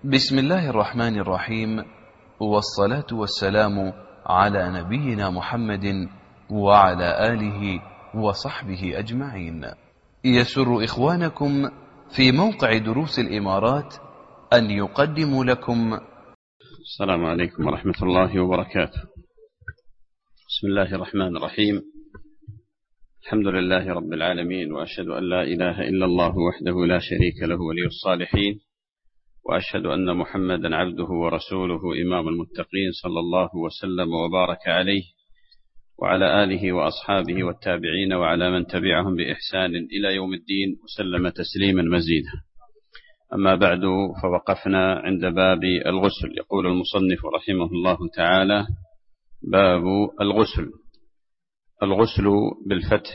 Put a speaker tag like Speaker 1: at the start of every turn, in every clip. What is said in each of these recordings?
Speaker 1: بسم الله الرحمن الرحيم، والصلاة والسلام على نبينا محمد وعلى آله وصحبه أجمعين. يسر إخوانكم في موقع دروس الإمارات أن يقدموا لكم.
Speaker 2: السلام عليكم ورحمة الله وبركاته. بسم الله الرحمن الرحيم. الحمد لله رب العالمين، وأشهد أن لا إله إلا الله وحده لا شريك له ولي الصالحين، وأشهد أن محمدا عبده ورسوله إمام المتقين، صلى الله وسلم وبارك عليه وعلى آله وأصحابه والتابعين وعلى من تبعهم بإحسان إلى يوم الدين، وسلم تسليما مزيدا. أما بعد، فوقفنا عند باب الغسل. يقول المصنف رحمه الله تعالى: باب الغسل. الغسل بالفتح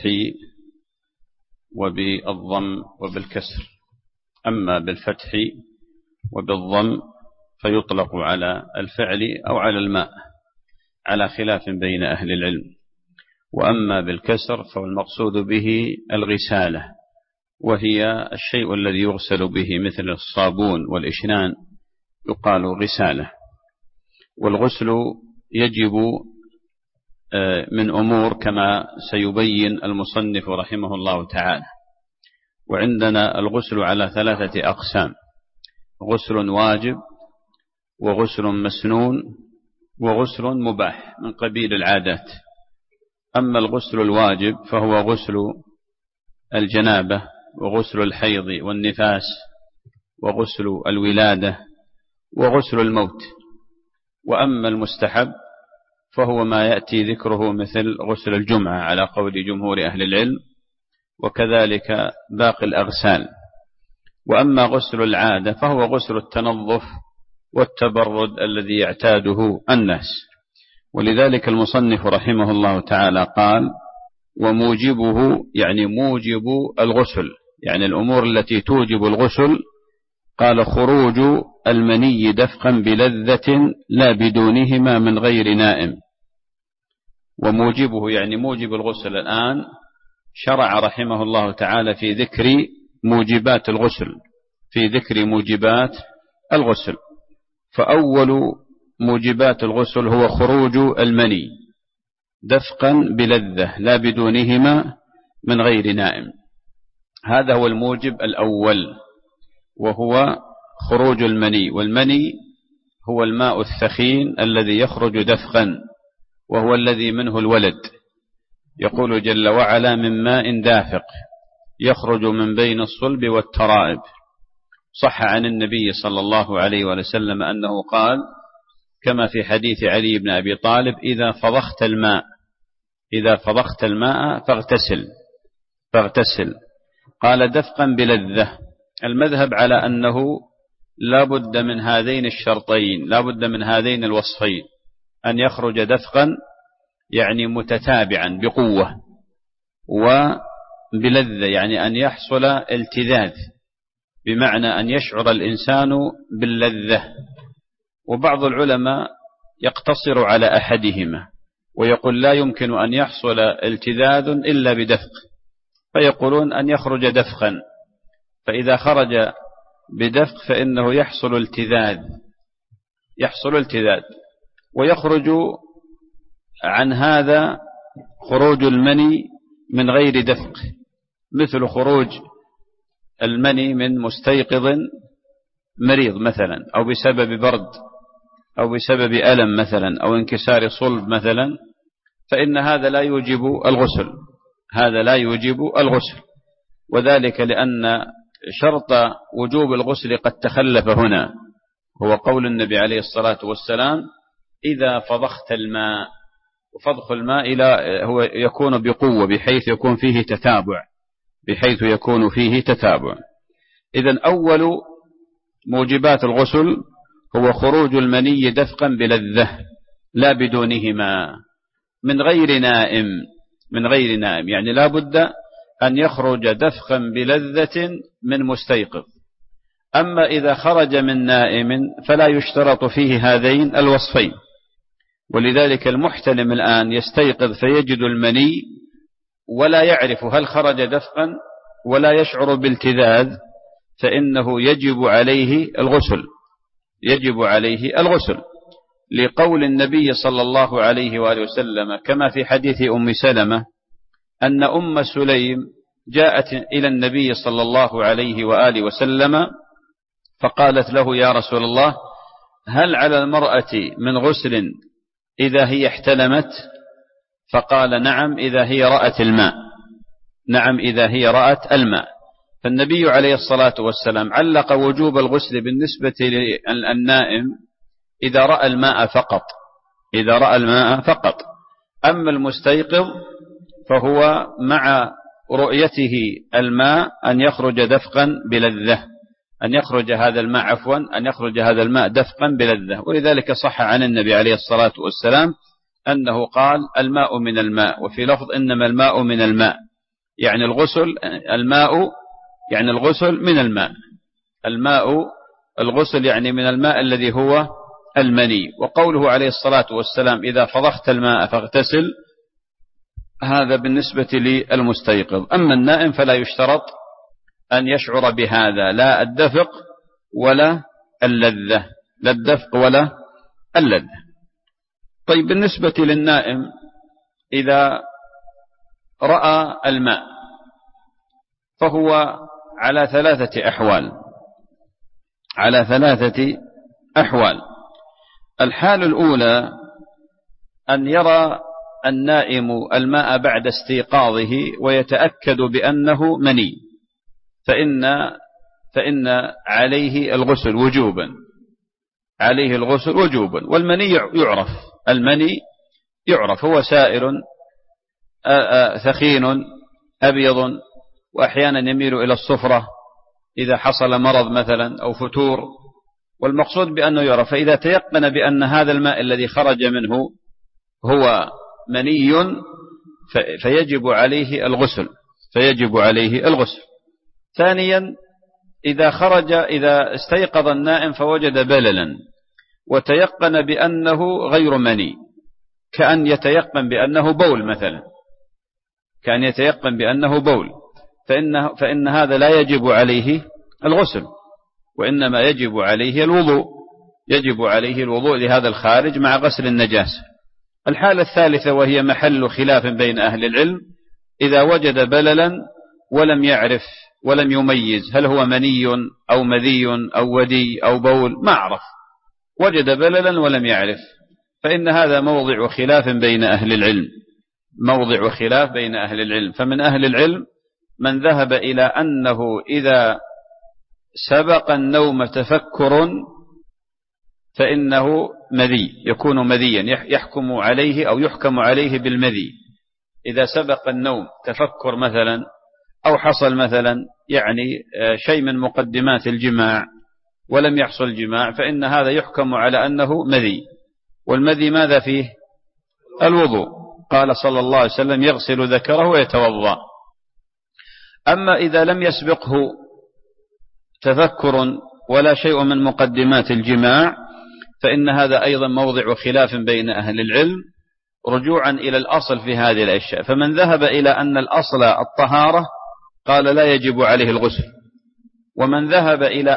Speaker 2: وبالضم وبالكسر. أما بالفتح وبالضم فيطلق على الفعل أو على الماء، على خلاف بين أهل العلم. وأما بالكسر فالمقصود به الغسالة، وهي الشيء الذي يغسل به مثل الصابون والإشنان، يقال غسالة. والغسل يجب من أمور كما سيبين المصنف رحمه الله تعالى. وعندنا الغسل على 3 أقسام: غسل واجب، وغسل مسنون، وغسل مباح من قبيل العادات. أما الغسل الواجب فهو غسل الجنابة، وغسل الحيض والنفاس، وغسل الولادة، وغسل الموت. وأما المستحب فهو ما يأتي ذكره مثل غسل الجمعة على قول جمهور أهل العلم، وكذلك باقي الأغسال. وأما غسل العادة فهو غسل التنظف والتبرد الذي يعتاده الناس. ولذلك المصنف رحمه الله تعالى قال: وموجبه، يعني موجب الغسل، يعني الأمور التي توجب الغسل. قال: خروج المني دفقا بلذة لا بدونهما من غير نائم. وموجبه يعني موجب الغسل. الآن شرع رحمه الله تعالى في ذكر موجبات الغسل، في ذكر موجبات الغسل. فأول موجبات الغسل هو خروج المني دفقا بلذة لا بدونهما من غير نائم. هذا هو الموجب الأول، وهو خروج المني. والمني هو الماء الثخين الذي يخرج دفقا، وهو الذي منه الولد. يقول جل وعلا: من ماء دافق يخرج من بين الصلب والترائب. صح عن النبي صلى الله عليه وسلم أنه قال كما في حديث علي بن أبي طالب: إذا فضخت الماء فاغتسل. قال: دفقا بلذة. المذهب على أنه لا بد من هذين الشرطين، لا بد من هذين الوصفين: أن يخرج دفقا يعني متتابعا بقوة، وبلذة يعني أن يحصل التذاذ، بمعنى أن يشعر الإنسان باللذة. وبعض العلماء يقتصر على أحدهما ويقول لا يمكن أن يحصل التذاذ إلا بدفق، فيقولون أن يخرج دفقا. فإذا خرج بدفق فإنه يحصل التذاذ. ويخرج عن هذا خروج المني من غير دفق، مثل خروج المني من مستيقظ مريض مثلا، أو بسبب برد، أو بسبب ألم مثلا، أو انكسار صلب مثلا، فإن هذا لا يوجب الغسل. وذلك لأن شرط وجوب الغسل قد تخلف هنا، هو قول النبي عليه الصلاة والسلام: إذا فضخت الماء. وفضخ الماء هو يكون بقوة بحيث يكون فيه تتابع. إذن أول موجبات الغسل هو خروج المني دفقا بلذة لا بدونهما من غير نائم. يعني لا بد أن يخرج دفقا بلذة من مستيقظ. أما إذا خرج من نائم فلا يشترط فيه هذين الوصفين. ولذلك المحتلم الآن يستيقظ فيجد المني ولا يعرف هل خرج دفقا ولا يشعر بالتذاذ، فإنه يجب عليه الغسل، يجب عليه الغسل، لقول النبي صلى الله عليه وآله وسلم كما في حديث أم سلمة أن أم سليم جاءت إلى النبي صلى الله عليه وآله وسلم فقالت له: يا رسول الله، هل على المرأة من غسل إذا هي احتلمت؟ فقال: نعم إذا هي رأت الماء، نعم إذا هي رأت الماء. فالنبي عليه الصلاة والسلام علق وجوب الغسل بالنسبة للنائم إذا رأى الماء فقط، إذا رأى الماء فقط. أما المستيقظ فهو مع رؤيته الماء أن يخرج دفقا بلذة، أن يخرج هذا الماء أن يخرج هذا الماء دفقا بلذة. ولذلك صح عن النبي عليه الصلاة والسلام أنه قال: الماء من الماء، وفي لفظ: إنما الماء من الماء، يعني الغسل الماء، يعني الغسل من الماء، الماء الغسل يعني من الماء الذي هو المني. وقوله عليه الصلاة والسلام: إذا فضخت الماء فاغتسل، هذا بالنسبة للمستيقظ. أما النائم فلا يشترط أن يشعر بهذا، لا الدفق ولا اللذة، لا الدفق ولا اللذة. طيب، بالنسبة للنائم إذا رأى الماء فهو على ثلاثة أحوال، على ثلاثة أحوال. الحال الأولى أن يرى النائم الماء بعد استيقاظه ويتأكد بأنه مني، فإن عليه الغسل وجوبا، عليه الغسل وجوبا. والمني يعرف، المني يعرف، هو سائل ثخين أبيض، وأحيانا يميل إلى الصفرة إذا حصل مرض مثلا أو فتور، والمقصود بأنه يعرف. فإذا تيقن بأن هذا الماء الذي خرج منه هو مني فيجب عليه الغسل، فيجب عليه الغسل. ثانيا، إذا استيقظ النائم فوجد بللا وتيقن بأنه غير مني، كأن يتيقن بأنه بول مثلا، كأن يتيقن بأنه بول، فإن هذا لا يجب عليه الغسل، وإنما يجب عليه الوضوء، يجب عليه الوضوء لهذا الخارج مع غسل النجاسة. الحالة الثالثة وهي محل خلاف بين أهل العلم: إذا وجد بللا ولم يعرف ولم يميز هل هو مني أو مذي أو ودي أو بول، ما عرف، وجد بللا ولم يعرف، فإن هذا موضع خلاف بين أهل العلم، موضع خلاف بين أهل العلم. فمن أهل العلم من ذهب إلى أنه إذا سبق النوم تفكر فإنه مذي، يكون مذيا، يحكم عليه أو يحكم عليه بالمذي. إذا سبق النوم تفكر مثلا، أو حصل مثلا يعني شيء من مقدمات الجماع ولم يحصل جماع، فإن هذا يحكم على أنه مذي. والمذي ماذا فيه؟ الوضوء. قال صلى الله عليه وسلم: يغسل ذكره ويتوضأ. أما إذا لم يسبقه تفكر ولا شيء من مقدمات الجماع، فإن هذا أيضا موضع خلاف بين أهل العلم، رجوعا إلى الأصل في هذه الأشياء. فمن ذهب إلى أن الأصل الطهارة قال لا يجب عليه الغسل، ومن ذهب إلى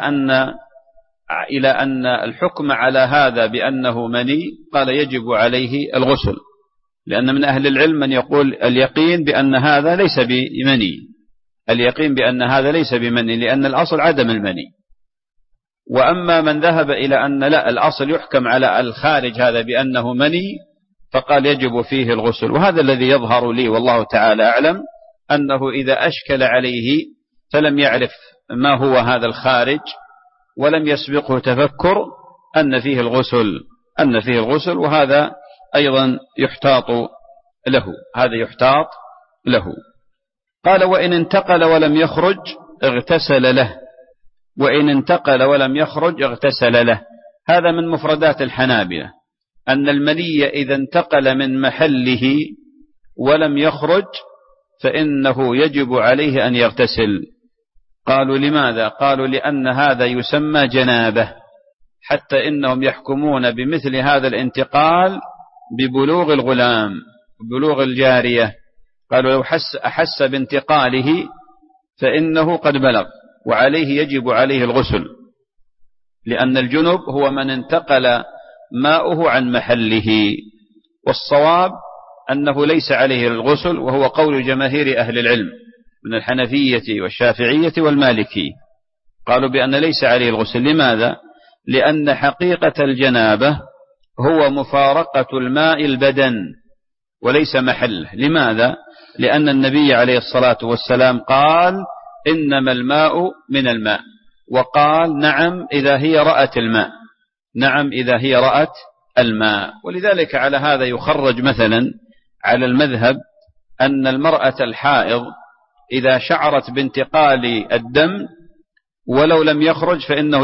Speaker 2: أن الحكم على هذا بأنه مني قال يجب عليه الغسل، لأن من أهل العلم من يقول اليقين بأن هذا ليس بمني، اليقين بأن هذا ليس بمني، لأن الأصل عدم المني. وأما من ذهب إلى أن لا، الأصل يحكم على الخارج هذا بأنه مني، فقال يجب فيه الغسل. وهذا الذي يظهر لي والله تعالى أعلم، أنه إذا أشكل عليه فلم يعرف ما هو هذا الخارج ولم يسبقه تفكر أن فيه الغسل، أن فيه الغسل، وهذا أيضا يحتاط له، هذا يحتاط له. قال: وإن انتقل ولم يخرج اغتسل له، وإن انتقل ولم يخرج اغتسل له. هذا من مفردات الحنابلة، أن المني إذا انتقل من محله ولم يخرج فإنه يجب عليه أن يغتسل. قالوا: لماذا؟ قالوا: لأن هذا يسمى جنابة، حتى إنهم يحكمون بمثل هذا الانتقال ببلوغ الغلام، بلوغ الجارية. قالوا: لو أحس بانتقاله فإنه قد بلغ وعليه يجب عليه الغسل. لأن الجنب هو من انتقل ماؤه عن محله، والصواب أنه ليس عليه الغسل، وهو قول جماهير أهل العلم من الحنفية والشافعية والمالكية، قالوا بأن ليس عليه الغسل. لماذا؟ لأن حقيقة الجنابة هو مفارقة الماء البدن وليس محله. لماذا؟ لأن النبي عليه الصلاة والسلام قال إنما الماء من الماء، وقال نعم إذا هي رأت الماء، نعم إذا هي رأت الماء. ولذلك على هذا يخرج مثلا على المذهب أن المرأة الحائض إذا شعرت بانتقال الدم ولو لم يخرج فإنه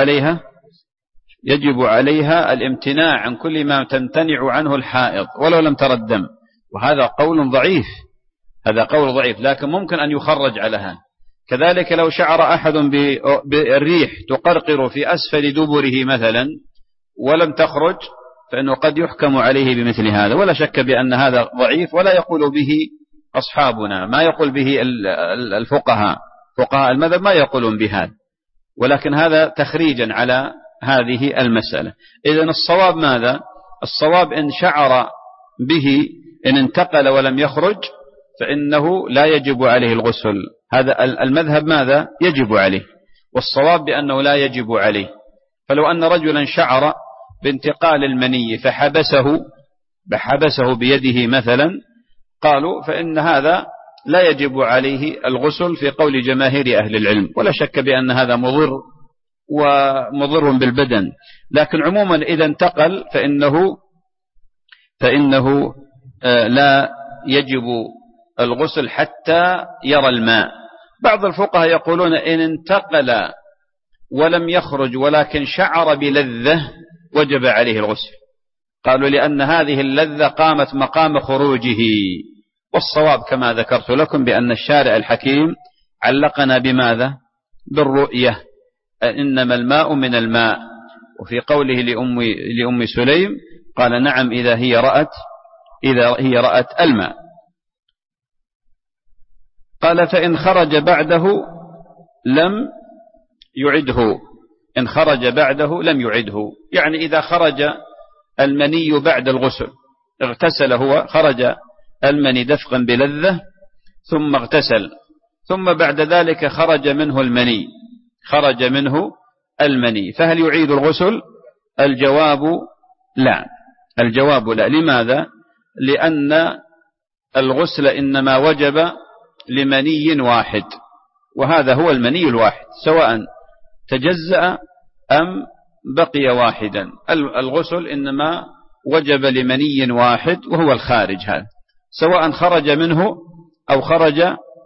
Speaker 2: يجب عليها الامتناع عن كل ما تمتنع عنه الحائض ولو لم تر الدم. وهذا قول ضعيف، هذا قول ضعيف، لكن ممكن أن يخرج على هذا. كذلك لو شعر أحد بالريح تقرقر في أسفل دبره مثلا ولم تخرج فإنه قد يحكم عليه بمثل هذا. ولا شك بأن هذا ضعيف، ولا يقول به أصحابنا، ما يقول به الفقهاء المذهب ما يقولون بهذا، ولكن هذا تخريجا على هذه المسألة. إذن الصواب ماذا؟ الصواب إن شعر به إن انتقل ولم يخرج فإنه لا يجب عليه الغسل. هذا المذهب ماذا؟ يجب عليه، والصواب بأنه لا يجب عليه. فلو أن رجلا شعر بانتقال المني فحبسه بيده مثلا، قالوا فإن هذا لا يجب عليه الغسل في قول جماهير أهل العلم. ولا شك بأن هذا مضر بالبدن، لكن عموما إذا انتقل فإنه لا يجب الغسل حتى يرى الماء. بعض الفقهاء يقولون إن انتقل ولم يخرج ولكن شعر بلذة وجب عليه الغسل، قالوا لأن هذه اللذة قامت مقام خروجه. والصواب كما ذكرت لكم بأن الشارع الحكيم علقنا بماذا؟ بالرؤية، إنما الماء من الماء. وفي قوله لأم سليم قال نعم إذا هي رأت الماء. قال فإن خرج بعده لم يعده، إن خرج بعده لم يعده، يعني إذا خرج المني بعد الغسل، اغتسل هو، خرج المني دفقا بلذة ثم اغتسل، ثم بعد ذلك خرج منه المني، فهل يعيد الغسل؟ الجواب لا. لماذا؟ لأن الغسل إنما وجب لمني واحد، وهذا هو المني الواحد، سواء تجزأ أم بقي واحدا. الغسل إنما وجب لمني واحد وهو الخارج، هذا سواء خرج منه أو خرج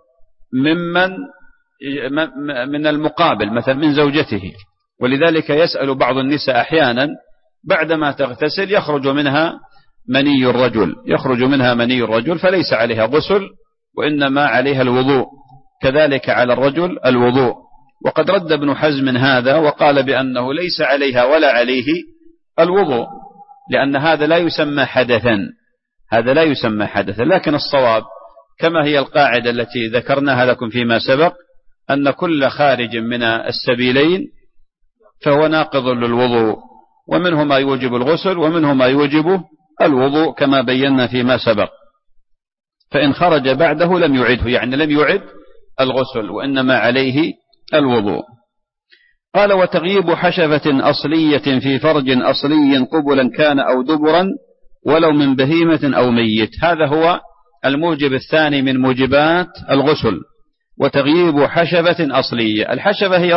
Speaker 2: من المقابل، مثلا من زوجته. ولذلك يسأل بعض النساء أحيانا بعدما تغتسل يخرج منها مني الرجل، فليس عليها غسل وإنما عليها الوضوء. كذلك على الرجل الوضوء. وقد رد ابن حزم هذا وقال بأنه ليس عليها ولا عليه الوضوء، لأن هذا لا يسمى حدثا. لكن الصواب كما هي القاعدة التي ذكرناها لكم فيما سبق، أن كل خارج من السبيلين فهو ناقض للوضوء، ومنه ما يوجب الغسل ومنه ما يوجب الوضوء كما بينا فيما سبق. فإن خرج بعده لم يعده، يعني لم يعد الغسل وإنما عليه الوضوء. قال وتغييب حشفة أصلية في فرج أصلي قبلا كان أو دبرا ولو من بهيمة أو ميت. هذا هو الموجب الثاني من موجبات الغسل، وتغييب حشفة أصلية. الحشفة هي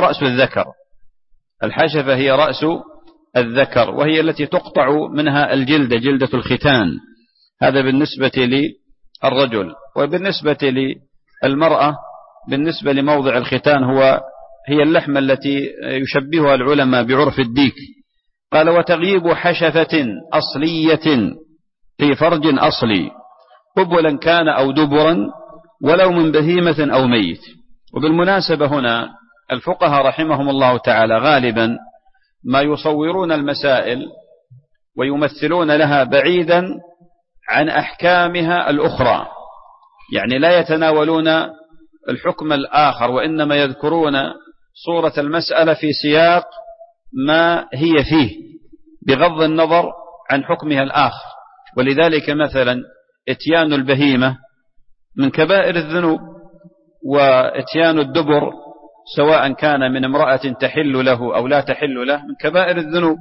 Speaker 2: رأس الذكر، وهي التي تقطع منها جلدة الختان. هذا بالنسبة للرجل. وبالنسبة للمرأة بالنسبة لموضع الختان هي اللحمة التي يشبهها العلماء بعرف الديك. قال وتغييب حشفة أصلية في فرج أصلي قبلا كان أو دبرا ولو من بهيمة أو ميت. وبالمناسبة هنا الفقهاء رحمهم الله تعالى غالبا ما يصورون المسائل ويمثلون لها بعيدا عن أحكامها الأخرى، يعني لا يتناولون الحكم الآخر، وإنما يذكرون صورة المسألة في سياق ما هي فيه بغض النظر عن حكمها الآخر. ولذلك مثلا اتيان البهيمة من كبائر الذنوب، واتيان الدبر سواء كان من امرأة تحل له أو لا تحل له من كبائر الذنوب.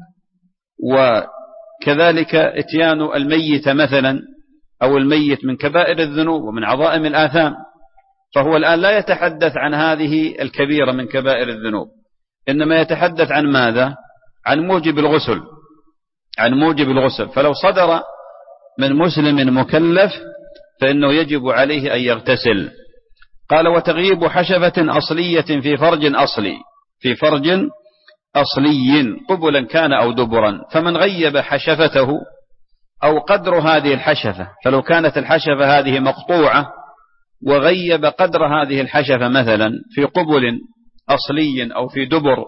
Speaker 2: وكذلك اتيان الميت مثلا أو الميت من كبائر الذنوب ومن عظائم الآثام. فهو الآن لا يتحدث عن هذه الكبيرة من كبائر الذنوب، إنما يتحدث عن ماذا؟ عن موجب الغسل، عن موجب الغسل. فلو صدر من مسلم مكلف فإنه يجب عليه أن يغتسل. قال وتغييب حشفة أصلية في فرج أصلي، في فرج أصلي قبلا كان أو دبرا. فمن غيب حشفته أو قدر هذه الحشفة، فلو كانت الحشفة هذه مقطوعة وغيب قدر هذه الحشفة مثلا في قبل أصلي أو في دبر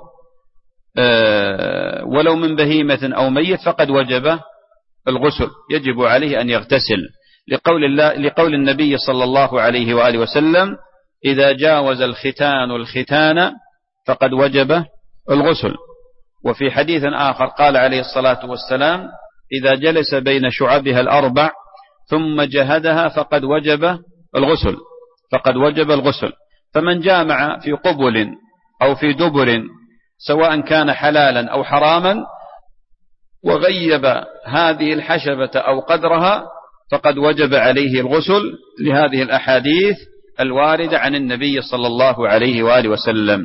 Speaker 2: ولو من بهيمة أو ميت فقد وجب الغسل، يجب عليه أن يغتسل لقول النبي صلى الله عليه وآله وسلم إذا جاوز الختان الختان فقد وجب الغسل. وفي حديث آخر قال عليه الصلاة والسلام إذا جلس بين شعبها الأربع ثم جهدها فقد وجب الغسل، فقد وجب الغسل. فمن جامع في قبل أو في دبر سواء كان حلالا أو حراما وغيب هذه الحشفة أو قدرها فقد وجب عليه الغسل لهذه الأحاديث الواردة عن النبي صلى الله عليه وآله وسلم.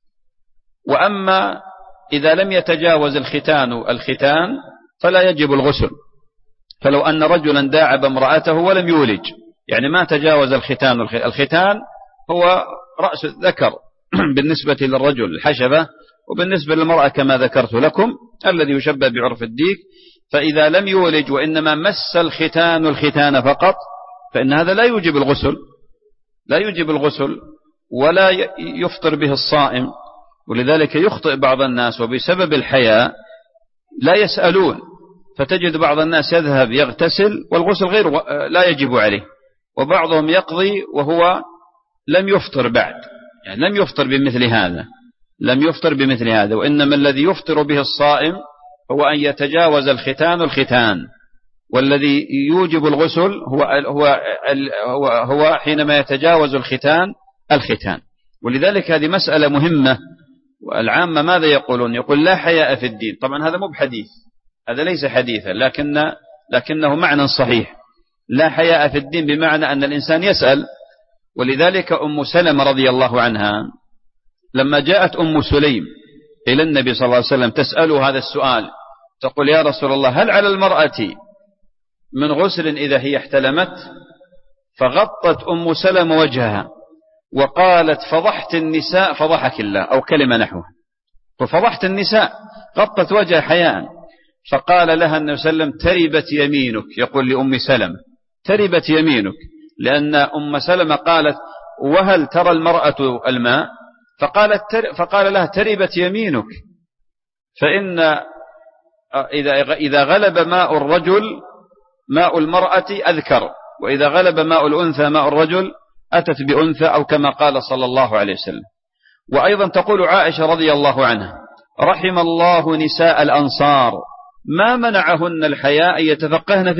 Speaker 2: وأما إذا لم يتجاوز الختان فلا يجب الغسل. فلو أن رجلا داعب امرأته ولم يولج، يعني ما تجاوز الختان هو رأس الذكر بالنسبة للرجل الحشفة، وبالنسبة للمرأة كما ذكرت لكم الذي يشبه بعرف الديك. فإذا لم يولج وإنما مس الختان فقط فإن هذا لا يوجب الغسل، لا يوجب الغسل ولا يفطر به الصائم. ولذلك يخطئ بعض الناس وبسبب الحياء لا يسألون، فتجد بعض الناس يذهب يغتسل والغسل لا يجب عليه، وبعضهم يقضي وهو لم يفطر بعد، يعني لم يفطر بمثل هذا، لم يفطر بمثل هذا. وإنما الذي يفطر به الصائم هو أن يتجاوز الختان، والذي يوجب الغسل هو حينما يتجاوز الختان. ولذلك هذه مسألة مهمة. والعامة ماذا يقولون؟ يقول لا حياء في الدين. طبعا هذا مو بحديث، هذا ليس حديثا، لكنه معنى صحيح. لا حياء في الدين بمعنى أن الإنسان يسأل. ولذلك أم سلمة رضي الله عنها لما جاءت أم سليم إلى النبي صلى الله عليه وسلم تسأله هذا السؤال، تقول يا رسول الله هل على المرأة من غسل إذا هي احتلمت؟ فغطت أم سلمة وجهها وقالت فضحت النساء فضحك الله، أو كلمة نحوها، ففضحت النساء، غطت وجه حياء. فقال لها النبي صلى الله عليه وسلم تربت يمينك، يقول لأم سلمة تربت يمينك، لأن أم سلمة قالت وهل ترى المرأة الماء؟ فقال لها تربت يمينك، فإن إذا غلب ماء الرجل ماء المرأة أذكر، وإذا غلب ماء الأنثى ماء الرجل أتت بأنثى، أو كما قال صلى الله عليه وسلم. وأيضا تقول عائشة رضي الله عنها رحم الله نساء الأنصار ما منعهن الحياء أن يتفقهن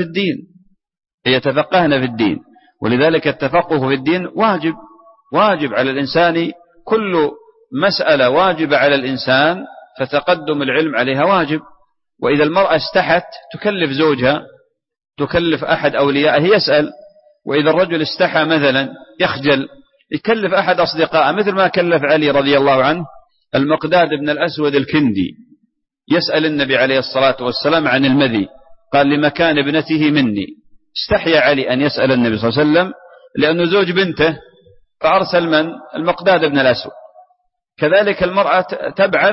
Speaker 2: في الدين. ولذلك التفقه في الدين واجب على الإنسان، كل مسألة واجب على الإنسان فتقدم العلم عليها واجب. وإذا المرأة استحت تكلف زوجها، تكلف أحد أوليائه يسأل. وإذا الرجل استحى مثلا يخجل يكلف أحد أصدقائه، مثل ما كلف علي رضي الله عنه المقداد بن الأسود الكندي يسأل النبي عليه الصلاة والسلام عن المذي، قال لمكان ابنته مني. استحيا علي أن يسأل النبي صلى الله عليه وسلم لأنه زوج بنته، فأرسل من؟ المقداد بن الأسود. كذلك المرأة تبعث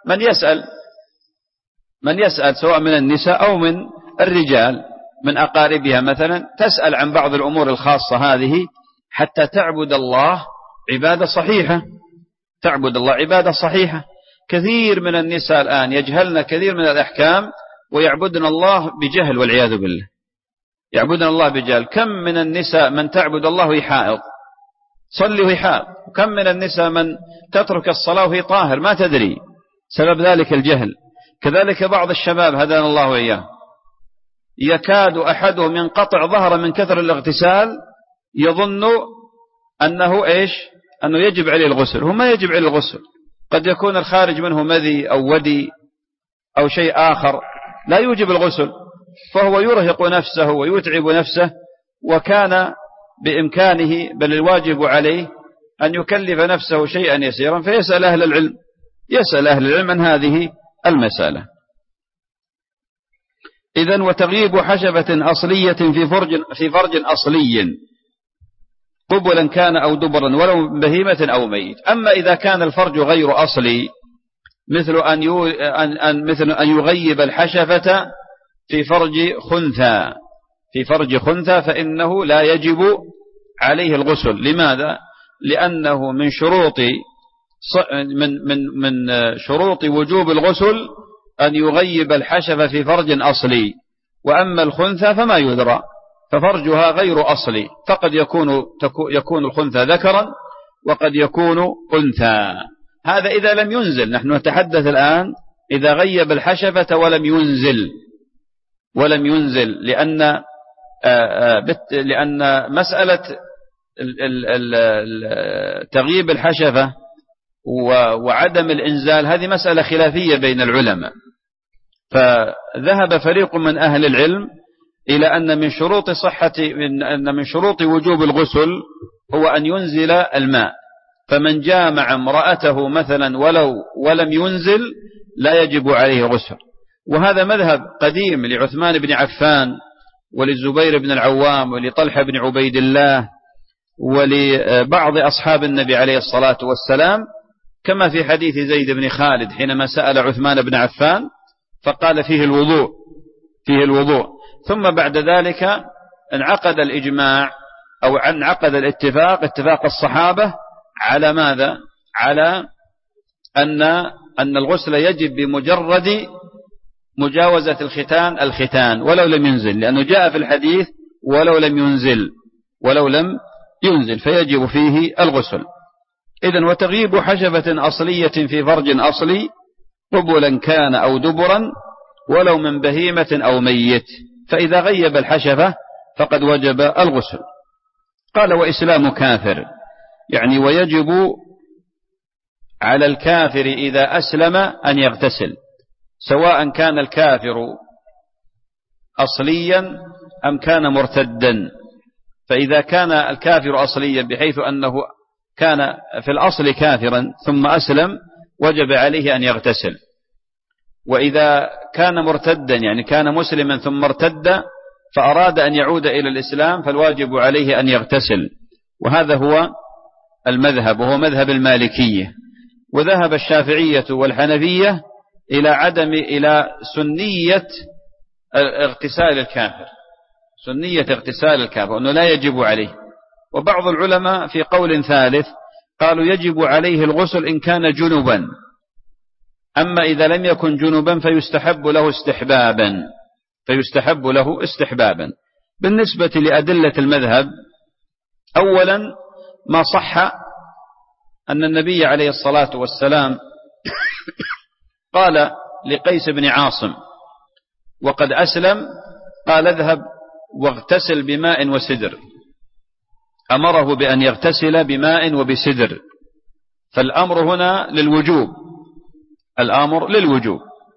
Speaker 2: من يسأل سواء من النساء أو من الرجال من أقاربها مثلا، تسأل عن بعض الأمور الخاصة هذه حتى تعبد الله عبادة صحيحة. كثير من النساء الآن يجهلن كثير من الأحكام ويعبدن الله بجهل، والعياذ بالله، يعبدن الله بجهل. كم من النساء من تعبد الله وهي حائض، صلي وهي حائض، وكم من النساء من تترك الصلاة وهي طاهر ما تدري، سبب ذلك الجهل. كذلك بعض الشباب هدانا الله وإياه يكاد أحدهم ينقطع ظهره من كثر الاغتسال، يظن أنه إيش؟ أنه يجب عليه الغسل. هو ما يجب عليه الغسل، قد يكون الخارج منه مذي أو ودي أو شيء آخر لا يوجب الغسل، فهو يرهق نفسه ويتعب نفسه، وكان بإمكانه بل الواجب عليه أن يكلف نفسه شيئا يسيرا فيسأل أهل العلم، يسأل أهل العلم عن هذه المسألة. إذن وتغييب حشفة أصلية في فرج أصلي قبلا كان أو دبرا ولو بهيمة أو ميت. أما إذا كان الفرج غير أصلي مثل أن يغيب الحشفة في فرج خنثى فإنه لا يجب عليه الغسل. لماذا؟ لأنه من شروط وجوب الغسل أن يغيب الحشفة في فرج أصلي، وأما الخنثى فما يدرى، ففرجها غير أصلي، فقد يكون الخنثى ذكرا وقد يكون أنثى. هذا إذا لم ينزل. نحن نتحدث الآن إذا غيب الحشفة ولم ينزل لأن مسألة تغييب الحشفة وعدم الإنزال هذه مسألة خلافية بين العلماء. فذهب فريق من أهل العلم إلى أن من شروط وجوب الغسل هو أن ينزل الماء، فمن جامع امرأته مثلا ولم ينزل لا يجب عليه غسل. وهذا مذهب قديم لعثمان بن عفان وللزبير بن العوام ولطلحة بن عبيد الله ولبعض أصحاب النبي عليه الصلاة والسلام، كما في حديث زيد بن خالد حينما سأل عثمان بن عفان فقال فيه الوضوء. ثم بعد ذلك انعقد الإجماع أو انعقد اتفاق الصحابة على ماذا؟ على أن الغسل يجب بمجرد مجاوزة الختان ولو لم ينزل، لأنه جاء في الحديث ولو لم ينزل فيجب فيه الغسل. إذن وتغييب حشفة أصلية في فرج أصلي قبلا كان أو دبرا ولو من بهيمة أو ميت، فإذا غيب الحشفة فقد وجب الغسل. قال وإسلام كافر، يعني ويجب على الكافر إذا أسلم أن يغتسل، سواء كان الكافر أصليا أم كان مرتدا. فإذا كان الكافر أصليا بحيث أنه كان في الأصل كافرا ثم أسلم وجب عليه أن يغتسل. وإذا كان مرتدا يعني كان مسلما ثم ارتد فأراد أن يعود إلى الإسلام فالواجب عليه أن يغتسل. وهذا هو المذهب، وهو مذهب المالكية. وذهب الشافعية والحنفية إلى سنية اغتسال الكافر، أنه لا يجب عليه. وبعض العلماء في قول ثالث قالوا يجب عليه الغسل إن كان جنبا، أما إذا لم يكن جنبا فيستحب له استحبابا. بالنسبة لأدلة المذهب، أولا ما صح أن النبي عليه الصلاة والسلام قال لقيس بن عاصم وقد أسلم، قال اذهب واغتسل بماء وسدر، أمره بأن يغتسل بماء وبسدر، فالأمر هنا للوجوب.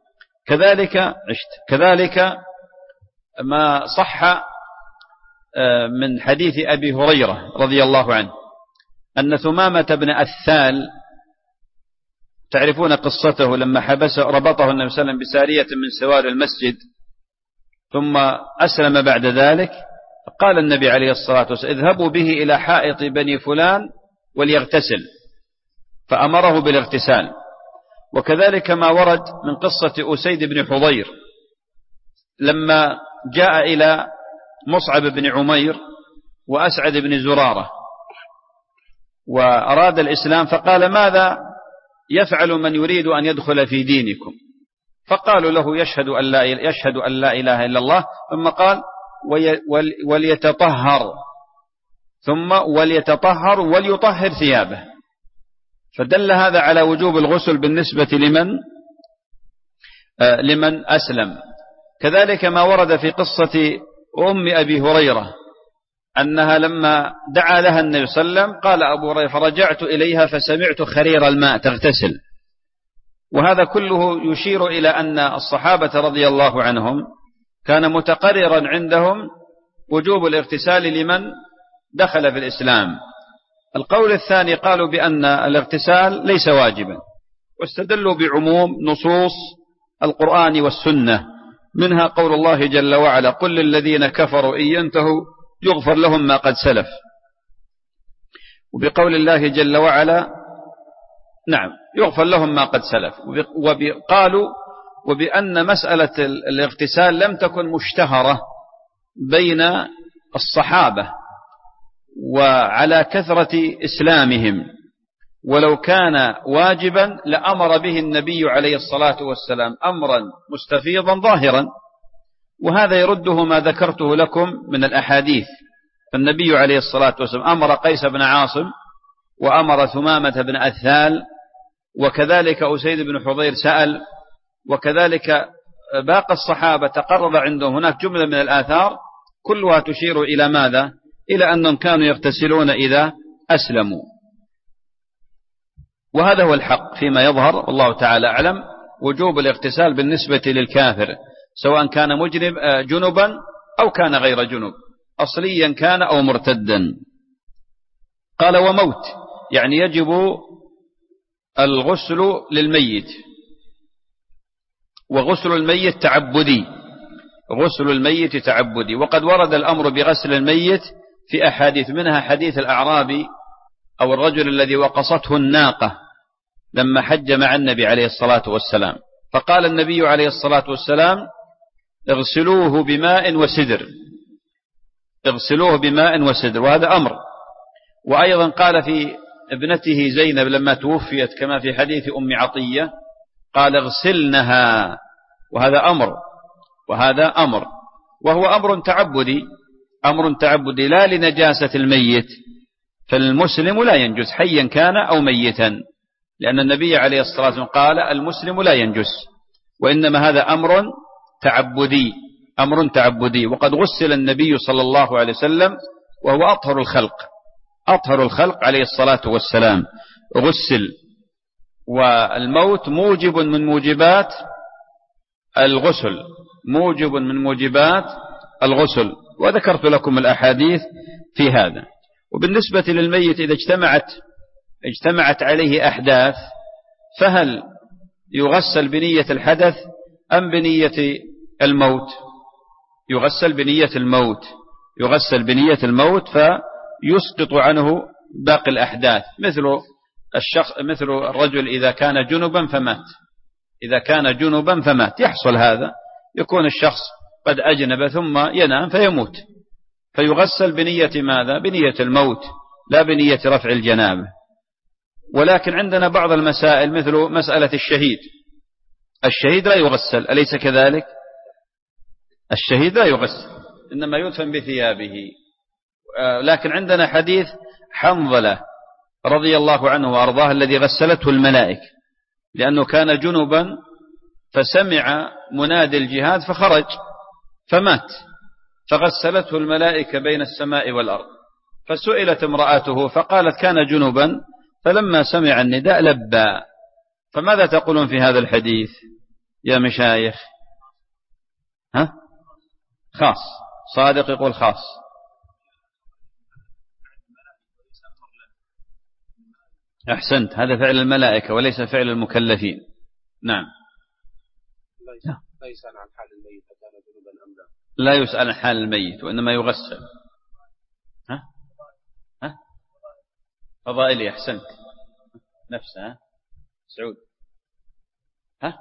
Speaker 2: كذلك ما صح من حديث أبي هريرة رضي الله عنه أن ثمامة بن أثال، تعرفون قصته لما ربطه النبي صلى الله عليه وسلم بسارية من سوار المسجد ثم أسلم بعد ذلك، قال النبي عليه الصلاة والسلام اذهبوا به إلى حائط بني فلان وليغتسل، فأمره بالاغتسال. وكذلك ما ورد من قصة أسيد بن حضير لما جاء إلى مصعب بن عمير وأسعد بن زرارة وأراد الإسلام، فقال ماذا يفعل من يريد أن يدخل في دينكم؟ فقالوا له يشهد أن لا إله إلا الله، ثم قال وليتطهر وليطهر ثيابه. فدل هذا على وجوب الغسل بالنسبة لمن أسلم. كذلك ما ورد في قصة أم أبي هريرة أنها لما دعا لها النبي صلى الله عليه وسلم قال أبو هريرة فرجعت إليها فسمعت خرير الماء تغتسل. وهذا كله يشير إلى أن الصحابة رضي الله عنهم كان متقررا عندهم وجوب الاغتسال لمن دخل في الإسلام. القول الثاني قالوا بأن الاغتسال ليس واجبا، واستدلوا بعموم نصوص القرآن والسنة، منها قول الله جل وعلا قل للذين كفروا إن ينتهوا يغفر لهم ما قد سلف، وبقول الله جل وعلا نعم يغفر لهم ما قد سلف. وقالوا وبأن مسألة الاغتسال لم تكن مشتهرة بين الصحابة وعلى كثرة إسلامهم، ولو كان واجبا لأمر به النبي عليه الصلاة والسلام أمرا مستفيضا ظاهرا، وهذا يرده ما ذكرته لكم من الأحاديث. فالنبي عليه الصلاة والسلام أمر قيس بن عاصم وأمر ثمامة بن أثال، وكذلك أسيد بن حضير سأل، وكذلك باقي الصحابة تقرر عندهم. هناك جملة من الآثار كلها تشير إلى ماذا؟ إلى أنهم كانوا يغتسلون إذا أسلموا. وهذا هو الحق فيما يظهر والله تعالى أعلم، وجوب الاغتسال بالنسبة للكافر سواء كان جنبا أو كان غير جنب، أصليا كان أو مرتدا. قال وموت، يعني يجب الغسل للميت، وغسل الميت تعبدي، غسل الميت تعبدي. وقد ورد الأمر بغسل الميت في أحاديث، منها حديث الأعرابي أو الرجل الذي وقصته الناقة لما حج مع النبي عليه الصلاة والسلام، فقال النبي عليه الصلاة والسلام اغسلوه بماء وسدر، اغسلوه بماء وسدر، وهذا أمر. وأيضا قال في ابنته زينب لما توفيت كما في حديث أم عطية قال اغسلنها، وهذا أمر، وهذا أمر، وهو أمر تعبدي، أمر تعبدي لا لنجاسة الميت، فالمسلم لا ينجس حيا كان أو ميتا، لأن النبي عليه الصلاة والسلام قال المسلم لا ينجس، وإنما هذا أمر تعبدي، أمر تعبدي. وقد غسل النبي صلى الله عليه وسلم وهو أطهر الخلق، أطهر الخلق عليه الصلاة والسلام غسل. والموت موجب من موجبات الغسل، موجب من موجبات الغسل، وذكرت لكم الأحاديث في هذا. وبالنسبة للميت إذا اجتمعت عليه أحداث فهل يغسل بنية الحدث أم بنية الموت؟ يغسل بنية الموت، يغسل بنية الموت فيسقط عنه باقي الأحداث، مثل الرجل إذا كان جنبا فمات، إذا كان جنبا فمات يحصل هذا، يكون الشخص قد أجنب ثم ينام فيموت، فيغسل بنية ماذا؟ بنية الموت لا بنية رفع الجنابة. ولكن عندنا بعض المسائل مثل مسألة الشهيد، الشهيد لا يغسل أليس كذلك؟ الشهيد لا يغسل إنما يدفن بثيابه. لكن عندنا حديث حنظلة رضي الله عنه وأرضاه الذي غسلته الملائكة لأنه كان جنبا فسمع منادي الجهاد فخرج فمات، فغسلته الملائكة بين السماء والأرض. فسئلت امرأته فقالت كان جنبا فلما سمع النداء لبى. فماذا تقولون في هذا الحديث يا مشايخ؟ ها؟ خاص، صادق يقول خاص. أحسنت، هذا فعل الملائكة وليس فعل المكلفين. نعم.
Speaker 3: لا يسأل عن حال الميت كان جنبا أم لا.
Speaker 2: لا يسأل عن حال الميت وإنما يغسل. ها؟ ها؟ فضائلي. أحسنت، نفسها سعود. ها؟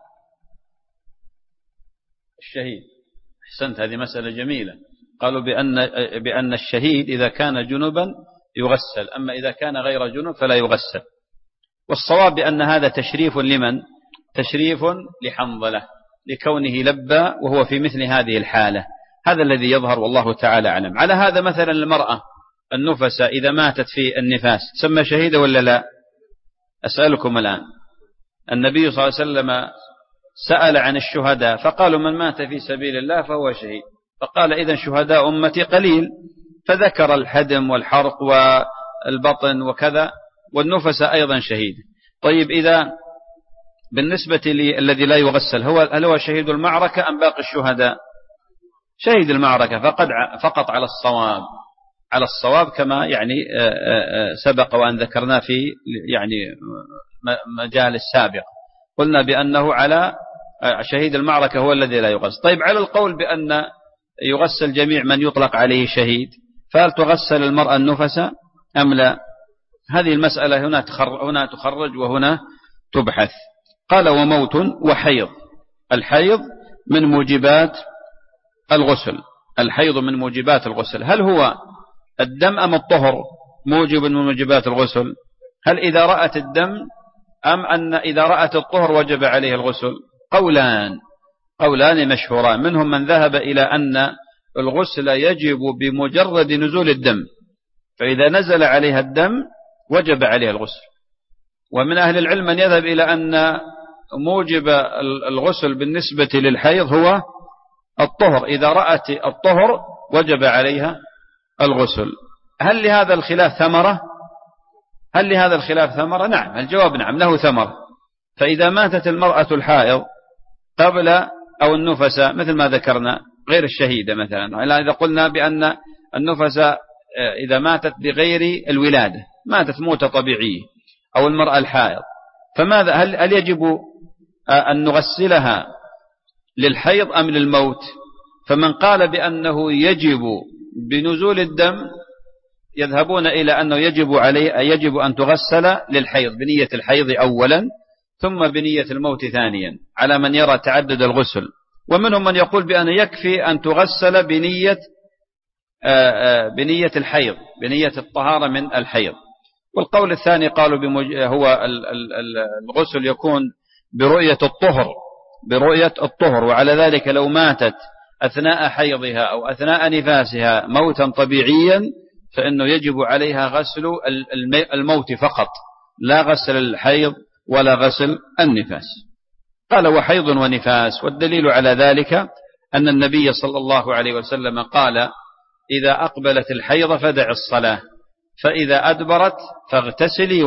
Speaker 2: الشهيد. أحسنت، هذه مسألة جميلة. قالوا بأن الشهيد إذا كان جنبا يغسل، أما إذا كان غير جنب فلا يغسل. والصواب بأن هذا تشريف لمن؟ تشريف لحنظلة لكونه لبى وهو في مثل هذه الحالة، هذا الذي يظهر والله تعالى أعلم. على هذا مثلا المرأة النفسة إذا ماتت في النفاس تسمى شهيدة ولا لا؟ أسألكم الآن. النبي صلى الله عليه وسلم سأل عن الشهداء فقالوا من مات في سبيل الله فهو شهيد، فقال إذن شهداء أمتي قليل، فذكر الهدم والحرق والبطن وكذا، والنفس أيضا شهيد. طيب إذا بالنسبة للذي لا يغسل هل هو شهيد المعركة أم باقي الشهداء؟ شهيد المعركة فقط على الصواب كما يعني سبق وأن ذكرنا في يعني مجال السابق، قلنا بأنه على شهيد المعركة هو الذي لا يغسل. طيب على القول بأن يغسل جميع من يطلق عليه شهيد، فهل تغسل المرأة النفس أم لا؟ هذه المسألة هنا تخرج وهنا تبحث. قال وموت وحيض. الحيض من موجبات الغسل، الحيض من موجبات الغسل. هل هو الدم أم الطهر موجب من موجبات الغسل؟ هل إذا رأت الدم أم أن إذا رأت الطهر وجب عليه الغسل؟ قولان مشهوران، منهم من ذهب إلى أن الغسل يجب بمجرد نزول الدم، فإذا نزل عليها الدم وجب عليها الغسل. ومن أهل العلم من يذهب إلى أن موجب الغسل بالنسبة للحيض هو الطهر، إذا رأت الطهر وجب عليها الغسل. هل لهذا الخلاف ثمرة؟ نعم، الجواب نعم، له ثمرة. فإذا ماتت المرأة الحائض قبل أو النفس مثل ما ذكرنا غير الشهيدة مثلا، إذا قلنا بأن النفس إذا ماتت بغير الولادة، ماتت موتة طبيعية، أو المرأة الحائض، فماذا هل يجب أن نغسلها للحيض أم للموت؟ فمن قال بأنه يجب بنزول الدم يذهبون إلى أنه يجب أن تغسل للحيض بنية الحيض أولا ثم بنية الموت ثانيا، على من يرى تعدد الغسل. ومنهم من يقول بأن يكفي أن تغسل بنية الحيض، بنية الطهارة من الحيض. والقول الثاني قالوا هو الغسل يكون برؤية الطهر، وعلى ذلك لو ماتت أثناء حيضها أو أثناء نفاسها موتا طبيعيا فإنه يجب عليها غسل الموت فقط، لا غسل الحيض ولا غسل النفاس. قال وحيض ونفاس، والدليل على ذلك أن النبي صلى الله عليه وسلم قال إذا أقبلت الحيض فدع الصلاة، فإذا أدبرت فاغتسلي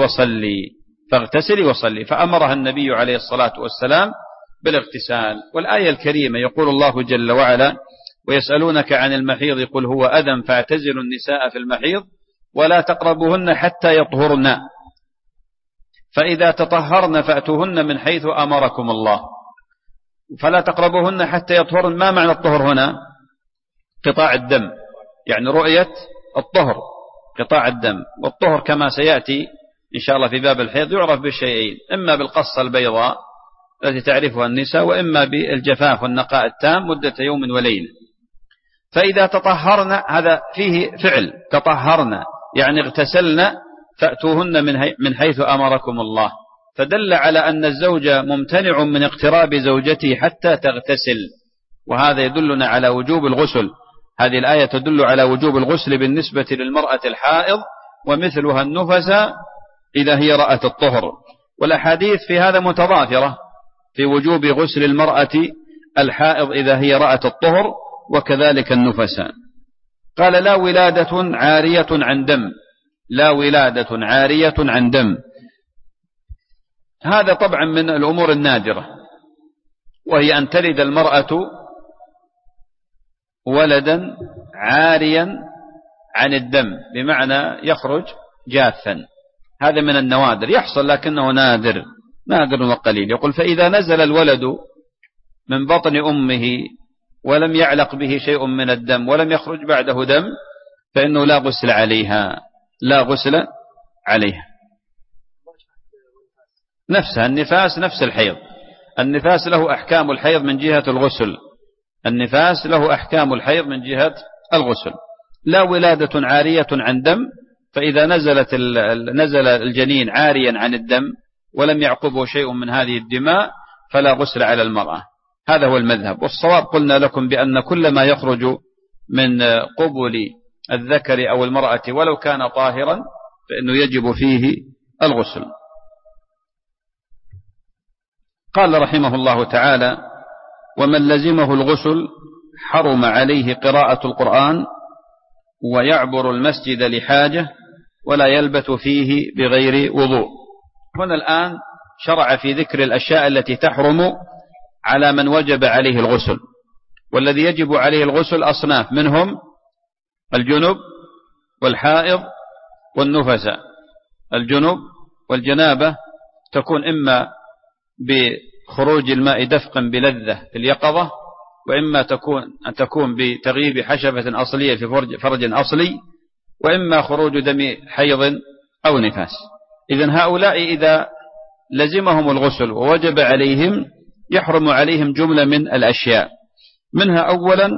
Speaker 2: وصلي، فأمرها النبي عليه الصلاة والسلام بالاغتسال. والآية الكريمة يقول الله جل وعلا ويسألونك عن المحيض قل هو أذى فاعتزلوا النساء في المحيض ولا تقربوهن حتى يطهرن فإذا تطهرن فأتوهن من حيث أمركم الله. فلا تقربوهن حتى يطهرن، ما معنى الطهر هنا؟ قطاع الدم، يعني رؤية الطهر قطاع الدم. والطهر كما سيأتي إن شاء الله في باب الحيض يعرف بشيئين، إما بالقصة البيضاء التي تعرفها النساء، وإما بالجفاف والنقاء التام مدة يوم وليلة. فإذا تطهرن هذا فيه فعل، تطهرن يعني اغتسلن، فأتوهن من حيث أمركم الله، فدل على أن الزوج ممتنع من اقتراب زوجته حتى تغتسل، وهذا يدلنا على وجوب الغسل. هذه الآية تدل على وجوب الغسل بالنسبة للمرأة الحائض، ومثلها النفس إذا هي رأت الطهر. والأحاديث في هذا متضافرة في وجوب غسل المرأة الحائض إذا هي رأت الطهر، وكذلك النفس. قال لا ولادة عارية عن دم، لا ولادة عارية عن دم. هذا طبعا من الأمور النادرة، وهي أن تلد المرأة ولدا عاريا عن الدم، بمعنى يخرج جافا. هذا من النوادر، يحصل لكنه نادر وقليل. يقول فإذا نزل الولد من بطن أمه ولم يعلق به شيء من الدم ولم يخرج بعده دم فإنه لا غسل عليها. نفسها النفاس نفس الحيض، النفاس له أحكام الحيض من جهة الغسل، النفاس له أحكام الحيض من جهة الغسل. لا ولادة عارية عن دم، فإذا نزل الجنين عاريا عن الدم ولم يعقبه شيء من هذه الدماء فلا غسل على المرأة. هذا هو المذهب. والصواب قلنا لكم بأن كل ما يخرج من قبل الذكر أو المرأة ولو كان طاهرا فإنه يجب فيه الغسل. قال رحمه الله تعالى: ومن لزمه الغسل حرم عليه قراءة القرآن ويعبر المسجد لحاجة ولا يلبث فيه بغير وضوء. هنا الآن شرع في ذكر الأشياء التي تحرم على من وجب عليه الغسل. والذي يجب عليه الغسل أصناف، منهم الجنب والحائض والنفساء. الجنب والجنابة تكون إما بخروج الماء دفقا بلذة في اليقظة، وإما أن تكون بتغييب حشفة أصلية في فرج أصلي، وإما خروج دم حيض أو نفاس. إذن هؤلاء إذا لزمهم الغسل ووجب عليهم يحرم عليهم جملة من الأشياء، منها أولا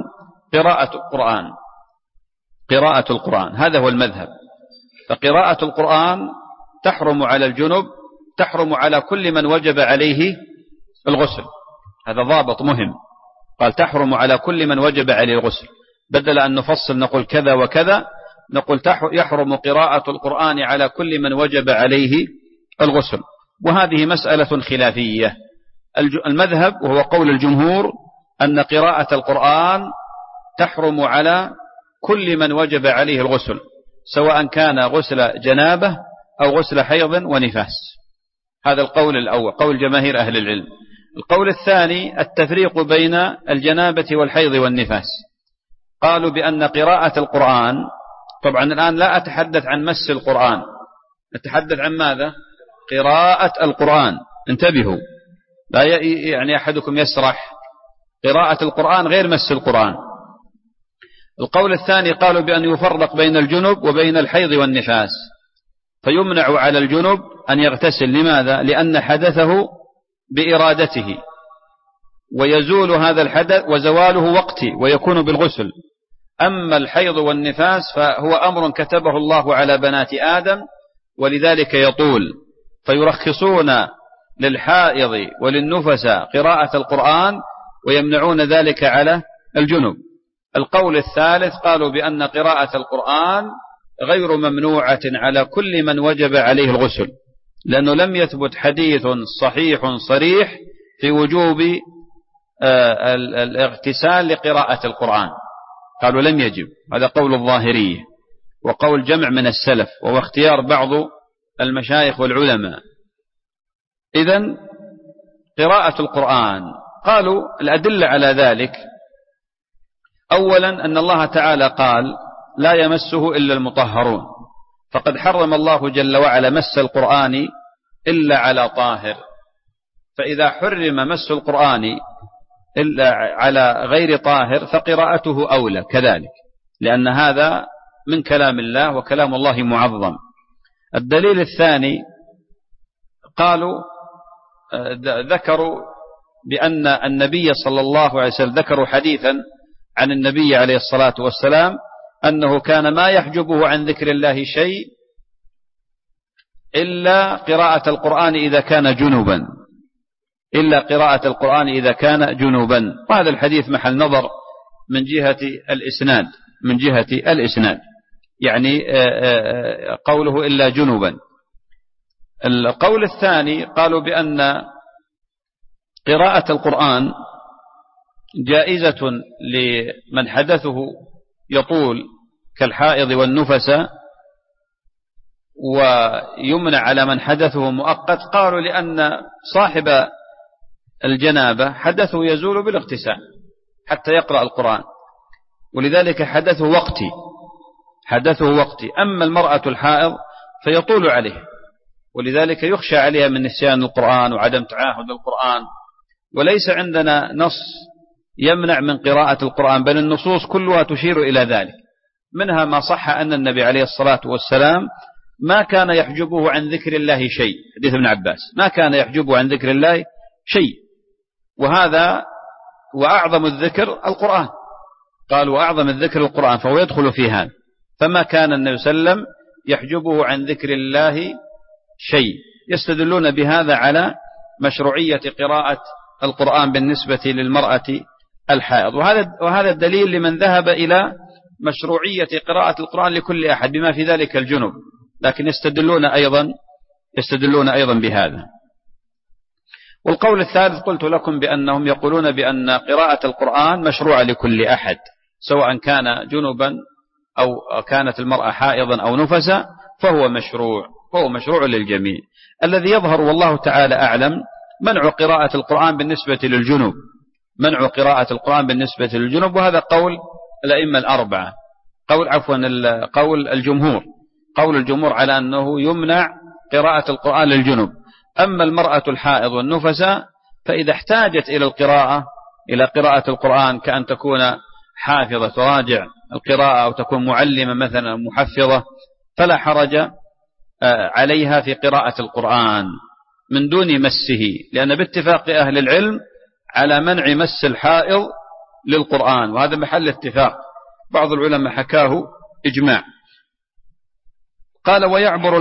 Speaker 2: قراءة القرآن. هذا هو المذهب. فقراءة القرآن تحرم على الجنب، تحرم على كل من وجب عليه الغسل. هذا ضابط مهم. قال تحرم على كل من وجب عليه الغسل، بدل أن نفصل نقول كذا وكذا، نقول يحرم قراءة القرآن على كل من وجب عليه الغسل. وهذه مسألة خلافية. المذهب وهو قول الجمهور أن قراءة القرآن تحرم على كل من وجب عليه الغسل، سواء كان غسل جنابه أو غسل حيض ونفاس. هذا القول الأول، قول جماهير أهل العلم. القول الثاني التفريق بين الجنابة والحيض والنفاس. قالوا بأن قراءة القرآن، طبعا الآن لا أتحدث عن مس القرآن، أتحدث عن ماذا؟ قراءة القرآن. انتبهوا، لا يعني أحدكم يسرح. قراءة القرآن غير مس القرآن. القول الثاني قالوا بأن يفرق بين الجنب وبين الحيض والنفاس، فيمنع على الجنب أن يغتسل. لماذا؟ لأن حدثه بإرادته، ويزول هذا الحدث وزواله وقتي ويكون بالغسل. أما الحيض والنفاس فهو أمر كتبه الله على بنات آدم، ولذلك يطول، فيرخصون للحائض وللنفس قراءة القرآن ويمنعون ذلك على الجنب. القول الثالث قالوا بأن قراءة القرآن غير ممنوعة على كل من وجب عليه الغسل، لأنه لم يثبت حديث صحيح صريح في وجوب الاغتسال لقراءة القرآن. قالوا لم يجب. هذا قول الظاهرية وقول جمع من السلف، وهو اختيار بعض المشايخ والعلماء. إذن قراءة القرآن، قالوا الأدلة على ذلك أولا أن الله تعالى قال لا يمسه إلا المطهرون، فقد حرم الله جل وعلا مس القرآن إلا على طاهر. فإذا حرم مس القرآن إلا على غير طاهر فقراءته أولى كذلك، لأن هذا من كلام الله وكلام الله معظم. الدليل الثاني قالوا ذكروا بأن النبي صلى الله عليه وسلم، ذكروا حديثا عن النبي عليه الصلاة والسلام أنه كان ما يحجبه عن ذكر الله شيء إلا قراءة القرآن إذا كان جنوبا، إلا قراءة القرآن إذا كان جنوبا. وهذا الحديث محل نظر من جهة الإسناد، من جهة الإسناد، يعني قوله إلا جنوبا. القول الثاني قالوا بأن قراءة القرآن جائزة لمن حدثه يطول كالحائض والنفس، ويمنع على من حدثه مؤقت. قالوا لأن صاحب الجنابة حدثه يزول بالاغتسال حتى يقرأ القرآن، ولذلك حدثه وقتي. أما المرأة الحائض فيطول عليه، ولذلك يخشى عليها من نسيان القرآن وعدم تعاهد القرآن. وليس عندنا نص يمنع من قراءة القرآن، بل النصوص كلها تشير إلى ذلك. منها ما صح أن النبي عليه الصلاة والسلام ما كان يحجبه عن ذكر الله شيء، حديث ابن عباس، ما كان يحجبه عن ذكر الله شيء. وهذا وأعظم الذكر القرآن، قال وأعظم الذكر القرآن، فهو يدخل في هذا. فما كان النبي صلى الله عليه وسلم يحجبه عن ذكر الله شيء. يستدلون بهذا على مشروعية قراءة القرآن بالنسبة للمرأة الحائض. وهذا الدليل لمن ذهب إلى مشروعية قراءة القرآن لكل أحد بما في ذلك الجنوب، لكن يستدلون أيضا بهذا. والقول الثالث قلت لكم بأنهم يقولون بأن قراءة القرآن مشروعة لكل أحد، سواء كان جنبا أو كانت المرأة حائضا أو نفسا، فهو مشروع للجميع. الذي يظهر والله تعالى أعلم منع قراءة القرآن بالنسبة للجنوب، وهذا قول الأئمة الأربعة، قول الجمهور على أنه يمنع قراءة القرآن للجنوب. أما المرأة الحائض والنفساء فإذا احتاجت إلى قراءة القرآن، كأن تكون حافظة تراجع القراءة أو تكون معلمة مثلا محفظة، فلا حرج عليها في قراءة القرآن من دون مسه، لأن باتفاق أهل العلم على منع مس الحائض للقرآن، وهذا محل اتفاق، بعض العلماء حكاه إجماع. قال ويعبر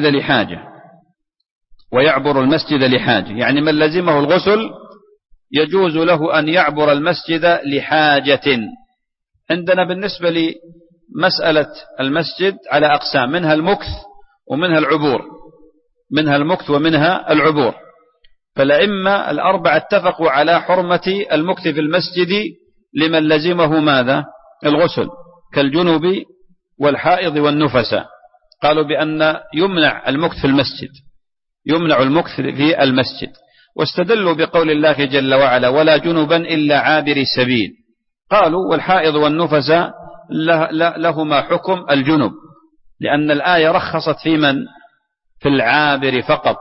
Speaker 2: المسجد لحاجة، يعني من لزمه الغسل يجوز له أن يعبر المسجد لحاجة. عندنا بالنسبة لمسألة المسجد على أقسام، منها المكث ومنها العبور. فالأئمة الأربعة اتفقوا على حرمة المكث في المسجد لمن لزمه ماذا؟ الغسل، كالجنوب والحائض والنفساء، قالوا بأن يمنع المكث في المسجد، واستدلوا بقول الله جل وعلا ولا جنبا إلا عابر سبيل. قالوا والحائض والنفساء لهما حكم الجنب، لأن الآية رخصت في العابر فقط،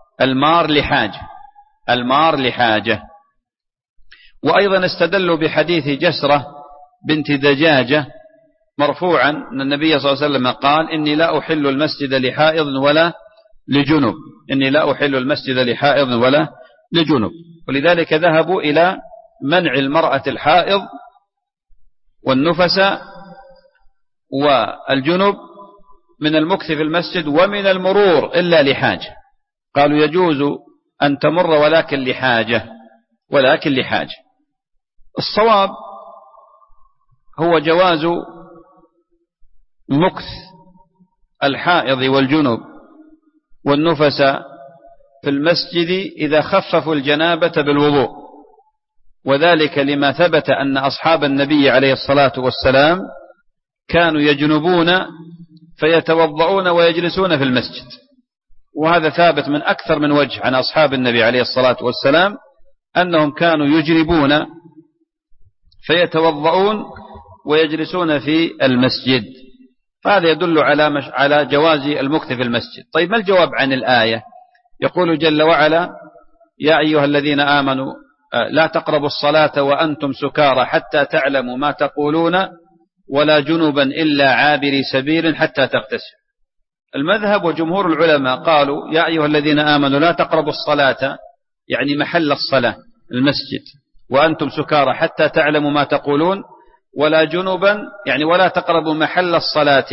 Speaker 2: المار لحاجة. وأيضا استدلوا بحديث جسرة بنت دجاجة مرفوعا أن النبي صلى الله عليه وسلم قال إني لا أحل المسجد لحائض ولا لجنب، ولذلك ذهبوا إلى منع المرأة الحائض والنفساء والجنب من المكث في المسجد ومن المرور إلا لحاجة. قالوا يجوز أن تمر ولكن لحاجة. الصواب هو جواز مكث الحائض والجنب والنفساء في المسجد إذا خففوا الجنابة بالوضوء، وذلك لما ثبت أن أصحاب النبي عليه الصلاة والسلام كانوا يجنبون فيتوضؤون ويجلسون في المسجد، وهذا ثابت من أكثر من وجه عن أصحاب النبي عليه الصلاة والسلام أنهم كانوا يجنبون فيتوضؤون ويجلسون في المسجد، فهذا يدل على جواز المكث في المسجد. طيب ما الجواب عن الآية؟ يقول جل وعلا يا أيها الذين آمنوا لا تقربوا الصلاة وأنتم سكارى حتى تعلموا ما تقولون ولا جنبا إلا عابري سبيل حتى تغتسلوا. المذهب وجمهور العلماء قالوا يا أيها الذين آمنوا لا تقربوا الصلاة، يعني محل الصلاة المسجد، وأنتم سكارى حتى تعلموا ما تقولون، ولا جنبا يعني ولا تقربوا محل الصلاة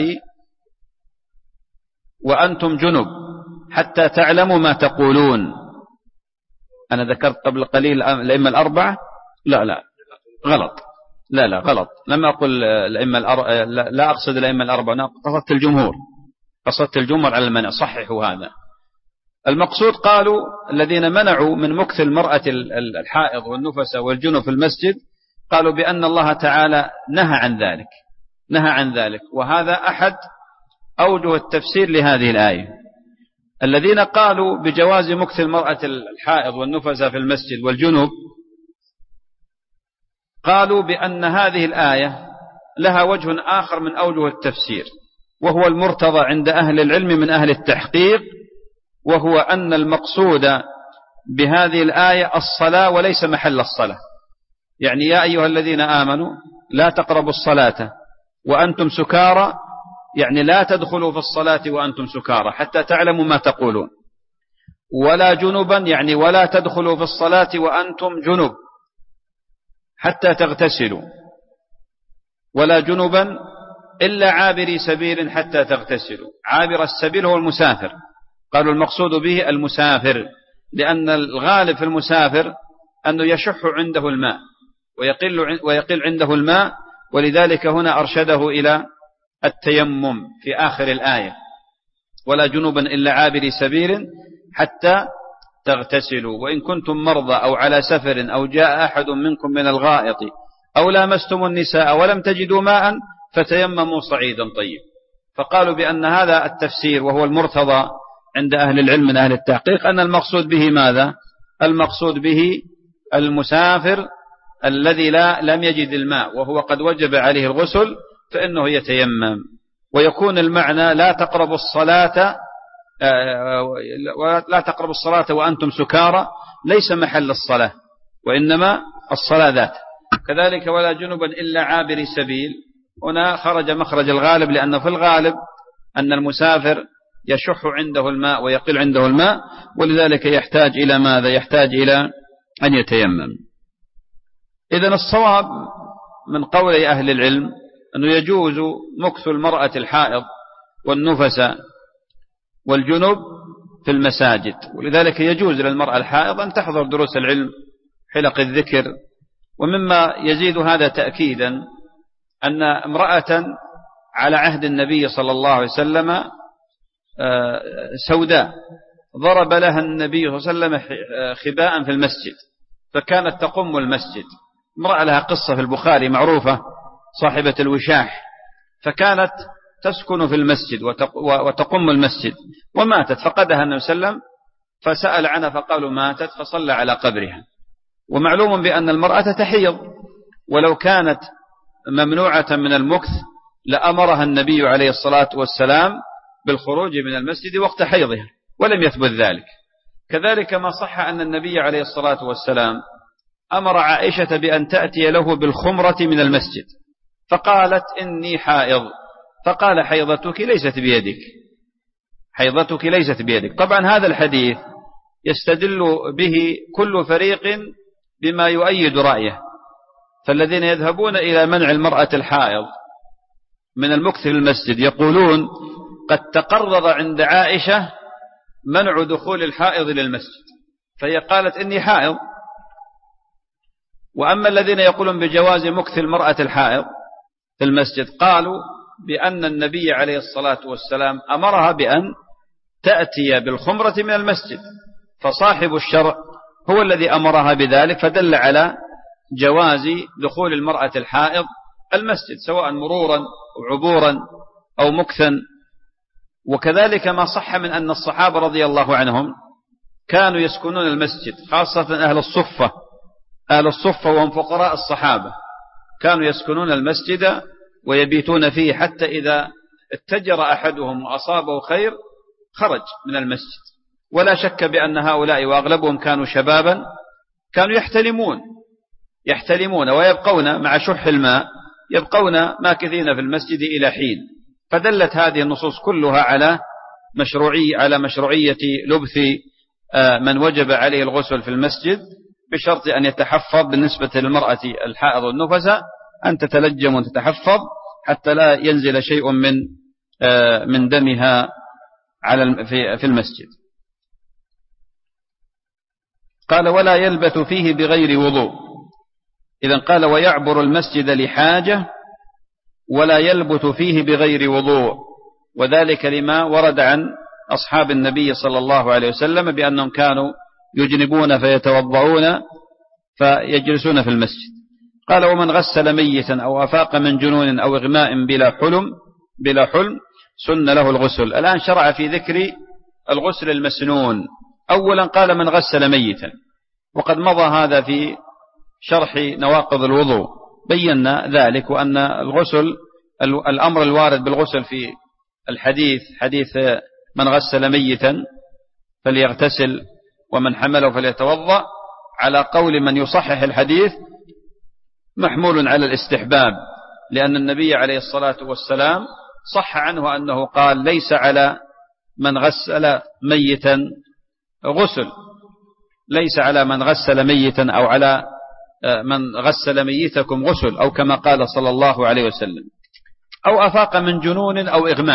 Speaker 2: وأنتم جنب حتى تعلموا ما تقولون. أنا ذكرت قبل قليل الأئمة الأربعة، لا غلط، لا غلط، لم أقل الأئمة لا أقصد الأئمة الأربعة، قصدت الجمهور على المنع، صححوا هذا. المقصود قالوا الذين منعوا من مكث المرأة الحائض والنفس والجنب في المسجد قالوا بأن الله تعالى نهى عن ذلك، وهذا أحد أوجه التفسير لهذه الآية. الذين قالوا بجواز مكث المرأة الحائض والنفس في المسجد والجنب قالوا بأن هذه الآية لها وجه آخر من أوجه التفسير، وهو المرتضى عند أهل العلم من أهل التحقيق، وهو أن المقصود بهذه الآية الصلاة وليس محل الصلاة. يعني يا أيها الذين آمنوا لا تقربوا الصلاة وأنتم سكارى، يعني لا تدخلوا في الصلاة وأنتم سكارى حتى تعلموا ما تقولون، ولا جنبا يعني ولا تدخلوا في الصلاة وأنتم جنب حتى تغتسلوا، ولا جنبا إلا عابري سبيل حتى تغتسلوا. عابر السبيل هو المسافر، قالوا المقصود به المسافر، لأن الغالب في المسافر أنه يشح عنده الماء ويقل عنده الماء، ولذلك هنا أرشده إلى التيمم في آخر الآية، ولا جنوبا إلا عابري سبيل حتى تغتسلوا، وإن كنتم مرضى أو على سفر أو جاء أحد منكم من الغائط أو لامستم النساء ولم تجدوا ماء فتيمموا صعيدا طيب. فقالوا بأن هذا التفسير وهو المرتضى عند أهل العلم من أهل التحقيق أن المقصود به ماذا؟ المقصود به المسافر الذي لم يجد الماء وهو قد وجب عليه الغسل فإنه يتيمم. ويكون المعنى لا تقربوا الصلاة وأنتم سكارى، ليس محل الصلاة وإنما الصلاة ذات. كذلك ولا جنبا إلا عابر سبيل، هنا خرج مخرج الغالب، لأن في الغالب أن المسافر يشح عنده الماء ويقل عنده الماء، ولذلك يحتاج إلى ماذا؟ يحتاج إلى أن يتيمم. إذن الصواب من قول أهل العلم أنه يجوز مكث المرأة الحائض والنفس والجنب في المساجد، ولذلك يجوز للمرأة الحائض أن تحضر دروس العلم، حلق الذكر. ومما يزيد هذا تأكيدا أن امرأة على عهد النبي صلى الله عليه وسلم سوداء ضرب لها النبي صلى الله عليه وسلم خباء في المسجد فكانت تقم المسجد. امرأة لها قصة في البخاري معروفة، صاحبة الوشاح، فكانت تسكن في المسجد وتقم المسجد، وماتت فقدها النبي صلى الله عليه وسلم فسأل عنها فقالوا ماتت، فصلى على قبرها. ومعلوم بأن المرأة تحيض، ولو كانت ممنوعة من المكث لأمرها النبي عليه الصلاة والسلام بالخروج من المسجد وقت حيضها، ولم يثبت ذلك. كذلك ما صح أن النبي عليه الصلاة والسلام أمر عائشة بأن تأتي له بالخمرة من المسجد، فقالت إني حائض، فقال حيضتك ليست بيدك، حيضتك ليست بيدك. طبعا هذا الحديث يستدل به كل فريق بما يؤيد رأيه، فالذين يذهبون إلى منع المرأة الحائض من المكث في المسجد يقولون قد تقرر عند عائشة منع دخول الحائض للمسجد، فهي قالت إني حائض. وأما الذين يقولون بجواز مكث المرأة الحائض في المسجد قالوا بأن النبي عليه الصلاة والسلام أمرها بأن تأتي بالخمرة من المسجد، فصاحب الشرع هو الذي أمرها بذلك، فدل على جواز دخول المرأة الحائض المسجد سواء مرورا أو عبورا أو مكثا. وكذلك ما صح من أن الصحابة رضي الله عنهم كانوا يسكنون المسجد، خاصة أهل الصفة وهم فقراء الصحابة، كانوا يسكنون المسجد ويبيتون فيه، حتى إذا اتجر أحدهم وأصابه خير خرج من المسجد. ولا شك بأن هؤلاء وأغلبهم كانوا شبابا كانوا يحتلمون ويبقون مع شح الماء، يبقون ماكثين في المسجد إلى حين. فدلت هذه النصوص كلها على مشروعية لبث من وجب عليه الغسل في المسجد، بشرط أن يتحفظ بالنسبة للمرأة الحائض والنفساء أن تتلجم وتتحفظ حتى لا ينزل شيء من دمها في المسجد. قال ولا يلبث فيه بغير وضوء. إذن قال ويعبر المسجد لحاجة ولا يلبث فيه بغير وضوء، وذلك لما ورد عن أصحاب النبي صلى الله عليه وسلم بأنهم كانوا يجنبون فيتوضعون فيجلسون في المسجد. قال ومن غسل ميتا أو أفاق من جنون أو إغماء بلا حلم سن له الغسل. الآن شرع في ذكر الغسل المسنون. أولا قال من غسل ميتا، وقد مضى هذا في شرح نواقض الوضوء، بينا ذلك، وأن الغسل الأمر الوارد بالغسل في الحديث حديث من غسل ميتا فليغتسل ومن حمله فليتوضأ، على قول من يصحح الحديث محمول على الاستحباب، لأن النبي عليه الصلاة والسلام صح عنه أنه قال ليس على من غسل ميتا غسل، ليس على من غسل ميتا أو على من غسل ميتكم غسل، أو كما قال صلى الله عليه وسلم. أو أفاق من جنون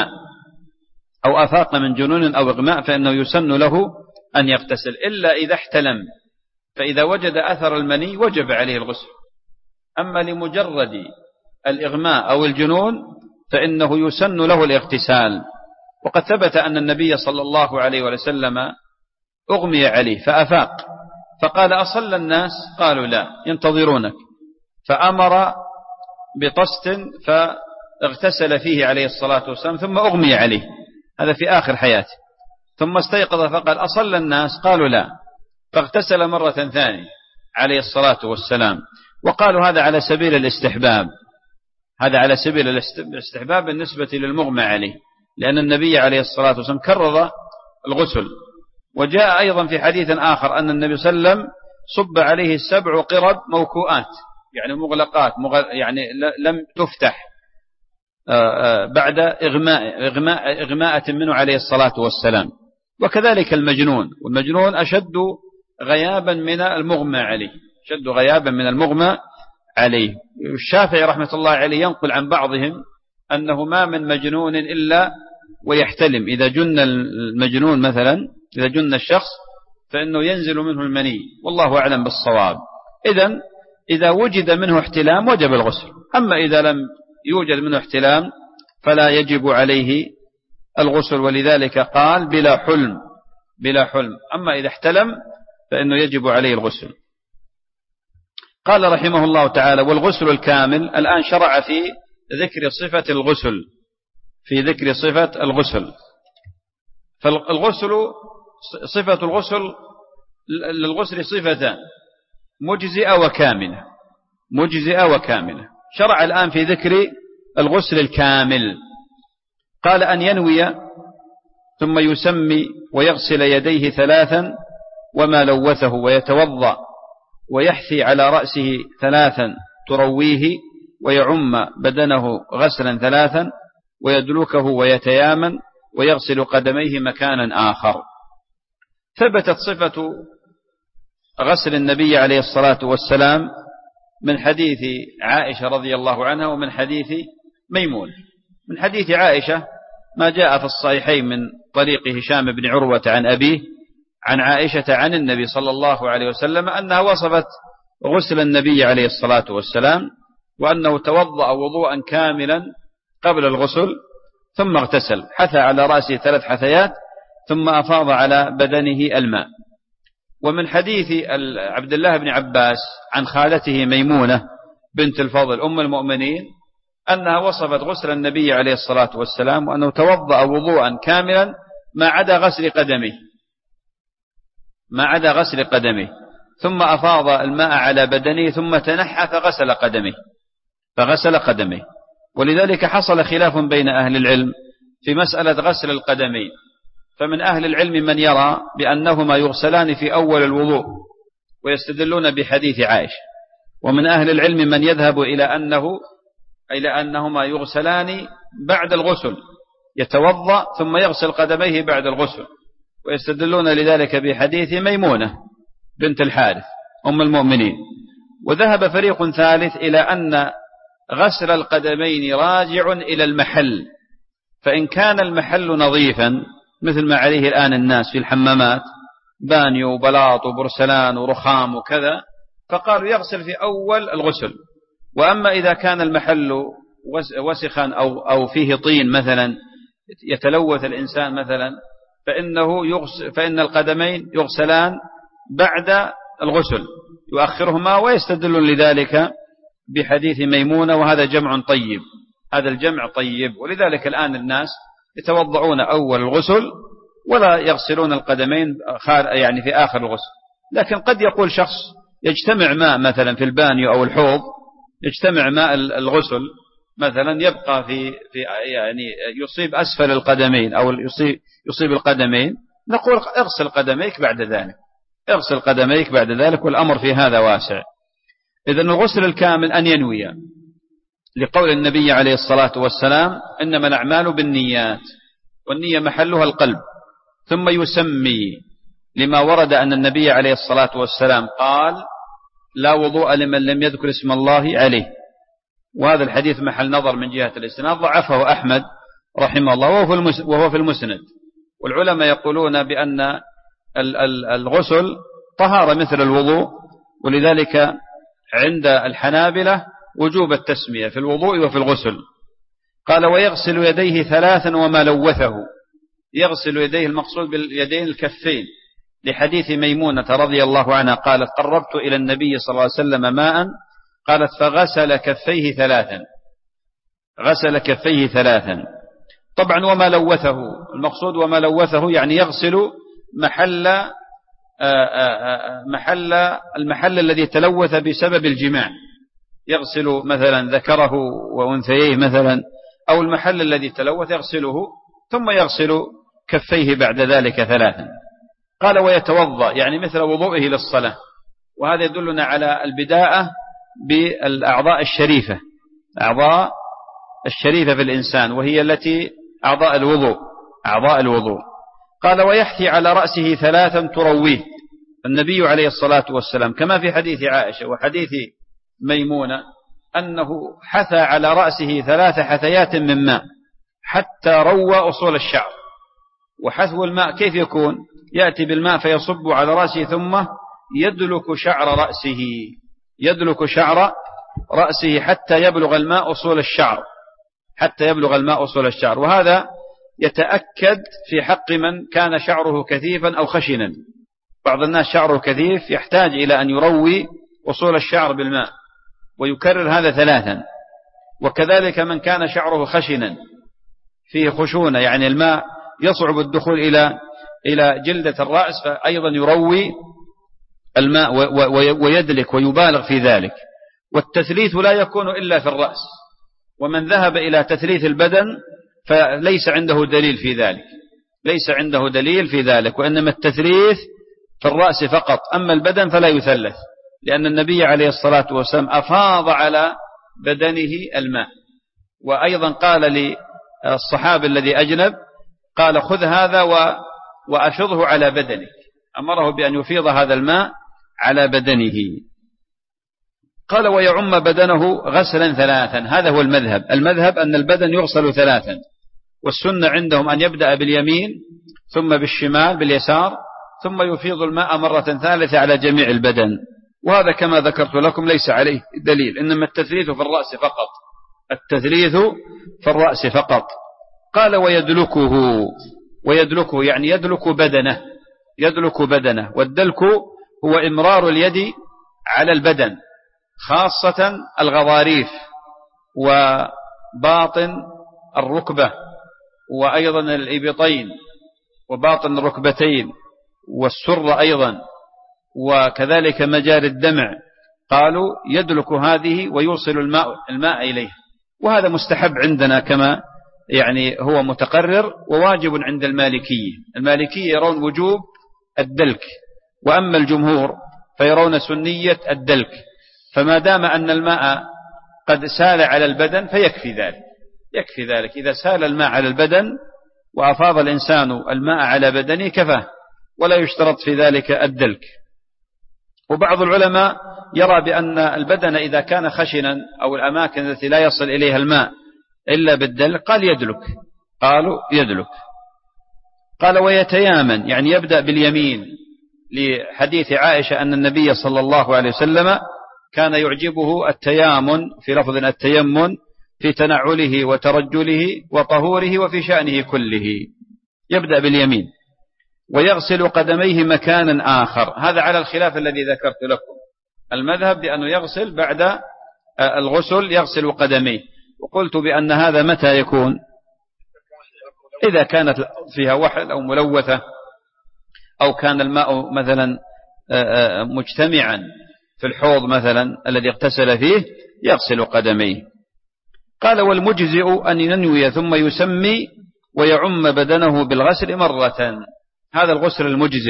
Speaker 2: أو إغماء فإنه يسن له أن يغتسل، إلا إذا احتلم، فإذا وجد أثر المني وجب عليه الغسل. أما لمجرد الإغماء أو الجنون فإنه يسن له الاغتسال. وقد ثبت أن النبي صلى الله عليه وسلم أغمي عليه فأفاق، فقال أصلى الناس؟ قالوا لا ينتظرونك، فأمر بطست فاغتسل فيه عليه الصلاة والسلام ثم أغمي عليه، هذا في آخر حياته، ثم استيقظ فقال أصلى الناس؟ قالوا لا، فاغتسل مرة ثانية عليه الصلاة والسلام. وقالوا هذا على سبيل الاستحباب، هذا على سبيل الاستحباب بالنسبة للمغمى عليه، لأن النبي عليه الصلاة والسلام كرر الغسل. وجاء أيضا في حديث آخر أن النبي صلى الله عليه وسلم صب عليه 7 قرب موكوءات، يعني مغلقات، يعني لم تفتح بعد إغماءة منه عليه الصلاة والسلام. وكذلك المجنون، والمجنون أشد غيابا من المغمى عليه، أشد غيابا من المغمى عليه. الشافعي رحمة الله عليه ينقل عن بعضهم أنه ما من مجنون إلا ويحتلم، إذا جن المجنون مثلا، إذا جن الشخص فإنه ينزل منه المني، والله أعلم بالصواب. إذا وجد منه احتلام وجب الغسل، أما إذا لم يوجد منه احتلام فلا يجب عليه الغسل، ولذلك قال بلا حلم، أما إذا احتلم فإنه يجب عليه الغسل. قال رحمه الله تعالى: والغسل الكامل. الآن شرع في ذكر صفة الغسل، في ذكر صفة الغسل. فالغسل صفة الغسل للغسل صفتان: مجزئة وكاملة. شرع الآن في ذكر الغسل الكامل. قال: أن ينوي ثم يسمي ويغسل يديه 3 وما لوثه، ويتوضأ ويحثي على رأسه 3 ترويه، ويعم بدنه غسلا 3 ويدلكه ويتيامن، ويغسل قدميه مكانا آخر. ثبتت صفة غسل النبي عليه الصلاة والسلام من حديث عائشة رضي الله عنها ومن حديث ميمون. من حديث عائشة ما جاء في الصحيحين من طريق هشام بن عروة عن أبيه عن عائشة عن النبي صلى الله عليه وسلم أنها وصفت غسل النبي عليه الصلاة والسلام، وأنه توضأ وضوءا كاملا قبل الغسل ثم اغتسل، حثى على رأسه 3 حثيات ثم أفاض على بدنه الماء. ومن حديث عبد الله بن عباس عن خالته ميمونة بنت الفضل أم المؤمنين أنها وصفت غسل النبي عليه الصلاة والسلام وأنه توضأ وضوءا كاملا ما عدا غسل قدمه، ثم أفاض الماء على بدنه ثم تنحى فغسل قدمه. ولذلك حصل خلاف بين أهل العلم في مسألة غسل القدمين، فمن أهل العلم من يرى بأنهما يغسلان في أول الوضوء ويستدلون بحديث عائشة، ومن أهل العلم من يذهب إلى أنهما يغسلان بعد الغسل، يتوضأ ثم يغسل قدميه بعد الغسل، ويستدلون لذلك بحديث ميمونة بنت الحارث أم المؤمنين. وذهب فريق ثالث إلى أن غسل القدمين راجع إلى المحل، فإن كان المحل نظيفا مثل ما عليه الآن الناس في الحمامات، بانيو وبلاط وبرسلان ورخام وكذا، فقالوا يغسل في أول الغسل. وأما إذا كان المحل وسخا أو فيه طين مثلا يتلوث الإنسان مثلا، فإن القدمين يغسلان بعد الغسل، يؤخرهما، ويستدلون لذلك بحديث ميمونة، وهذا جمع طيب، هذا الجمع طيب. ولذلك الآن الناس يتوضعون أول الغسل ولا يغسلون القدمين يعني في آخر الغسل. لكن قد يقول شخص يجتمع ماء مثلا في البانيو أو الحوض، يجتمع ماء الغسل مثلا يبقى في يعني يصيب أسفل القدمين أو يصيب القدمين، نقول اغسل قدميك بعد ذلك، والأمر في هذا واسع. إذن الغسل الكامل أن ينوي، لقول النبي عليه الصلاة والسلام: إنما الأعمال بالنيات، والنية محلها القلب. ثم يسمي، لما ورد أن النبي عليه الصلاة والسلام قال: لا وضوء لمن لم يذكر اسم الله عليه. وهذا الحديث محل نظر من جهة الإسناد، ضعفه أحمد رحمه الله وهو في المسند. والعلماء يقولون بأن الغسل طهارة مثل الوضوء، ولذلك عند الحنابلة وجوب التسمية في الوضوء وفي الغسل. قال: ويغسل يديه 3 وما لوثه. يغسل يديه المقصود باليدين الكفين، لحديث ميمونة رضي الله عنها قالت قربت إلى النبي صلى الله عليه وسلم ماء، قالت فغسل كفيه ثلاثا، غسل كفيه ثلاثا. طبعا وما لوثه، المقصود وما لوثه يعني يغسل المحل الذي تلوث بسبب الجماع، يغسل مثلا ذكره وأنثيه مثلا، أو المحل الذي تلوث يغسله، ثم يغسل كفيه بعد ذلك ثلاثا. قال ويتوضأ يعني مثل وضوئه للصلاة. وهذا يدلنا على البداءة بالأعضاء الشريفة، أعضاء الشريفة في الإنسان، وهي التي أعضاء الوضوء. قال ويحثي على رأسه ثلاثا ترويه. النبي عليه الصلاة والسلام كما في حديث عائشة وحديث ميمونة أنه حثى على رأسه 3 حثيات من ماء حتى روى أصول الشعر. وحثو الماء كيف يكون؟ يأتي بالماء فيصب على رأسه ثم يدلك شعر رأسه حتى يبلغ الماء أصول الشعر. وهذا يتأكد في حق من كان شعره كثيفا أو خشنا. بعض الناس شعره كثيف يحتاج إلى أن يروي أصول الشعر بالماء ويكرر هذا 3. وكذلك من كان شعره خشنا فيه خشونة، يعني الماء يصعب الدخول إلى جلدة الرأس، فأيضا يروي الماء ويدلك ويبالغ في ذلك. والتثليث لا يكون إلا في الرأس، ومن ذهب إلى تثليث البدن فليس عنده دليل في ذلك، وإنما التثليث في الرأس فقط، أما البدن فلا يثلث، لأن النبي عليه الصلاة والسلام أفاض على بدنه الماء. وأيضا قال للصحابي الذي أجنب قال خذ هذا وأفضه على بدنك، أمره بأن يفيض هذا الماء على بدنه. قال ويعم بدنه غسلا 3. هذا هو المذهب أن البدن يغسل 3، والسنة عندهم أن يبدأ باليمين ثم بالشمال باليسار، ثم يفيض الماء مرة ثالثة على جميع البدن. وهذا كما ذكرت لكم ليس عليه دليل، إنما التثليث في الرأس فقط. قال ويدلكه يعني يدلك بدنه. والدلك هو إمرار اليد على البدن، خاصة الغضاريف وباطن الركبة وأيضا الإبطين وباطن الركبتين والسر أيضا، وكذلك مجاري الدمع. قالوا يدلك هذه ويوصل الماء إليه. وهذا مستحب عندنا كما يعني هو متقرر، وواجب عند المالكية يرون وجوب الدلك، وأما الجمهور فيرون سنية الدلك. فما دام أن الماء قد سال على البدن فيكفي ذلك. إذا سال الماء على البدن وأفاض الإنسان الماء على بدنه كفاه، ولا يشترط في ذلك الدلك. وبعض العلماء يرى بأن البدن إذا كان خشنا أو الأماكن التي لا يصل إليها الماء إلا بالدلك قالوا يدلك. قال ويتيامن يعني يبدأ باليمين، لحديث عائشة أن النبي صلى الله عليه وسلم كان يعجبه التيامن، في لفظ التيمن، في تنعله وترجله وطهوره وفي شأنه كله. يبدأ باليمين ويغسل قدميه مكانا آخر. هذا على الخلاف الذي ذكرت لكم. المذهب بأنه يغسل بعد الغسل يغسل قدميه، وقلت بأن هذا متى يكون؟ إذا كانت فيها وحل أو ملوثة، أو كان الماء مثلا مجتمعا في الحوض مثلا الذي اغتسل فيه يغسل قدميه. قال والمجزئ أن ينوي ثم يسمي ويعم بدنه بالغسل مرة. هذا الغسل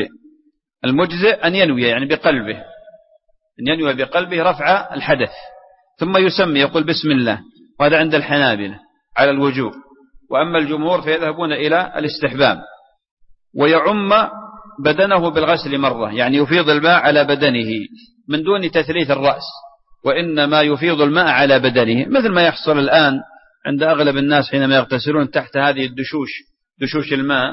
Speaker 2: المجزئ أن ينوي يعني بقلبه، أن ينوي بقلبه رفع الحدث، ثم يسمي يقول بسم الله، وهذا عند الحنابلة على الوجوب، وأما الجمهور فيذهبون إلى الاستحباب. ويعم بدنه بالغسل مرة يعني يفيض الماء على بدنه من دون تثليث الرأس، وإنما يفيض الماء على بدنه، مثل ما يحصل الآن عند أغلب الناس حينما يغتسلون تحت هذه دشوش الماء،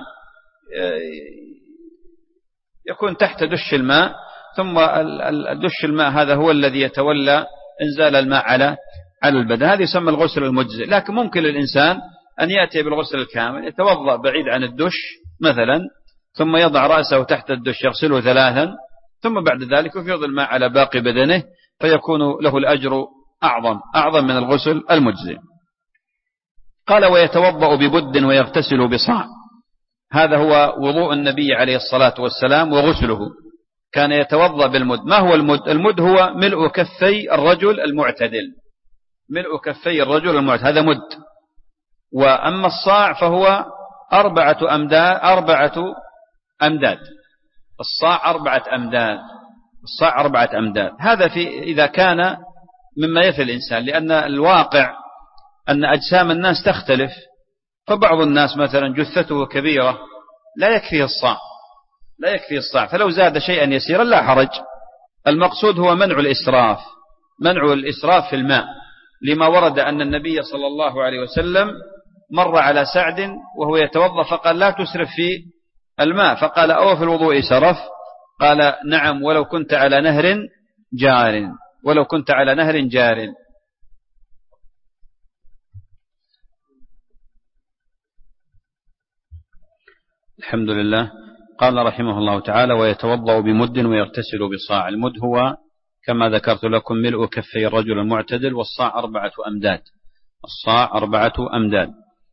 Speaker 2: يكون تحت دش الماء، ثم دش الماء هذا هو الذي يتولى إنزال الماء على البدن. هذا يسمى الغسل المجزئ. لكن ممكن للإنسان أن يأتي بالغسل الكامل، يتوضأ بعيد عن الدش مثلا، ثم يضع رأسه تحت الدش يغسله 3، ثم بعد ذلك يفيض الماء على باقي بدنه، فيكون له الأجر أعظم من الغسل المجزئ. قال ويتوضأ ببد ويغتسل بصاع. هذا هو وضوء النبي عليه الصلاة والسلام وغسله، كان يتوضأ بالمد. ما هو المد؟ المد هو ملء كفي الرجل المعتدل، ملء كفي الرجل المعتدل، هذا مد. وأما الصاع فهو 4 أمداد. الصاع 4 أمداد، الصاع 4 أمداد. هذا إذا كان مما يفي الإنسان، لأن الواقع أن أجسام الناس تختلف، فبعض الناس مثلا جثته كبيرة لا يكفيه الصاع، فلو زاد شيئا يسيرا لا حرج. المقصود هو منع الإسراف في الماء، لما ورد أن النبي صلى الله عليه وسلم مر على سعد وهو يتوضأ فقال لا تسرف في الماء، فقال أو في الوضوء سرف؟ قال نعم، ولو كنت على نهر جار. الحمد لله. قال رحمه الله تعالى ويتوضأ بمد ويغتسل بصاع. المد هو كما ذكرت لكم ملء كفي الرجل المعتدل، والصاع 4 أمداد، الصاع 4 أمداد.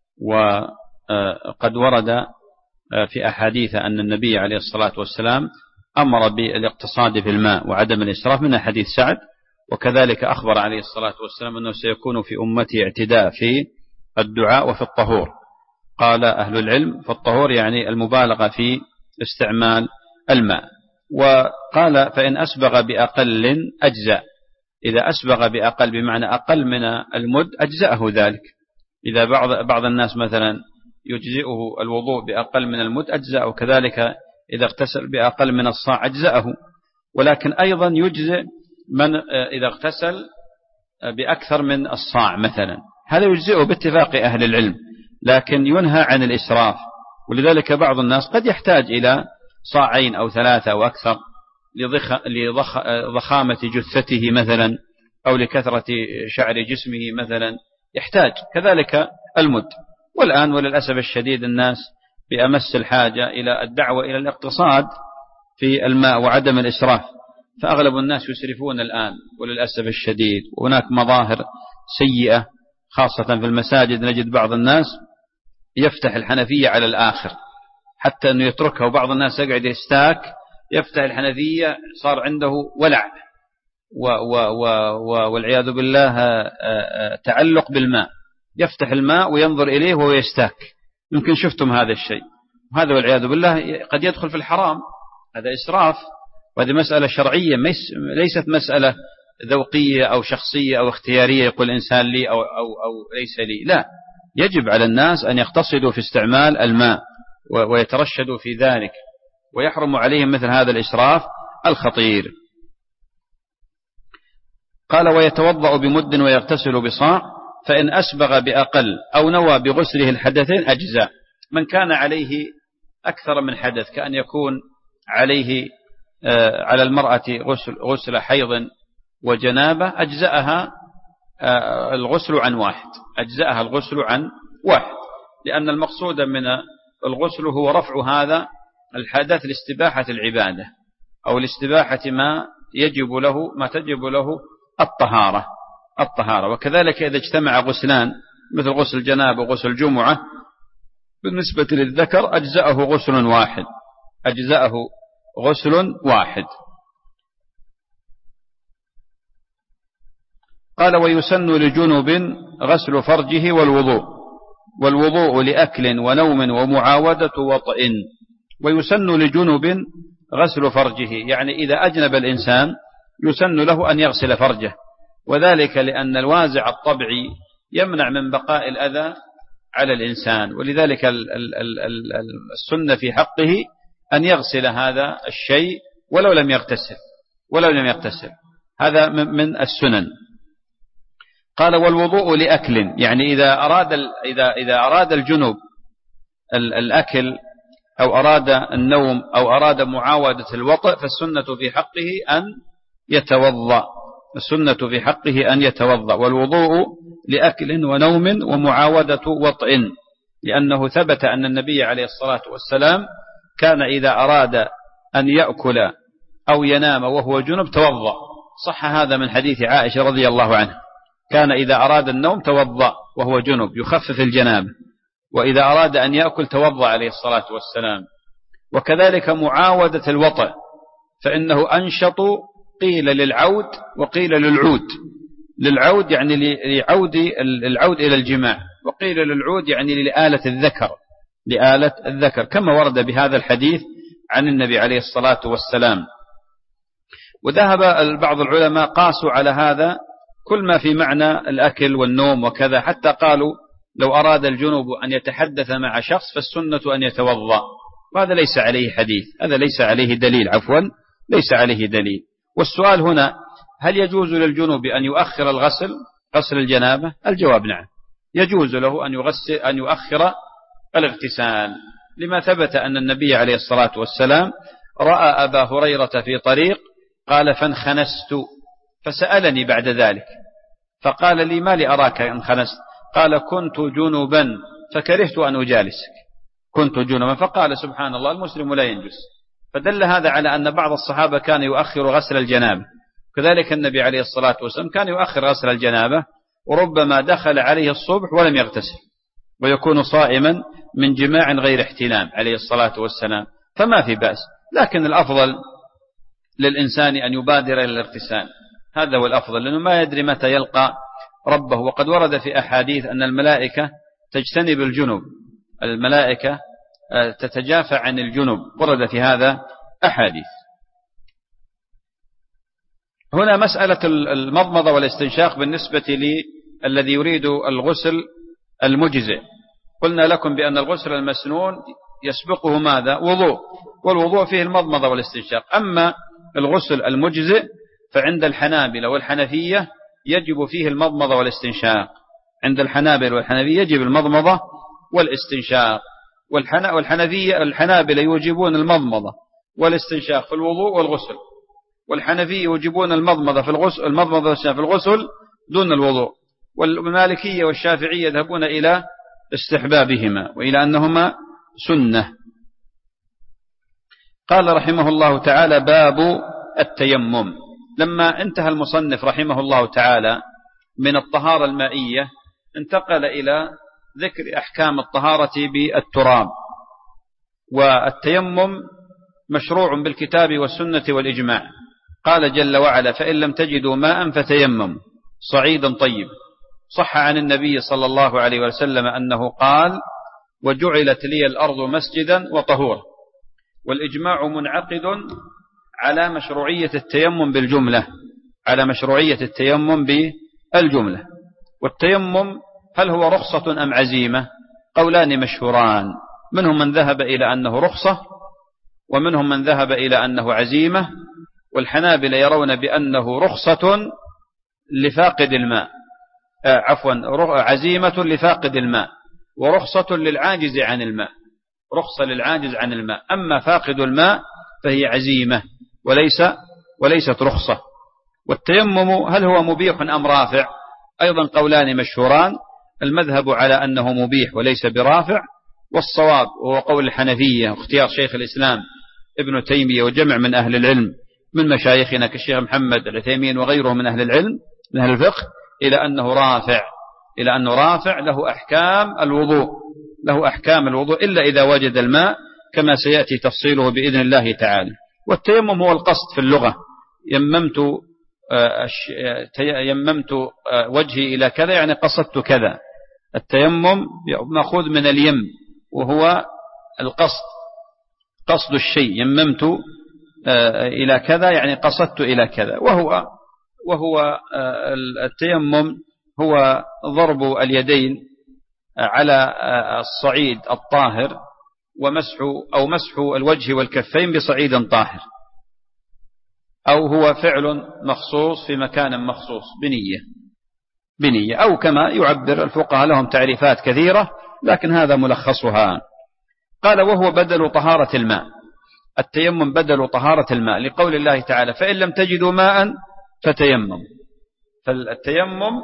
Speaker 2: وقد ورد في أحاديث أن النبي عليه الصلاة والسلام أمر بالاقتصاد في الماء وعدم الإسراف، من حديث سعد. وكذلك أخبر عليه الصلاة والسلام أنه سيكون في أمتي اعتداء في الدعاء وفي الطهور. قال أهل العلم في الطهور يعني المبالغة في استعمال الماء. وقال فإن أسبغ بأقل أجزاء، إذا أسبغ بأقل بمعنى أقل من المد أجزأه ذلك. إذا بعض الناس مثلا يجزئه الوضوء بأقل من المد أجزأه، كذلك إذا اغتسل بأقل من الصاع أجزأه. ولكن أيضا يجزئ من إذا اغتسل بأكثر من الصاع مثلا، هذا يجزئه باتفاق أهل العلم، لكن ينهى عن الإسراف. ولذلك بعض الناس قد يحتاج إلى 2 أو 3 أو أكثر لضخامة جثته مثلا، أو لكثرة شعر جسمه مثلا يحتاج، كذلك المد. والآن وللأسف الشديد الناس بأمس الحاجة إلى الدعوة إلى الاقتصاد في الماء وعدم الإسراف، فأغلب الناس يسرفون الآن وللأسف الشديد. وهناك مظاهر سيئة خاصة في المساجد، نجد بعض الناس يفتح الحنفية على الآخر حتى أنه يتركها، وبعض الناس يقعد يستاك يفتح الحنفية صار عنده ولع والعياذ بالله تعلق بالماء، يفتح الماء وينظر إليه وهو يستاك. يمكن شفتم هذا الشيء، وهذا والعياذ بالله قد يدخل في الحرام، هذا إسراف. وهذه مسألة شرعية، ليست مسألة ذوقية أو شخصية أو اختيارية يقول الإنسان لي أو ليس لي، لا، يجب على الناس أن يقتصدوا في استعمال الماء ويترشدوا في ذلك، ويحرم عليهم مثل هذا الإسراف الخطير. قال ويتوضأ بمد ويغتسل بصاع، فإن أسبغ بأقل أو نوى بغسله الحدثين أجزاء. من كان عليه أكثر من حدث، كأن يكون عليه على المرأة غسل حيض وجنابة، أجزأها الغسل عن واحد، لأن المقصود من الغسل هو رفع هذا الحدث لاستباحة العبادة، أو لاستباحة ما تجب له الطهارة. وكذلك إذا اجتمع غسلان مثل غسل الجنابة وغسل الجمعة، بالنسبة للذكر أجزأه غسل واحد. قال ويسن لجنب غسل فرجه والوضوء لأكل ونوم ومعاودة وطئ. ويسن لجنب غسل فرجه، يعني إذا أجنب الإنسان يسن له أن يغسل فرجه، وذلك لأن الوازع الطبيعي يمنع من بقاء الأذى على الإنسان، ولذلك السنة في حقه أن يغسل هذا الشيء ولو لم يغتسل، هذا من السنن. قال والوضوء لأكل، يعني إذا أراد الجنوب الأكل أو أراد النوم أو أراد معاودة الوطئ، فالسنة في حقه أن يتوضأ. والوضوء لأكل ونوم ومعاودة وطئ، لأنه ثبت أن النبي عليه الصلاة والسلام كان إذا أراد أن يأكل أو ينام وهو جنب توضأ. صح هذا من حديث عائشة رضي الله عنها، كان إذا أراد النوم توضأ وهو جنب يخفف الجنابة، وإذا أراد أن يأكل توضأ عليه الصلاة والسلام. وكذلك معاودة الوطئ، فإنه أنشط، قيل للعود وقيل للعود. للعود يعني العود إلى الجماع، وقيل للعود يعني لآلة الذكر كما ورد بهذا الحديث عن النبي عليه الصلاة والسلام. وذهب بعض العلماء قاسوا على هذا كل ما في معنى الأكل والنوم وكذا، حتى قالوا لو أراد الجنوب أن يتحدث مع شخص فالسنة أن يتوضأ، وهذا ليس عليه حديث، هذا ليس عليه دليل، ليس عليه دليل. والسؤال هنا هل يجوز للجنوب أن يؤخر غسل الجنابة؟ الجواب نعم، يجوز له أن يؤخر الاغتسال، لما ثبت أن النبي عليه الصلاة والسلام رأى أبا هريرة في طريق قال فانخنست، فسألني بعد ذلك فقال لي ما لي أراك انخنست؟ قال كنت جنبا فكرهت أن أجالسك، كنت جنبا. فقال سبحان الله المسلم لا ينجس. فدل هذا على أن بعض الصحابة كان يؤخر غسل الجنابة، كذلك النبي عليه الصلاة والسلام كان يؤخر غسل الجنابة، وربما دخل عليه الصبح ولم يغتسل ويكون صائما من جماع غير احتلام عليه الصلاة والسلام، فما في بأس. لكن الأفضل للإنسان أن يبادر إلى الاغتسال، هذا هو الأفضل، لأنه ما يدري متى يلقى ربه. وقد ورد في أحاديث أن الملائكة تجتنب الجنب، الملائكة تتجافى عن الجنب، ورد في هذا أحاديث. هنا مسألة المضمضة والاستنشاق بالنسبة للذي يريد الغسل المجزئ. قلنا لكم بأن الغسل المسنون يسبقه ماذا؟ وضوء، والوضوء فيه المضمضة والاستنشاق. أما الغسل المجزئ فعند الحنابلة والحنفية يجب فيه المضمضة والاستنشاق، عند الحنابلة والحنفية يجب المضمضة والاستنشاق، الحنابلة يوجبون المضمضة والاستنشاق في الوضوء والغسل، والحنفية يوجبون المضمضة في الغسل دون الوضوء، والمالكية والشافعية يذهبون إلى استحبابهما وإلى أنهما سنة. قال رحمه الله تعالى باب التيمم. لما انتهى المصنف رحمه الله تعالى من الطهارة المائية انتقل إلى ذكر أحكام الطهارة بالتراب. والتيمم مشروع بالكتاب والسنة والإجماع، قال جل وعلا فإن لم تجدوا ماء فتيمموا صعيدا طيب. صح عن النبي صلى الله عليه وسلم أنه قال وجعلت لي الأرض مسجدا وطهورا. والإجماع منعقد على مشروعية التيمم بالجملة، على مشروعية التيمم بالجملة. والتيمم هل هو رخصة أم عزيمة؟ قولان مشهوران، منهم من ذهب إلى أنه رخصة ومنهم من ذهب إلى أنه عزيمة. والحنابلة يرون بأنه رخصة لفاقد الماء، عزيمة لفاقد الماء، ورخصة للعاجز عن الماء، رخصة للعاجز عن الماء. أما فاقد الماء فهي عزيمة وليست رخصة. والتيمم هل هو مبيح أم رافع؟ أيضا قولان مشهوران، المذهب على أنه مبيح وليس برافع، والصواب وهو قول الحنفية واختيار شيخ الإسلام ابن تيمية وجمع من أهل العلم من مشايخنا كالشيخ محمد العثيمين وغيره من أهل العلم من أهل الفقه إلى أنه رافع له أحكام الوضوء إلا إذا وجد الماء كما سيأتي تفصيله بإذن الله تعالى. والتيمم هو القصد في اللغة، يممت وجهي إلى كذا يعني قصدت كذا. التيمم مأخوذ من اليم وهو القصد، قصد الشيء، يممت إلى كذا يعني قصدت إلى كذا. وهو التيمم هو ضرب اليدين على الصعيد الطاهر ومسح الوجه والكفين بصعيد طاهر، أو هو فعل مخصوص في مكان مخصوص بنية، أو كما يعبر الفقهاء لهم تعريفات كثيرة لكن هذا ملخصها. قال وهو بدل طهارة الماء، التيمم بدل طهارة الماء لقول الله تعالى فإن لم تجدوا ماء فتيمم، فالتيمم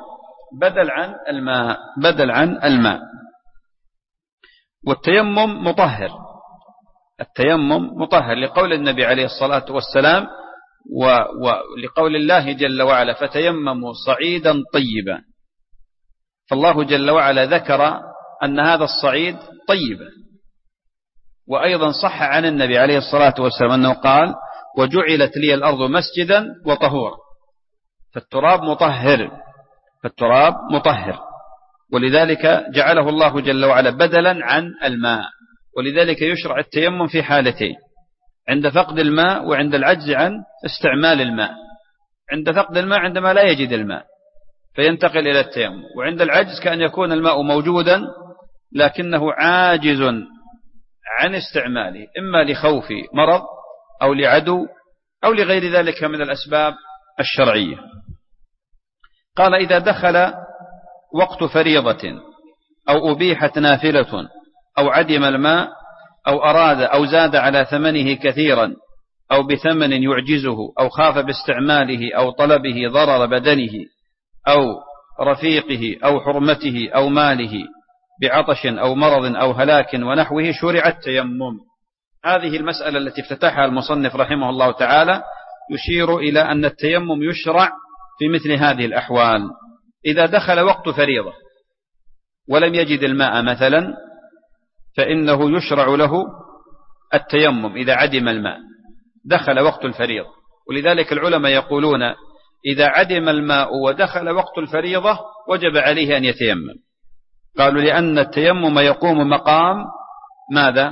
Speaker 2: بدل عن الماء. والتيمم مطهر، التيمم مطهر لقول النبي عليه الصلاة والسلام ولقول الله جل وعلا فتيمموا صعيدا طيبا. فالله جل وعلا ذكر أن هذا الصعيد طيبا. وأيضا صح عن النبي عليه الصلاة والسلام أنه قال وجعلت لي الأرض مسجدا وطهورا. فالتراب مطهر ولذلك جعله الله جل وعلا بدلا عن الماء. ولذلك يشرع التيمم في حالتين: عند فقد الماء وعند العجز عن استعمال الماء. عند فقد الماء عندما لا يجد الماء فينتقل إلى التيمم، وعند العجز كأن يكون الماء موجودا لكنه عاجز عن استعماله، إما لخوف مرض أو لعدو أو لغير ذلك من الأسباب الشرعية. قال إذا دخل وقت فريضة أو أبيحت نافلة أو عدم الماء أو أراد أو زاد على ثمنه كثيرا أو بثمن يعجزه أو خاف باستعماله أو طلبه ضرر بدنه أو رفيقه أو حرمته أو ماله بعطش أو مرض أو هلاك ونحوه شرع التيمم. هذه المسألة التي افتتحها المصنف رحمه الله تعالى يشير إلى أن التيمم يشرع في مثل هذه الأحوال. إذا دخل وقت فريضة ولم يجد الماء مثلا فإنه يشرع له التيمم إذا عدم الماء، دخل وقت الفريضة. ولذلك العلماء يقولون إذا عدم الماء ودخل وقت الفريضة وجب عليه أن يتيمم. قالوا لأن التيمم يقوم مقام ماذا؟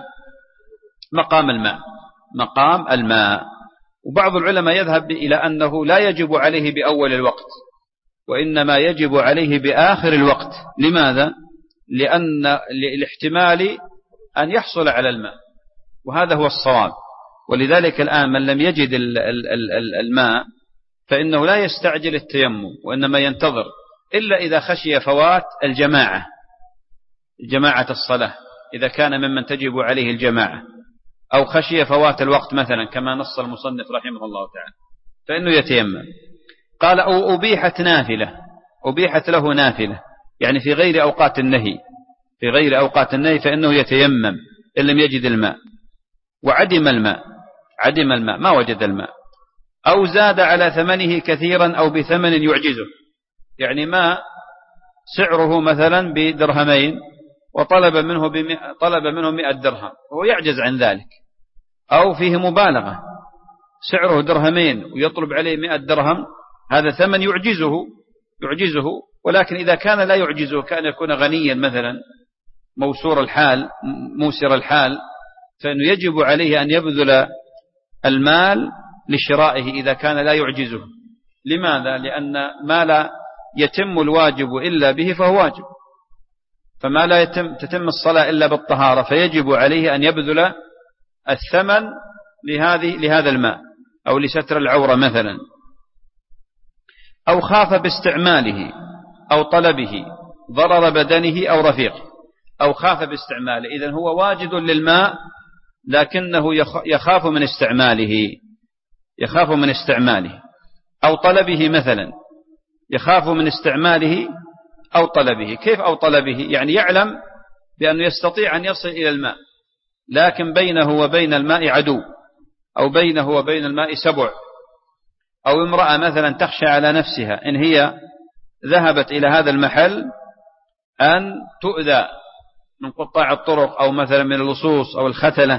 Speaker 2: مقام الماء. وبعض العلماء يذهب إلى أنه لا يجب عليه بأول الوقت وإنما يجب عليه بآخر الوقت. لماذا؟ لأن الاحتمال أن يحصل على الماء، وهذا هو الصواب. ولذلك الآن من لم يجد الماء فإنه لا يستعجل التيمم وإنما ينتظر، إلا إذا خشي فوات جماعة الصلاة، إذا كان ممن تجب عليه الجماعة، أو خشي فوات الوقت مثلا كما نص المصنف رحمه الله تعالى فإنه يتيمم. قال أو أبيحت له نافلة، يعني في غير أوقات النهي فإنه يتيمم إن لم يجد الماء. وعدم الماء ما وجد الماء، أو زاد على ثمنه كثيرا أو بثمن يعجزه، يعني ما سعره مثلا بدرهمين وطلب منه 100 درهم وهو يعجز عن ذلك، أو فيه مبالغة سعره درهمين ويطلب عليه 100 درهم، هذا ثمن يعجزه. ولكن إذا كان لا يعجزه كان يكون غنيا مثلا موسر الحال فإنه يجب عليه أن يبذل المال لشرائه إذا كان لا يعجزه. لماذا؟ لأن ما لا يتم الواجب إلا به فهو واجب، فما لا تتم الصلاة إلا بالطهارة، فيجب عليه أن يبذل الثمن لهذا الماء أو لستر العورة مثلا. أو خاف باستعماله أو طلبه ضرر بدنه أو رفيقه، أو خاف باستعماله، إذن هو واجد للماء لكنه يخاف من استعماله أو طلبه مثلا، يخاف من استعماله أو طلبه. كيف أو طلبه؟ يعني يعلم بأنه يستطيع أن يصل إلى الماء لكن بينه وبين الماء عدو، أو بينه وبين الماء سبع، أو امرأة مثلا تخشى على نفسها إن هي ذهبت إلى هذا المحل أن تؤذى من قطاع الطرق أو مثلا من اللصوص أو الختلة،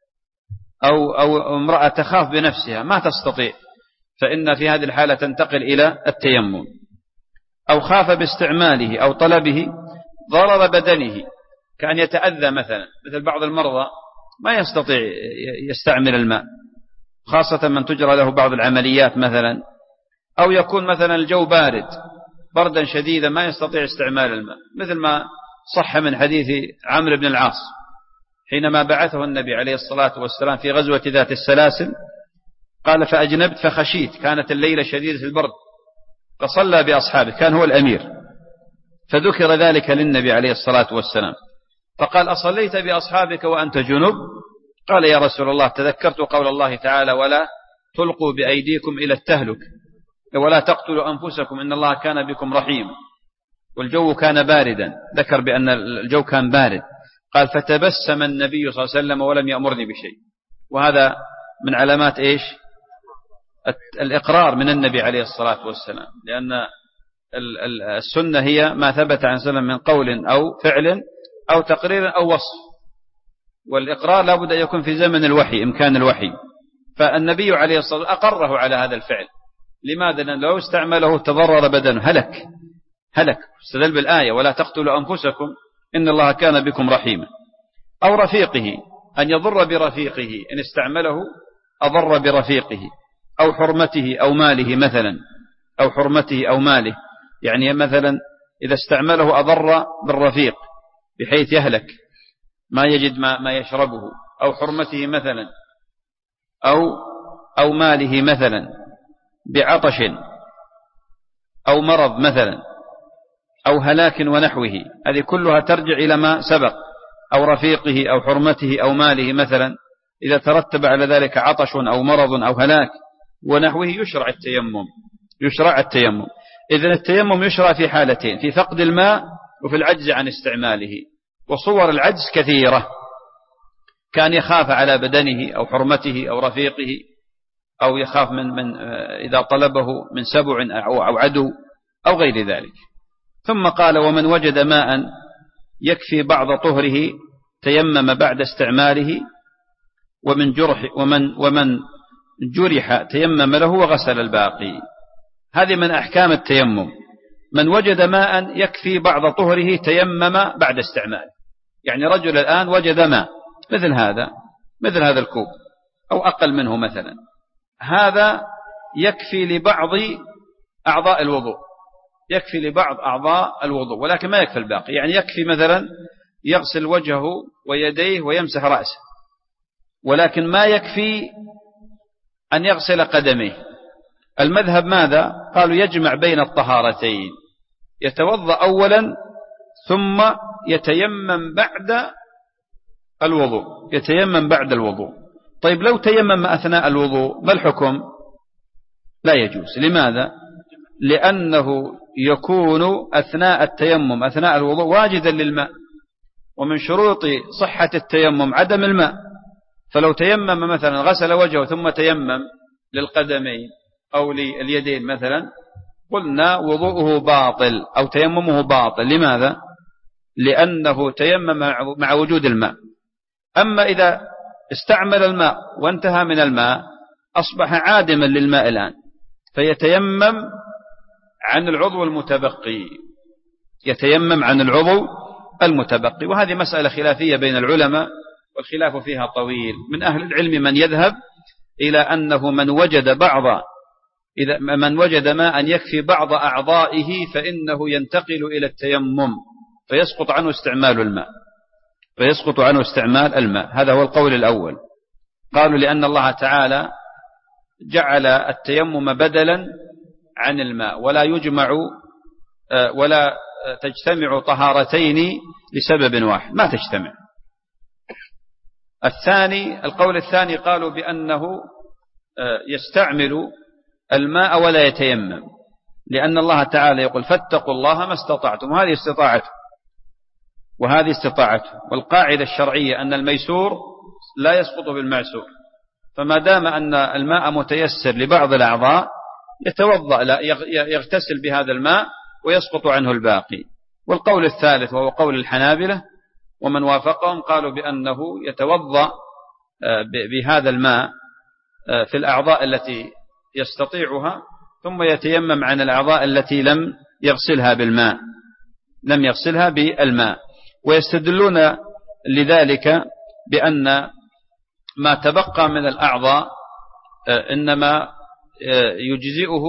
Speaker 2: أو امرأة تخاف بنفسها ما تستطيع، فإن في هذه الحالة تنتقل إلى التيمم. أو خاف باستعماله أو طلبه ضرر بدنه، كأن يتأذى مثل بعض المرضى ما يستطيع يستعمل الماء، خاصة من تجرى له بعض العمليات مثلا، أو يكون مثلا الجو بارد بردا شديدا ما يستطيع استعمال الماء، مثل ما صح من حديث عمرو بن العاص حينما بعثه النبي عليه الصلاة والسلام في غزوة ذات السلاسل، قال فأجنبت فخشيت، كانت الليلة شديدة البرد، فصلى بأصحابه، كان هو الأمير، فذكر ذلك للنبي عليه الصلاة والسلام فقال أصليت بأصحابك وأنت جنب؟ قال يا رسول الله تذكرت قول الله تعالى ولا تلقوا بأيديكم إلى التهلك ولا تقتلوا أنفسكم إن الله كان بكم رحيم. والجو كان باردا، ذكر بأن الجو كان بارد، قال فتبسم النبي صلى الله عليه وسلم ولم يأمرني بشيء. وهذا من علامات إيش؟ الإقرار من النبي عليه الصلاة والسلام، لأن السنة هي ما ثبت عن سلم من قول أو فعل أو تقرير أو وصف، والإقرار لا بد أن يكون في زمن الوحي، إمكان الوحي. فالنبي عليه الصلاة والسلام أقره على هذا الفعل. لماذا؟ لأن لو استعمله تضرر بدنه، هلك. استدل بالآية ولا تقتلوا أنفسكم إن الله كان بكم رحيما. أو رفيقه، أن يضر برفيقه، إن استعمله أضر برفيقه. أو حرمته أو ماله مثلا، أو حرمته أو ماله، يعني مثلا إذا استعمله أضر بالرفيق بحيث يهلك ما يجد ما يشربه، أو حرمته مثلا، أو ماله مثلا بعطش أو مرض مثلا، أو هلاك ونحوه، هذه كلها ترجع إلى ما سبق. أو رفيقه أو حرمته أو ماله مثلا، إذا ترتب على ذلك عطش أو مرض أو هلاك ونحوه يشرع التيمم. إذن التيمم يشرع في حالتين: في فقد الماء وفي العجز عن استعماله. وصور العجز كثيرة، كان يخاف على بدنه أو حرمته أو رفيقه، أو يخاف من إذا طلبه من سبع أو عدو أو غير ذلك. ثم قال: ومن وجد ماء يكفي بعض طهره تيمم بعد استعماله، ومن جرح تيمم له وغسل الباقي. هذه من أحكام التيمم. من وجد ماء يكفي بعض طهره تيمم بعد استعماله، يعني رجل الآن وجد ماء مثل هذا الكوب أو أقل منه مثلا، هذا يكفي لبعض أعضاء الوضوء، ولكن ما يكفي الباقي. يعني يكفي مثلا يغسل وجهه ويديه ويمسح رأسه، ولكن ما يكفي أن يغسل قدميه. المذهب ماذا؟ قالوا يجمع بين الطهارتين، يتوضأ أولا ثم يتيمم بعد الوضوء. طيب لو تيمم أثناء الوضوء ما الحكم؟ لا يجوز. لماذا؟ لأنه يكون أثناء التيمم أثناء الوضوء واجدا للماء، ومن شروط صحة التيمم عدم الماء. فلو تيمم مثلا غسل وجهه ثم تيمم للقدمين أو لليدين مثلا، قلنا وضوءه باطل أو تيممه باطل. لماذا؟ لأنه تيمم مع وجود الماء. أما إذا استعمل الماء وانتهى من الماء أصبح عادما للماء الآن، فيتيمم عن العضو المتبقي. وهذه مسألة خلافية بين العلماء، والخلاف فيها طويل. من أهل العلم من يذهب إلى أنه من وجد ماء يكفي بعض أعضائه فإنه ينتقل إلى التيمم فيسقط عنه استعمال الماء. هذا هو القول الأول. قالوا لأن الله تعالى جعل التيمم بدلا عن الماء، ولا تجتمع طهارتين لسبب واحد، ما تجتمع. القول الثاني قالوا بأنه يستعمل الماء ولا يتيمم، لأن الله تعالى يقول فاتقوا الله ما استطعتم، وهذه استطاعته. والقاعدة الشرعية أن الميسور لا يسقط بالمعسور، فما دام أن الماء متيسر لبعض الأعضاء يتوضأ، لا يغتسل بهذا الماء ويسقط عنه الباقي. والقول الثالث وهو قول الحنابلة ومن وافقهم قالوا بأنه يتوضأ بهذا الماء في الأعضاء التي يستطيعها، ثم يتيمم عن الأعضاء التي لم يغسلها بالماء. ويستدلون لذلك بأن ما تبقى من الأعضاء إنما يجزئه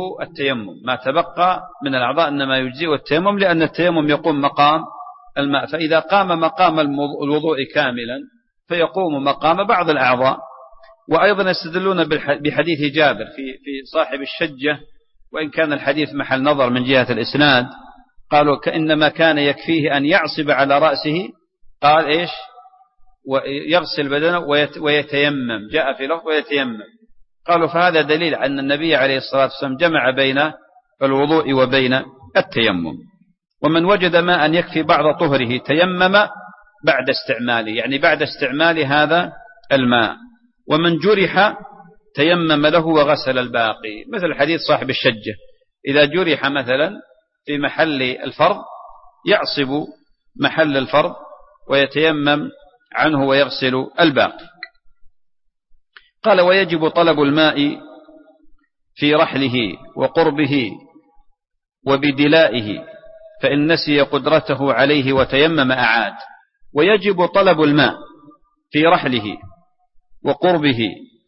Speaker 2: التيمم، لأن التيمم يقوم مقام الماء، فإذا قام مقام الوضوء كاملا فيقوم مقام بعض الأعضاء. وأيضا يستدلون بحديث جابر في صاحب الشجة، وإن كان الحديث محل نظر من جهة الإسناد. قالوا كإنما كان يكفيه أن يعصب على رأسه، قال إيش؟ ويغسل بدنه ويتيمم، جاء في لفظ ويتيمم. قالوا فهذا دليل أن النبي عليه الصلاة والسلام جمع بين الوضوء وبين التيمم. ومن وجد ماء يكفي بعض طهره تيمم بعد استعماله، يعني بعد استعمال هذا الماء. ومن جرح تيمم له وغسل الباقي، مثل حديث صاحب الشجة، إذا جرح مثلا في محل الفرض يعصب محل الفرض ويتيمم عنه ويغسل الباقي. قال: ويجب طلب الماء في رحله وقربه وبدلائه، فإن نسي قدرته عليه وتيمم أعاد. ويجب طلب الماء في رحله وقربه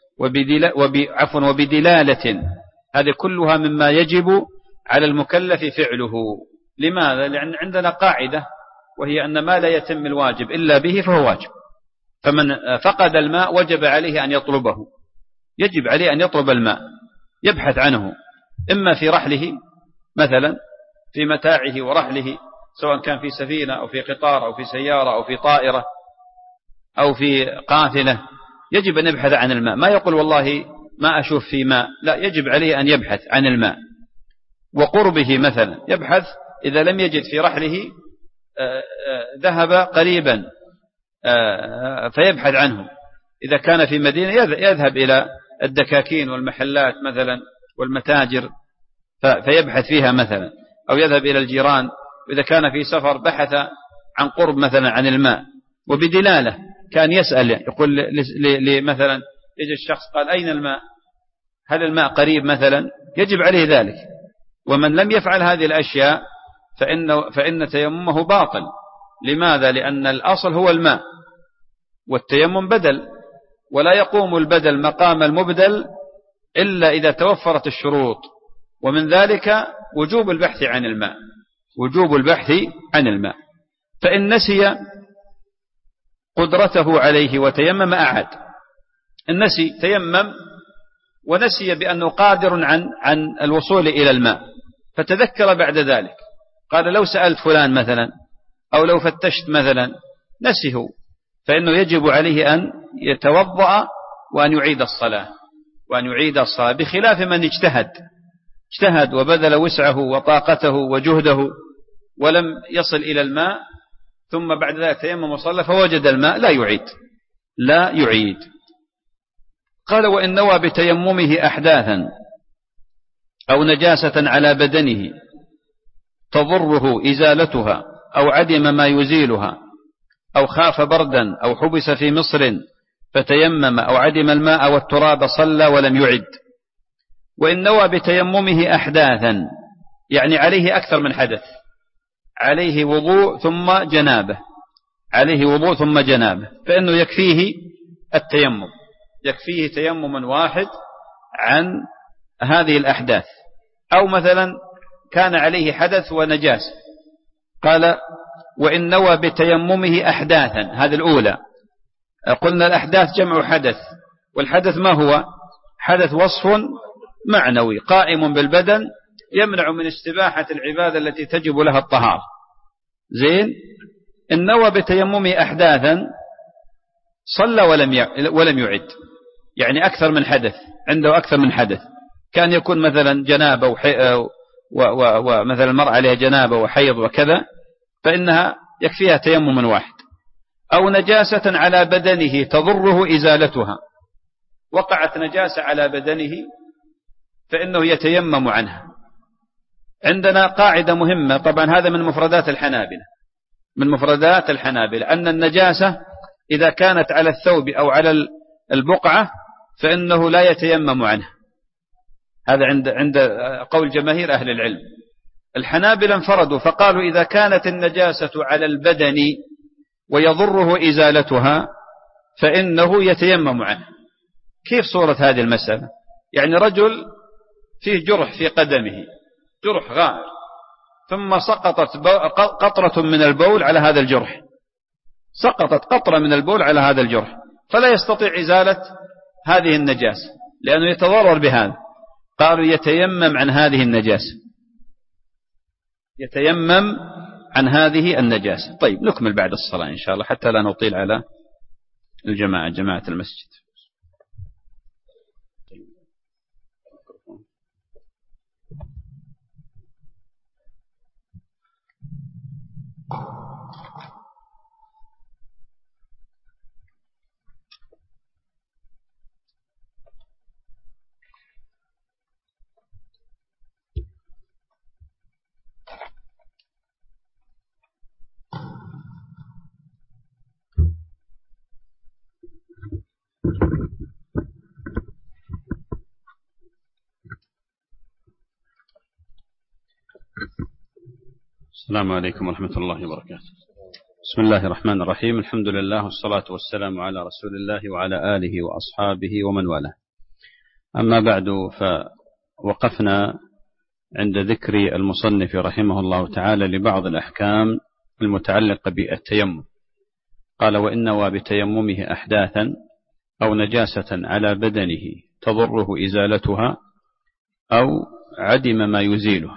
Speaker 2: وبدلالة، هذه كلها مما يجب على المكلف فعله. لماذا؟ لأن عندنا قاعدة، وهي أن ما لا يتم الواجب إلا به فهو واجب. فمن فقد الماء وجب عليه أن يطلبه، يجب عليه أن يطلب الماء، يبحث عنه، إما في رحله مثلا في متاعه ورحله، سواء كان في سفينة أو في قطار أو في سيارة أو في طائرة أو في قافلة، يجب أن يبحث عن الماء. ما يقول والله ما أشوف في ماء، لا، يجب عليه أن يبحث عن الماء. وقربه مثلا يبحث، إذا لم يجد في رحله ذهب قريبا فيبحث عنه. إذا كان في مدينة يذهب إلى الدكاكين والمحلات مثلا والمتاجر فيبحث فيها مثلا، أو يذهب إلى الجيران. وإذا كان في سفر بحث عن قرب مثلا عن الماء. وبدلالة كان يسأل، يقول مثلا يجي الشخص قال: أين الماء؟ هل الماء قريب مثلا؟ يجب عليه ذلك. ومن لم يفعل هذه الأشياء فإن تيممه باطل. لماذا؟ لأن الأصل هو الماء، والتيمم بدل، ولا يقوم البدل مقام المبدل إلا إذا توفرت الشروط، ومن ذلك وجوب البحث عن الماء، وجوب البحث عن الماء. فإن نسي قدرته عليه وتيمم أعاد. النسي تيمم ونسي بأنه قادر عن الوصول إلى الماء، فتذكر بعد ذلك، قال: لو سألت فلان مثلا، أو لو فتشت مثلا، نسيه، فإنه يجب عليه أن يتوضأ وأن يعيد الصلاة، بخلاف من اجتهد وبذل وسعه وطاقته وجهده ولم يصل إلى الماء، ثم بعد ذلك تيمم وصلى فوجد الماء، لا يعيد. قال: وإن نوى بتيممه أحداثا أو نجاسة على بدنه تضره إزالتها، أو عدم ما يزيلها، أو خاف بردا، أو حبس في مصر فتيمم، أو عدم الماء والتراب، صلى ولم يعد. وإن نوى بتيممه أحداثا، يعني عليه أكثر من حدث، عليه وضوء ثم جنابه، فإنه يكفيه التيمم، يكفيه تيمما واحد عن هذه الأحداث. أو مثلا كان عليه حدث ونجاس، قال: وإن نوى بتيممه أحداثا، هذه الأولى. قلنا الأحداث جمع حدث، والحدث ما هو؟ حدث وصف معنوي قائم بالبدن يمنع من استباحة العبادة التي تجب لها الطهارة. زين. إن نوى بتيممه أحداثا صلى ولم يعد، يعني أكثر من حدث، عنده أكثر من حدث، كان يكون مثلا جنابة ومثلا المرأة عليها جنابة وحيض وكذا، فإنها يكفيها تيمم واحد. أو نجاسة على بدنه تضره إزالتها، وقعت نجاسة على بدنه فإنه يتيمم عنها. عندنا قاعدة مهمة، طبعا هذا من مفردات الحنابلة، أن النجاسة إذا كانت على الثوب أو على البقعة فإنه لا يتيمم عنها. هذا عند قول جماهير أهل العلم. الحنابلة انفردوا فقالوا: إذا كانت النجاسة على البدن ويضره إزالتها فإنه يتيمم عنها. كيف صورة هذه المسألة؟ يعني رجل فيه جرح في قدمه، جرح غائر، ثم سقطت قطرة من البول على هذا الجرح، سقطت قطرة من البول على هذا الجرح، فلا يستطيع إزالة هذه النجاسة لأنه يتضرر بهذا. قالوا: يتيمم عن هذه النجاسة، يتيمم عن هذه النجاسة. طيب، نكمل بعد الصلاة إن شاء الله حتى لا نطيل على جماعة المسجد. السلام عليكم ورحمة الله وبركاته. بسم الله الرحمن الرحيم. الحمد لله والصلاة والسلام على رسول الله وعلى آله وأصحابه ومن والاه. أما بعد، فوقفنا عند ذكر المصنف رحمه الله تعالى لبعض الأحكام المتعلقة بالتيمم. قال: وإن نوى بتيممه أحداثا أو نجاسة على بدنه تضره إزالتها أو عدم ما يزيله.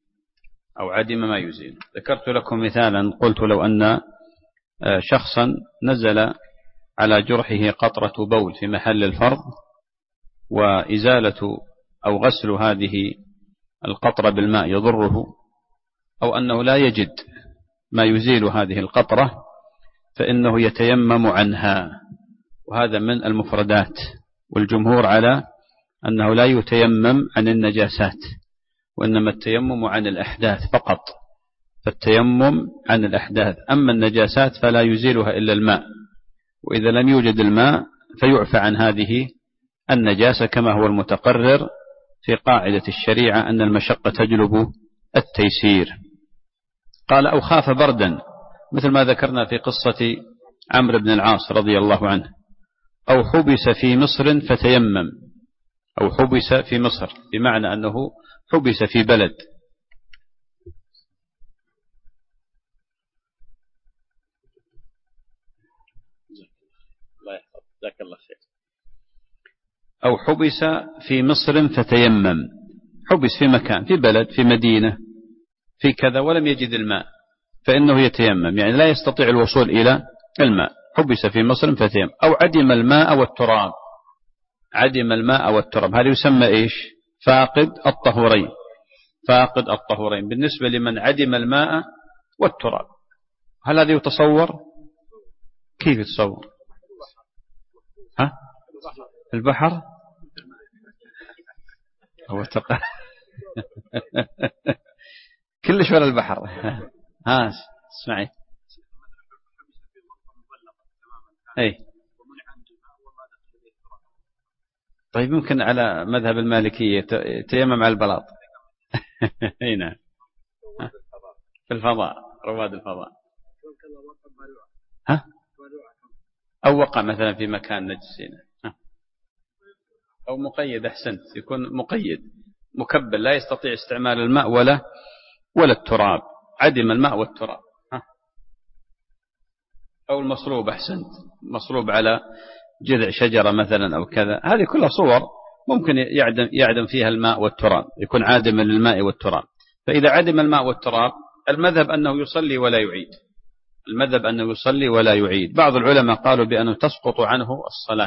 Speaker 2: ذكرت لكم مثالا، قلت لو أن شخصا نزل على جرحه قطرة بول في محل الفرض، وإزالة أو غسل هذه القطرة بالماء يضره، أو أنه لا يجد ما يزيل هذه القطرة، فإنه يتيمم عنها، وهذا من المفردات. والجمهور على أنه لا يتيمم عن النجاسات، وإنما التيمم عن الأحداث فقط. فالتيمم عن الأحداث، أما النجاسات فلا يزيلها إلا الماء، وإذا لم يوجد الماء فيعفى عن هذه النجاسة، كما هو المتقرر في قاعدة الشريعة أن المشقة تجلب التيسير. قال: أو خاف بردا، مثل ما ذكرنا في قصة عمرو بن العاص رضي الله عنه. أو حبس في مصر فتيمم. أو حبس في مصر بمعنى أنه حبس في بلد. جزاك الله خير. أو حبس في مصر فتيمم، حبس في مكان، في بلد، في مدينة، في كذا، ولم يجد الماء، فإنه يتيمم، يعني لا يستطيع الوصول إلى الماء. حبس في مصر فتيمم. أو عدم الماء والتراب. عدم الماء والتراب، هذا يسمى إيش؟ فاقد الطهورين. فاقد الطهورين بالنسبة لمن عدم الماء والتراب. هل هذا يتصور؟ كيف يتصور؟ البحر هو كلش ولا البحر. اسمعي. اي طيب، يمكن على مذهب المالكية تيمم على البلاط. هنا في الفضاء، رواد الفضاء. أو وقع مثلا في مكان نجس، أو مقيد. أحسنت، يكون مقيد مكبل، لا يستطيع استعمال الماء ولا التراب. عدم الماء والتراب. أو المصلوب. أحسنت، مصلوب على جذع شجرة مثلا أو كذا. هذه كلها صور ممكن يعدم فيها الماء والتراب، يكون عادما للماء والتراب. فإذا عدم الماء والتراب، المذهب أنه يصلي ولا يعيد. المذهب أنه يصلي ولا يعيد. بعض العلماء قالوا بأنه تسقط عنه الصلاة،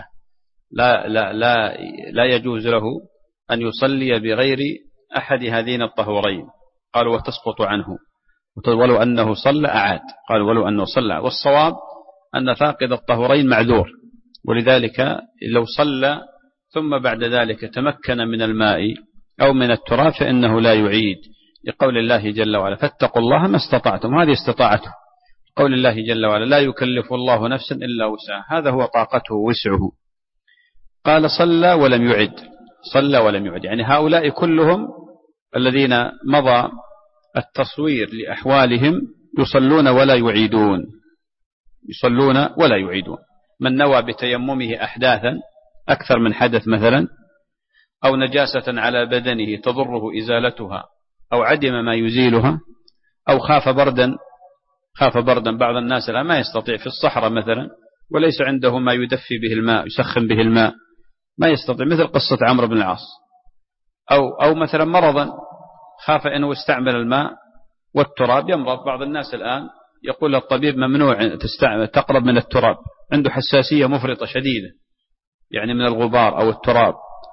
Speaker 2: لا يجوز له أن يصلي بغير أحد هذين الطهورين. قالوا وتسقط عنه، ولو أنه صلى أعاد. قالوا ولو أنه صلى. والصواب أن فاقد الطهورين معذور، ولذلك لو صلى ثم بعد ذلك تمكن من الماء أو من التراب فإنه لا يعيد، لقول الله جل وعلا: فاتقوا الله ما استطعتم. هذه استطاعته. قول الله جل وعلا: لا يكلف الله نفسا إلا وسعها. هذا هو طاقته ووسعه. قال: صلى ولم يعد. صلى ولم يعد، يعني هؤلاء كلهم الذين مضى التصوير لأحوالهم يصلون ولا يعيدون. يصلون ولا يعيدون. من نوى بتيممه أحداثا، أكثر من حدث مثلا، أو نجاسة على بدنه تضره إزالتها، أو عدم ما يزيلها، أو خاف بردا. بعض الناس الآن ما يستطيع، في الصحراء مثلا، وليس عنده ما يدفي به الماء، يسخن به الماء، ما يستطيع، مثل قصة عمرو بن العاص. أو مثلا مرضا، خاف أنه استعمل الماء والتراب يمرض. بعض الناس الآن يقول الطبيب ممنوع تقرب من التراب، عنده حساسية مفرطة شديدة، يعني من الغبار أو التراب.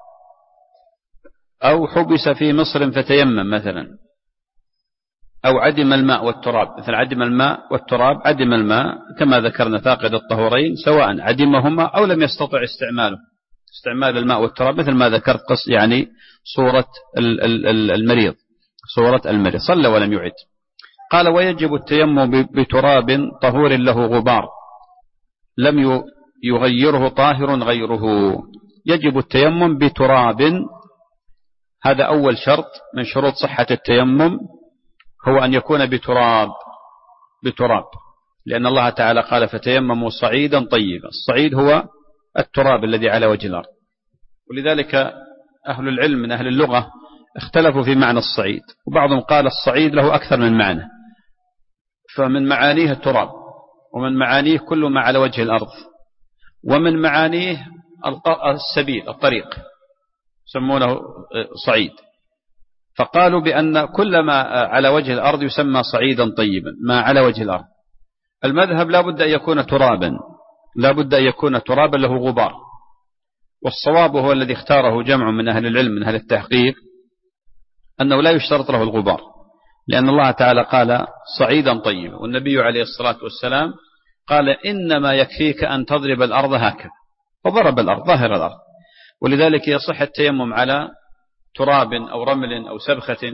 Speaker 2: أو حبس في مصر فتيمم مثلا. أو عدم الماء والتراب، مثل عدم الماء والتراب. عدم الماء كما ذكرنا فاقد الطهورين، سواء عدمهما أو لم يستطع استعمال الماء والتراب، مثل ما ذكرت يعني صورة المريض. صلى ولم يعد. قال: ويجب التيمم بتراب طهور له غبار لم يغيره طاهر غيره. يجب التيمم بتراب، هذا أول شرط من شروط صحة التيمم، هو أن يكون بتراب، لأن الله تعالى قال فتيمموا صعيدا طيبا. الصعيد هو التراب الذي على وجه الأرض. ولذلك أهل العلم من أهل اللغة اختلفوا في معنى الصعيد، وبعضهم قال الصعيد له أكثر من معنى، فمن معانيه التراب، ومن معانيه كل ما على وجه الأرض، ومن معانيه السبيل الطريق يسمونه صعيد. فقالوا بأن كل ما على وجه الأرض يسمى صعيدا طيبا، ما على وجه الأرض. المذهب لا بد أن يكون ترابا، لا بد أن يكون ترابا له غبار. والصواب هو الذي اختاره جمع من أهل العلم من أهل التحقيق أنه لا يشترط له الغبار، لأن الله تعالى قال صعيدا طيبا، والنبي عليه الصلاة والسلام قال إنما يكفيك أن تضرب الأرض هكذا، وضرب الأرض ظاهر الأرض. ولذلك يصح التيمم على تراب أو رمل أو سبخة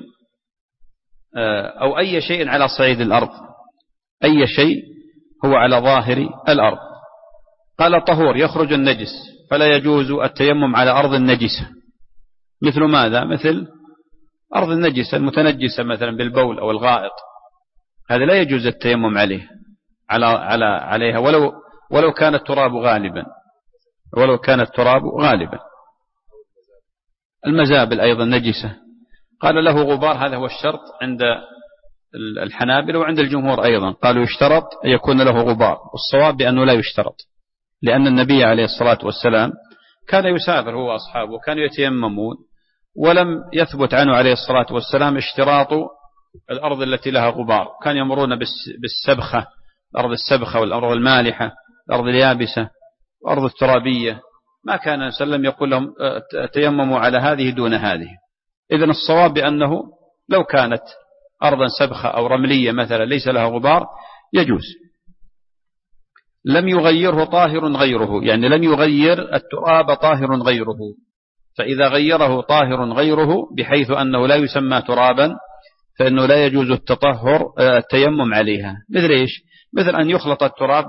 Speaker 2: أو أي شيء على صعيد الأرض، أي شيء هو على ظاهر الأرض. قال طهور يخرج النجس، فلا يجوز التيمم على أرض النجسة. مثل ماذا؟ مثل أرض النجسة المتنجسة مثلا بالبول أو الغائط، هذا لا يجوز التيمم عليها ولو كان التراب غالبا. المزابل أيضا نجسة، قال له غبار، هذا هو الشرط عند الحنابلة وعند الجمهور أيضا، قالوا يشترط أن يكون له غبار، والصواب بأنه لا يشترط، لأن النبي عليه الصلاة والسلام كان يسافر هو وأصحابه كانوا يتيممون، ولم يثبت عنه عليه الصلاة والسلام اشتراط الأرض التي لها غبار، كان يمرون بالسبخة، الأرض السبخة والأرض المالحة، الأرض اليابسة والأرض الترابية، ما كان وسلم يقول لهم تيمموا على هذه دون هذه. إذن الصواب بأنه لو كانت أرضا سبخة أو رملية مثلا ليس لها غبار يجوز. لم يغيره طاهر غيره، يعني لم يغير التراب طاهر غيره، فإذا غيره طاهر غيره بحيث أنه لا يسمى ترابا فإنه لا يجوز التيمم عليها. مثل إيش؟ مثل أن يخلط التراب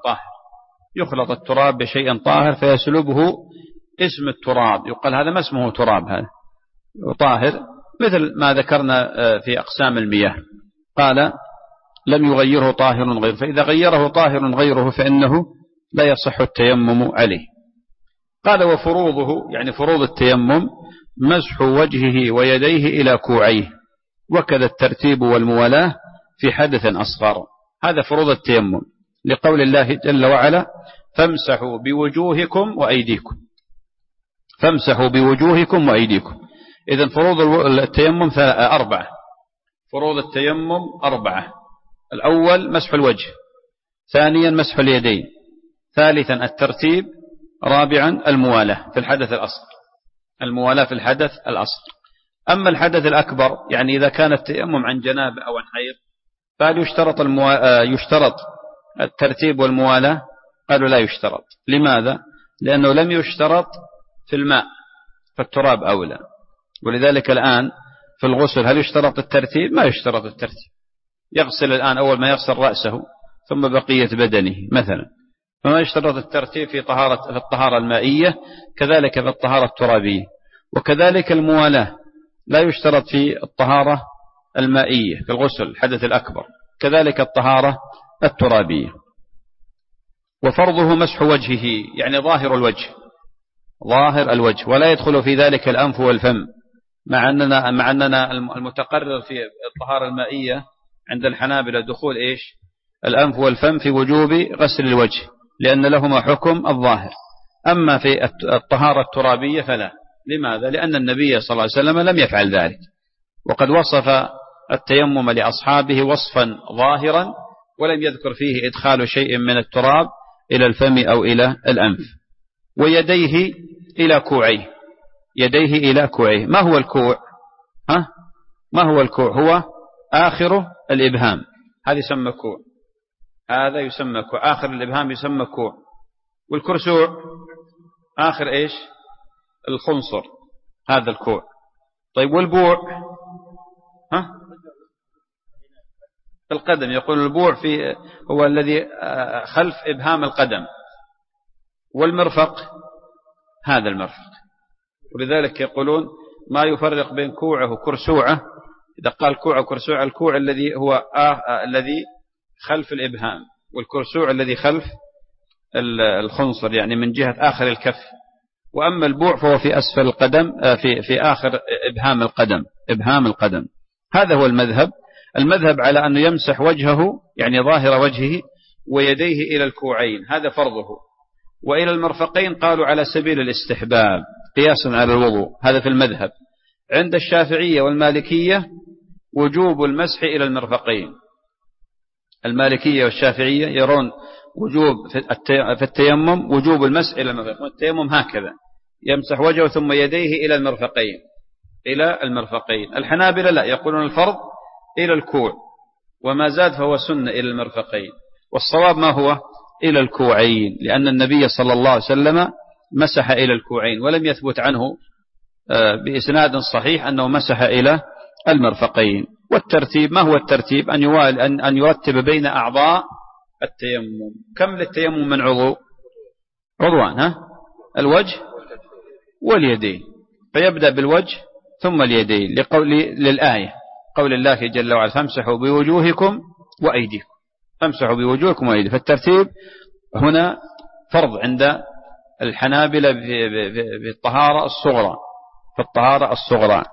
Speaker 2: بشيء طاهر فيسلبه اسم التراب، يقال هذا ما اسمه تراب، هذا طاهر، مثل ما ذكرنا في أقسام المياه. قال لم يغيره طاهر غيره، فإذا غيره طاهر غيره فإنه لا يصح التيمم عليه. قال وفروضه، يعني فروض التيمم مسح وجهه ويديه إلى كوعيه، وكذا الترتيب والموالاة في حدث أصغر. هذا فروض التيمم، لقول الله جل وعلا فامسحوا بوجوهكم وأيديكم. إذن فروض التيمم أربعة. الأول مسح الوجه، ثانيا مسح اليدين، ثالثا الترتيب، رابعا الموالاة في الحدث الأصغر. أما الحدث الأكبر، يعني إذا كان التيمم عن جنابة أو عن حيض، فهل يشترط الترتيب والموالاة؟ قالوا لا يشترط. لماذا؟ لأنه لم يشترط في الماء، فالتراب أولى. ولذلك الآن في الغسل هل يشترط الترتيب؟ ما يشترط الترتيب. يغسل الآن أول ما يغسل رأسه ثم بقية بدنه مثلا، فما يشترط الترتيب في الطهارة المائية، كذلك في الطهارة الترابية. وكذلك الموالاة لا يشترط في الطهارة المائية في الغسل الحدث الأكبر، كذلك الطهارة الترابية. وفرضه مسح وجهه، يعني ظاهر الوجه، ولا يدخل في ذلك الأنف والفم، مع أننا المتقرر في الطهارة المائية عند الحنابلة دخول إيش؟ الأنف والفم في وجوب غسل الوجه، لأن لهما حكم الظاهر. أما في الطهارة الترابية فلا. لماذا؟ لأن النبي صلى الله عليه وسلم لم يفعل ذلك، وقد وصف التيمم لأصحابه وصفا ظاهرا ولم يذكر فيه إدخال شيء من التراب إلى الفم أو إلى الأنف. ويديه إلى كوعيه. ما هو الكوع؟ هو آخر الإبهام، هذا يسمى كوع، آخر الإبهام يسمى كوع. والكرسوع آخر إيش؟ الخنصر، هذا الكوع. طيب والبوع؟ القدم، يقول البوع هو الذي خلف إبهام القدم. والمرفق هذا المرفق. ولذلك يقولون ما يفرق بين كوعه وكرسوعه إذا قال كوع أو كرسوع، الكوع الذي هو الذي خلف الإبهام، والكرسوع الذي خلف الخنصر يعني من جهة آخر الكف. وأما البوع فهو في أسفل القدم، في آخر إبهام القدم. هذا هو المذهب على أنه يمسح وجهه يعني ظاهر وجهه ويديه إلى الكوعين، هذا فرضه. وإلى المرفقين قالوا على سبيل الاستحباب قياسا على الوضوء، هذا في المذهب. عند الشافعية والمالكية وجوب المسح إلى المرفقين. المالكية والشافعية يرون وجوب في التيمم وجوب المسح إلى المرفقين، والتيمم هكذا يمسح وجهه ثم يديه إلى المرفقين. الحنابلة لا، يقولون الفرض إلى الكوع، وما زاد فهو سنة إلى المرفقين. والصواب ما هو؟ إلى الكوعين، لأن النبي صلى الله عليه وسلم مسح إلى الكوعين، ولم يثبت عنه بإسناد صحيح أنه مسح إلى المرفقين. والترتيب ما هو الترتيب؟ أن يرتب بين أعضاء التيمم. كم للتيمم من عضوان؟ الوجه واليدين، فيبدأ بالوجه ثم اليدين للآية قول الله جل وعلا فامسحوا بوجوهكم وأيديكم، فامسحوا بوجوهكم وأيديكم. فالترتيب هنا فرض عند الحنابلة في الطهارة الصغرى.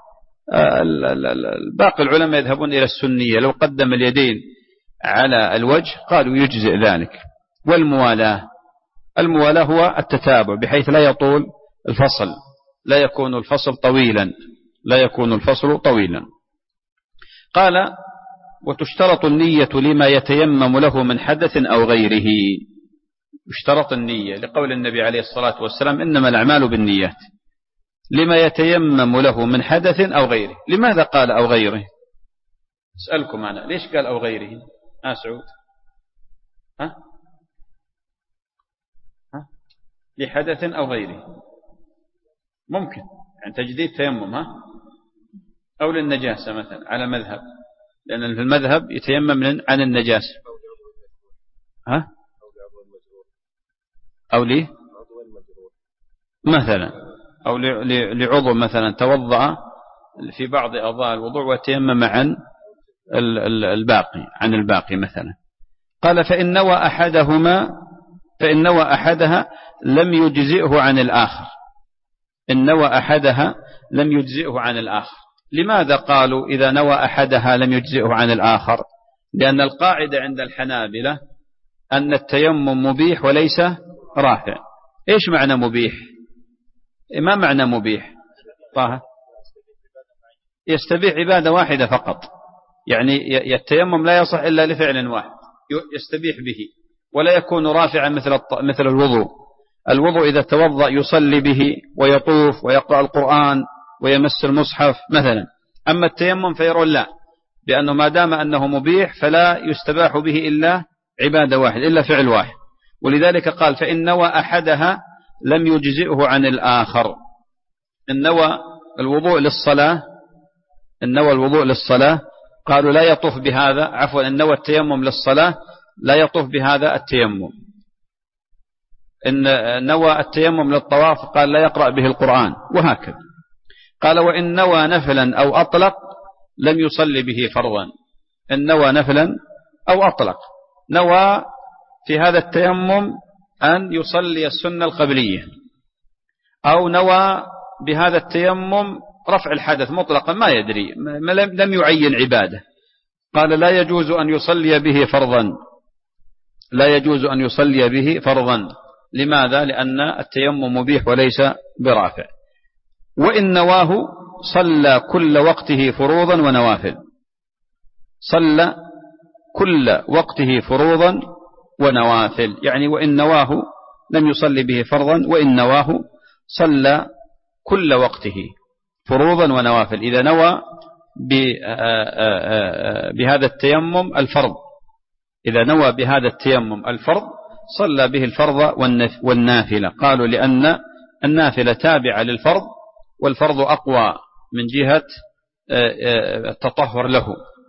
Speaker 2: باقي العلماء يذهبون إلى السنية، لو قدم اليدين على الوجه قالوا يجزئ ذلك. الموالاة هو التتابع بحيث لا يطول الفصل، لا يكون الفصل طويلا. قال وتشترط النية لما يتيمم له من حدث أو غيره. يشترط النية لقول النبي عليه الصلاة والسلام إنما الأعمال بالنيات، لما يتيمم له من حدث أو غيره. لماذا قال أو غيره؟ أسألكم أنا ليش قال أو غيره؟ سعود لحدث أو غيره ممكن يعني تجديد تيمم أو للنجاسة مثلا على مذهب، لأن في المذهب يتيمم عن النجاسة أو ليه مثلا، أو لعضو مثلا توضأ في بعض أعضاء الوضوء وتيمم عن الباقي مثلا. قال فإن نوى أحدها لم يجزئه عن الآخر. إن نوى أحدها لم يجزئه عن الآخر. لماذا قالوا إذا نوى أحدها لم يجزئه عن الآخر؟ لأن القاعدة عند الحنابلة أن التيمم مبيح وليس رافع. إيش معنى مبيح؟ ما معنى مبيح؟ يستبيح عبادة واحدة فقط، يعني التيمم لا يصح إلا لفعل واحد يستبيح به، ولا يكون رافعا مثل الوضوء إذا توضأ يصلي به ويطوف ويقرأ القرآن ويمس المصحف مثلا. أما التيمم فيرون لا، بأنه ما دام أنه مبيح فلا يستباح به إلا عبادة واحد، إلا فعل واحد. ولذلك قال فإن نوى أحدها لم يجزئه عن الآخر. إن نوى الوضوء للصلاة قالوا لا يطوف بهذا، عفوا إن نوى التيمم للصلاة لا يطوف بهذا التيمم. إن نوى التيمم للطواف قال لا يقرأ به القرآن، وهكذا. قال وإن نوى نفلا أو أطلق لم يصلي به فرضا. إن نوى نفلا أو أطلق، نوى في هذا التيمم أن يصلي السنة القبلية، أو نوى بهذا التيمم رفع الحدث مطلقا ما يدري، لم يعين عبادة، قال لا يجوز أن يصلي به فرضا. لماذا؟ لأن التيمم مبيح وليس برافع. وإن نواه صلى كل وقته فروضا ونوافل. صلى كل وقته فروضا ونوافل، يعني وإن نواه لم يصلي به فرضا، وإن نواه صلى كل وقته فروضا ونوافل. إذا نوى بهذا التيمم الفرض، إذا نوى بهذا التيمم الفرض صلى به الفرض والنافلة. قالوا لأن النافلة تابعة للفرض، والفرض أقوى من جهة التطهر له،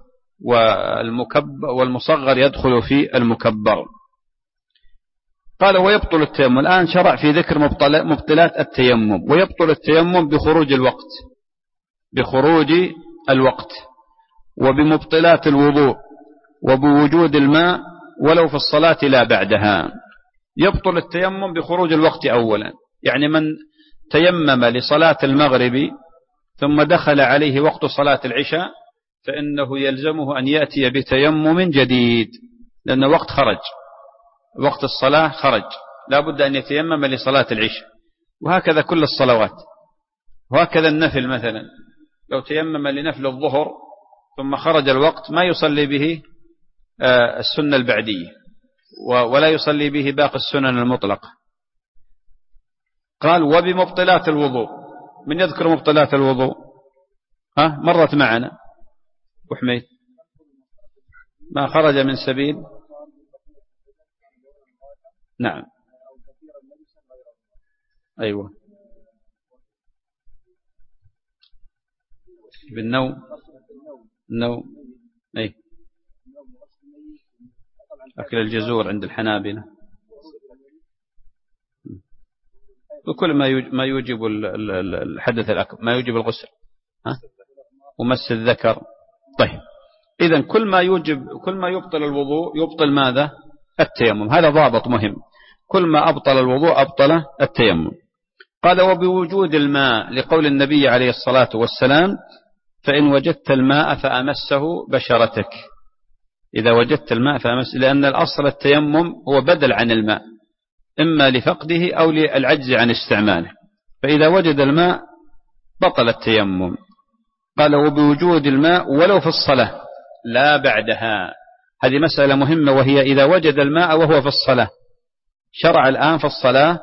Speaker 2: والمصغر يدخل في المكبر. قال ويبطل التيمم. الآن شرع في ذكر مبطلات التيمم. ويبطل التيمم بخروج الوقت. وبمبطلات الوضوء وبوجود الماء ولو في الصلاة لا بعدها. يبطل التيمم بخروج الوقت أولا، يعني من تيمم لصلاة المغرب ثم دخل عليه وقت صلاة العشاء فإنه يلزمه أن يأتي بتيمم جديد، لأن وقت خرج، وقت الصلاة خرج، لا بد أن يتيمم لصلاة العشاء. وهكذا كل الصلوات، وهكذا النفل مثلا، لو تيمم لنفل الظهر ثم خرج الوقت ما يصلي به السنة البعدية ولا يصلي به باقي السنن المطلقة. قال وبمبطلات الوضوء. من يذكر مبطلات الوضوء؟ مرت معنا وحميد. ما خرج من سبيل، نعم، أيوة، بالنوم، النوم، أي أكل الجزور عند الحنابلة، وكل ما يوجب الحدث الأكبر، ما يوجب الغسل، ومس الذكر. طيب، إذن كل ما يبطل الوضوء يبطل ماذا؟ التيمم. هذا ضابط مهم، كل ما أبطل الوضوء أبطل التيمم. قال وبوجود الماء، لقول النبي عليه الصلاة والسلام فإن وجدت الماء فأمسه بشرتك. إذا وجدت الماء فأمس، لأن الأصل التيمم هو بدل عن الماء، إما لفقده أو للعجز عن استعماله، فإذا وجد الماء بطل التيمم. قال وبوجود الماء ولو في الصلاة لا بعدها. هذه مسألة مهمة، وهي إذا وجد الماء وهو في الصلاة، شرع الآن في الصلاة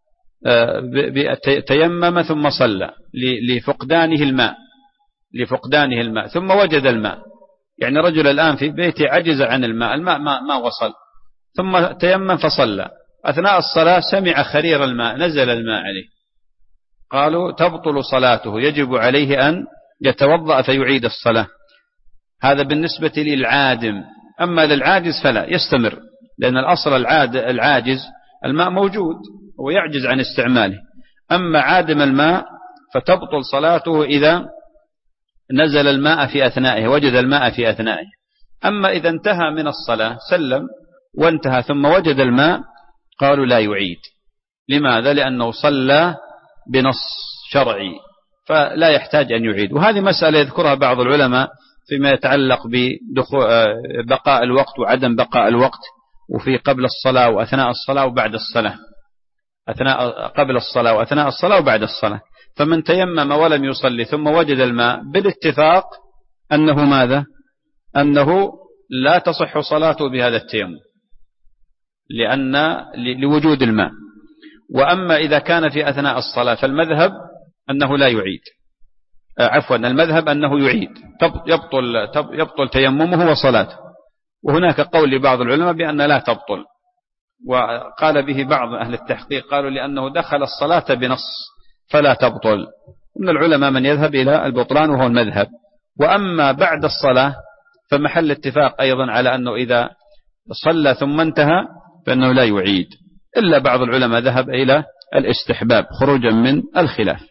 Speaker 2: تيمم ثم صلى لفقدانه الماء ثم وجد الماء. يعني رجل الآن في بيته عجز عن الماء ما وصل، ثم تيمم فصلى، أثناء الصلاة سمع خرير الماء، نزل الماء عليه، قالوا تبطل صلاته، يجب عليه أن يتوضأ فيعيد الصلاة. هذا بالنسبة للعادم. أما للعاجز فلا، يستمر، لأن الأصل العاجز الماء موجود ويعجز عن استعماله. أما عادم الماء فتبطل صلاته إذا نزل الماء في أثنائه، وجد الماء في أثنائه. أما إذا انتهى من الصلاة، سلم وانتهى ثم وجد الماء، قالوا لا يعيد. لماذا؟ لأنه صلى بنص شرعي، فلا يحتاج أن يعيد. وهذه مسألة يذكرها بعض العلماء فيما يتعلق ببقاء الوقت وعدم بقاء الوقت، وفي قبل الصلاة وأثناء الصلاة وبعد الصلاة، قبل الصلاة وأثناء الصلاة وبعد الصلاة. فمن تيمم ولم يصلي ثم وجد الماء، بالاتفاق أنه ماذا؟ أنه لا تصح صلاته بهذا التيمم، لوجود الماء. وأما إذا كان في أثناء الصلاة فالمذهب أنه لا يعيد، المذهب أنه يعيد، يبطل تيممه وصلاته. وهناك قول لبعض العلماء بأن لا تبطل، وقال به بعض أهل التحقيق، قالوا لأنه دخل الصلاة بنص فلا تبطل. ومن العلماء من يذهب إلى البطلان وهو المذهب. وأما بعد الصلاة فمحل اتفاق أيضا على أنه إذا صلى ثم انتهى فإنه لا يعيد، إلا بعض العلماء ذهب إلى الاستحباب خروجا من الخلاف.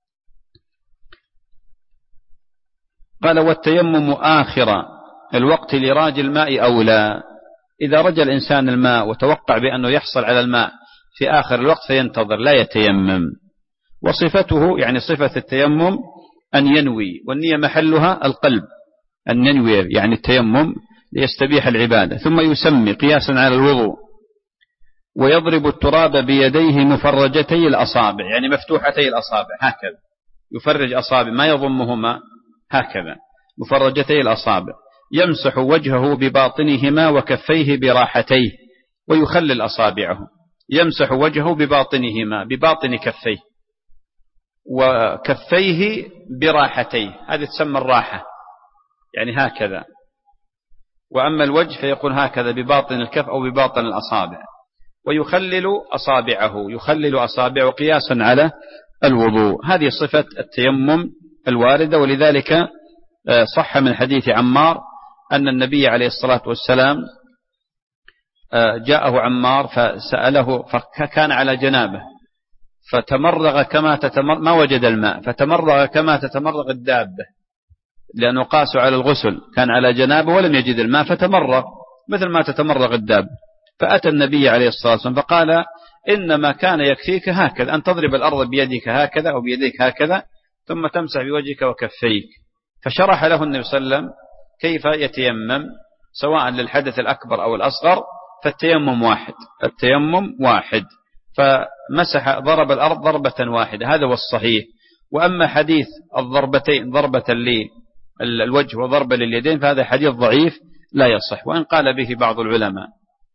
Speaker 2: قال والتيمم آخر الوقت لراج الماء أولى. إذا رجى الإنسان الماء وتوقع بأنه يحصل على الماء في آخر الوقت فينتظر، لا يتيمم. وصفته، يعني صفة التيمم، أن ينوي، والنية محلها القلب، أن ينوي يعني التيمم ليستبيح العبادة، ثم يسمي قياسا على الوضوء، ويضرب التراب بيديه مفرجتي الأصابع، يعني مفتوحتي الأصابع، هكذا يفرج أصابع ما يضمهما، هكذا مفرجتي الأصابع. يمسح وجهه بباطنهما وكفيه براحتيه ويخلل أصابعه. يمسح وجهه بباطنهما، بباطن كفيه، وكفيه براحتيه، هذه تسمى الراحة، يعني هكذا. وأما الوجه فيقول هكذا بباطن الكف أو بباطن الأصابع. ويخلل أصابعه قياسا على الوضوء. هذه صفة التيمم الواردة. ولذلك صح من حديث عمار أن النبي عليه الصلاة والسلام جاءه عمار فسأله، فكان على جنابه، فتمرغ كما ما وجد الماء، فتمرغ كما تتمرغ الدابة، لأنه قاسوا على الغسل، كان على جنابه ولم يجد الماء فتمرغ مثل ما تتمرغ الداب، فأتى النبي عليه الصلاة والسلام فقال إنما كان يكفيك هكذا أن تضرب الأرض بيدك هكذا أو بيديك هكذا ثم تمسح بوجهك وكفيك. فشرح له النبي صلى الله عليه وسلم كيف يتيمم سواء للحدث الأكبر أو الأصغر، فالتيمم واحد، التيمم واحد، فمسح ضرب الأرض ضربة واحدة، هذا هو الصحيح. وأما حديث الضربتين، ضربة للوجه وضربة لليدين، فهذا حديث ضعيف لا يصح، وإن قال به بعض العلماء،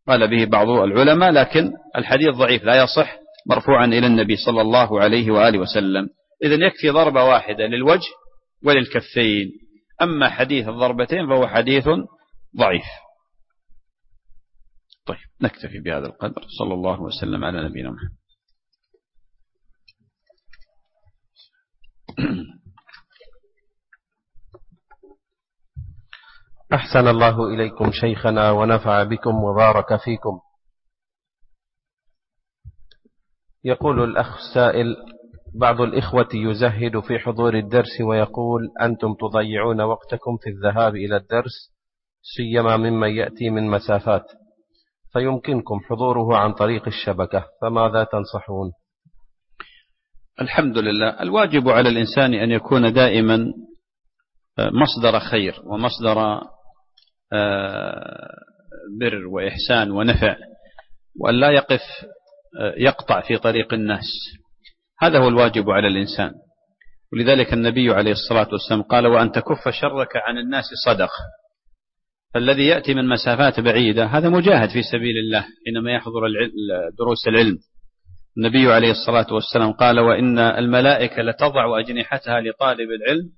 Speaker 2: لكن الحديث ضعيف لا يصح مرفوعا إلى النبي صلى الله عليه وآله وسلم. إذن يكفي ضربة واحدة للوجه وللكفين، أما حديث الضربتين فهو حديث ضعيف. طيب نكتفي بهذا القدر، صلى الله وسلم على نبينا محمد.
Speaker 4: أحسن الله إليكم شيخنا ونفع بكم وبارك فيكم. يقول الأخ السائل: بعض الإخوة يزهد في حضور الدرس ويقول: أنتم تضيعون وقتكم في الذهاب إلى الدرس، سيما ممن يأتي من مسافات، فيمكنكم حضوره عن طريق الشبكة، فماذا تنصحون؟
Speaker 2: الحمد لله، الواجب على الإنسان أن يكون دائما مصدر خير ومصدر بر وإحسان ونفع، وأن لا يقطع في طريق الناس، هذا هو الواجب على الإنسان. ولذلك النبي عليه الصلاة والسلام قال: وأن تكف شرك عن الناس صدق. فالذي يأتي من مسافات بعيدة هذا مجاهد في سبيل الله حينما يحضر دروس العلم. النبي عليه الصلاة والسلام قال: وإن الملائكة لتضع أجنحتها لطالب العلم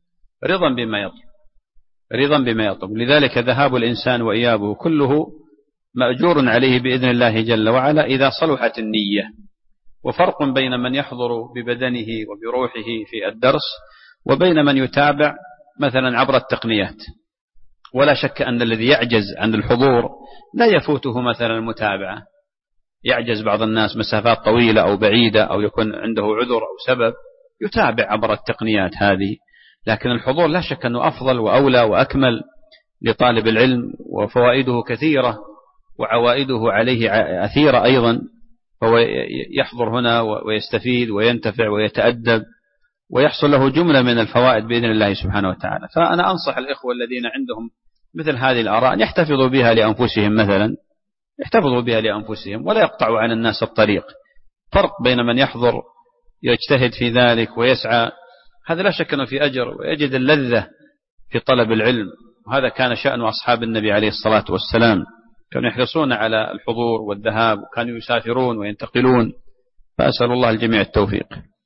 Speaker 2: رضا بما يطلب. لذلك ذهاب الإنسان وإيابه كله مأجور عليه بإذن الله جل وعلا إذا صلحت النية. وفرق بين من يحضر ببدنه وبروحه في الدرس وبين من يتابع مثلا عبر التقنيات. ولا شك أن الذي يعجز عن الحضور لا يفوته مثلا المتابعة، يعجز بعض الناس مسافات طويلة أو بعيدة أو يكون عنده عذر أو سبب يتابع عبر التقنيات هذه، لكن الحضور لا شك أنه أفضل وأولى وأكمل لطالب العلم، وفوائده كثيرة وعوائده عليه أثيرة أيضا، فهو يحضر هنا ويستفيد وينتفع ويتأدب ويحصل له جملة من الفوائد بإذن الله سبحانه وتعالى. فأنا أنصح الإخوة الذين عندهم مثل هذه الآراء أن يحتفظوا بها لأنفسهم، مثلا يحتفظوا بها لأنفسهم ولا يقطعوا عن الناس الطريق. فرق بين من يحضر يجتهد في ذلك ويسعى، هذا لا شك أنه في أجر ويجد اللذة في طلب العلم، وهذا كان شأن أصحاب النبي عليه الصلاة والسلام، كانوا يحرصون على الحضور والذهاب، وكانوا يسافرون وينتقلون، فأسأل الله الجميع التوفيق.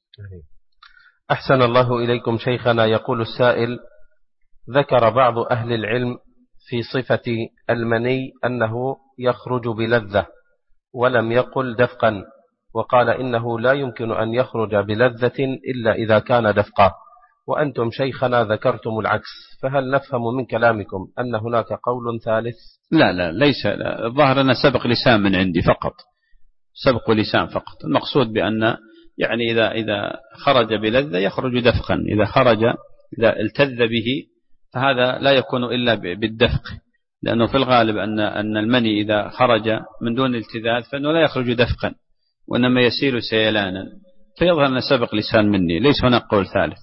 Speaker 4: أحسن الله إليكم شيخنا. يقول السائل: ذكر بعض أهل العلم في صفة المني أنه يخرج بلذة ولم يقل دفقا، وقال إنه لا يمكن أن يخرج بلذة إلا إذا كان دفقا، وأنتم شيخنا ذكرتم العكس، فهل نفهم من كلامكم أن هناك قول ثالث؟
Speaker 2: لا ليس، الظاهر أن سبق لسان من عندي فقط، سبق لسان فقط. المقصود بأن يعني إذا خرج بلذة يخرج دفقا، إذا التذ به فهذا لا يكون إلا بالدفق، لأنه في الغالب أن المني إذا خرج من دون التذاذ فإنه لا يخرج دفقا وإنما يسيل سيلانا، فيظهر أن سبق لسان مني، ليس هناك قول ثالث.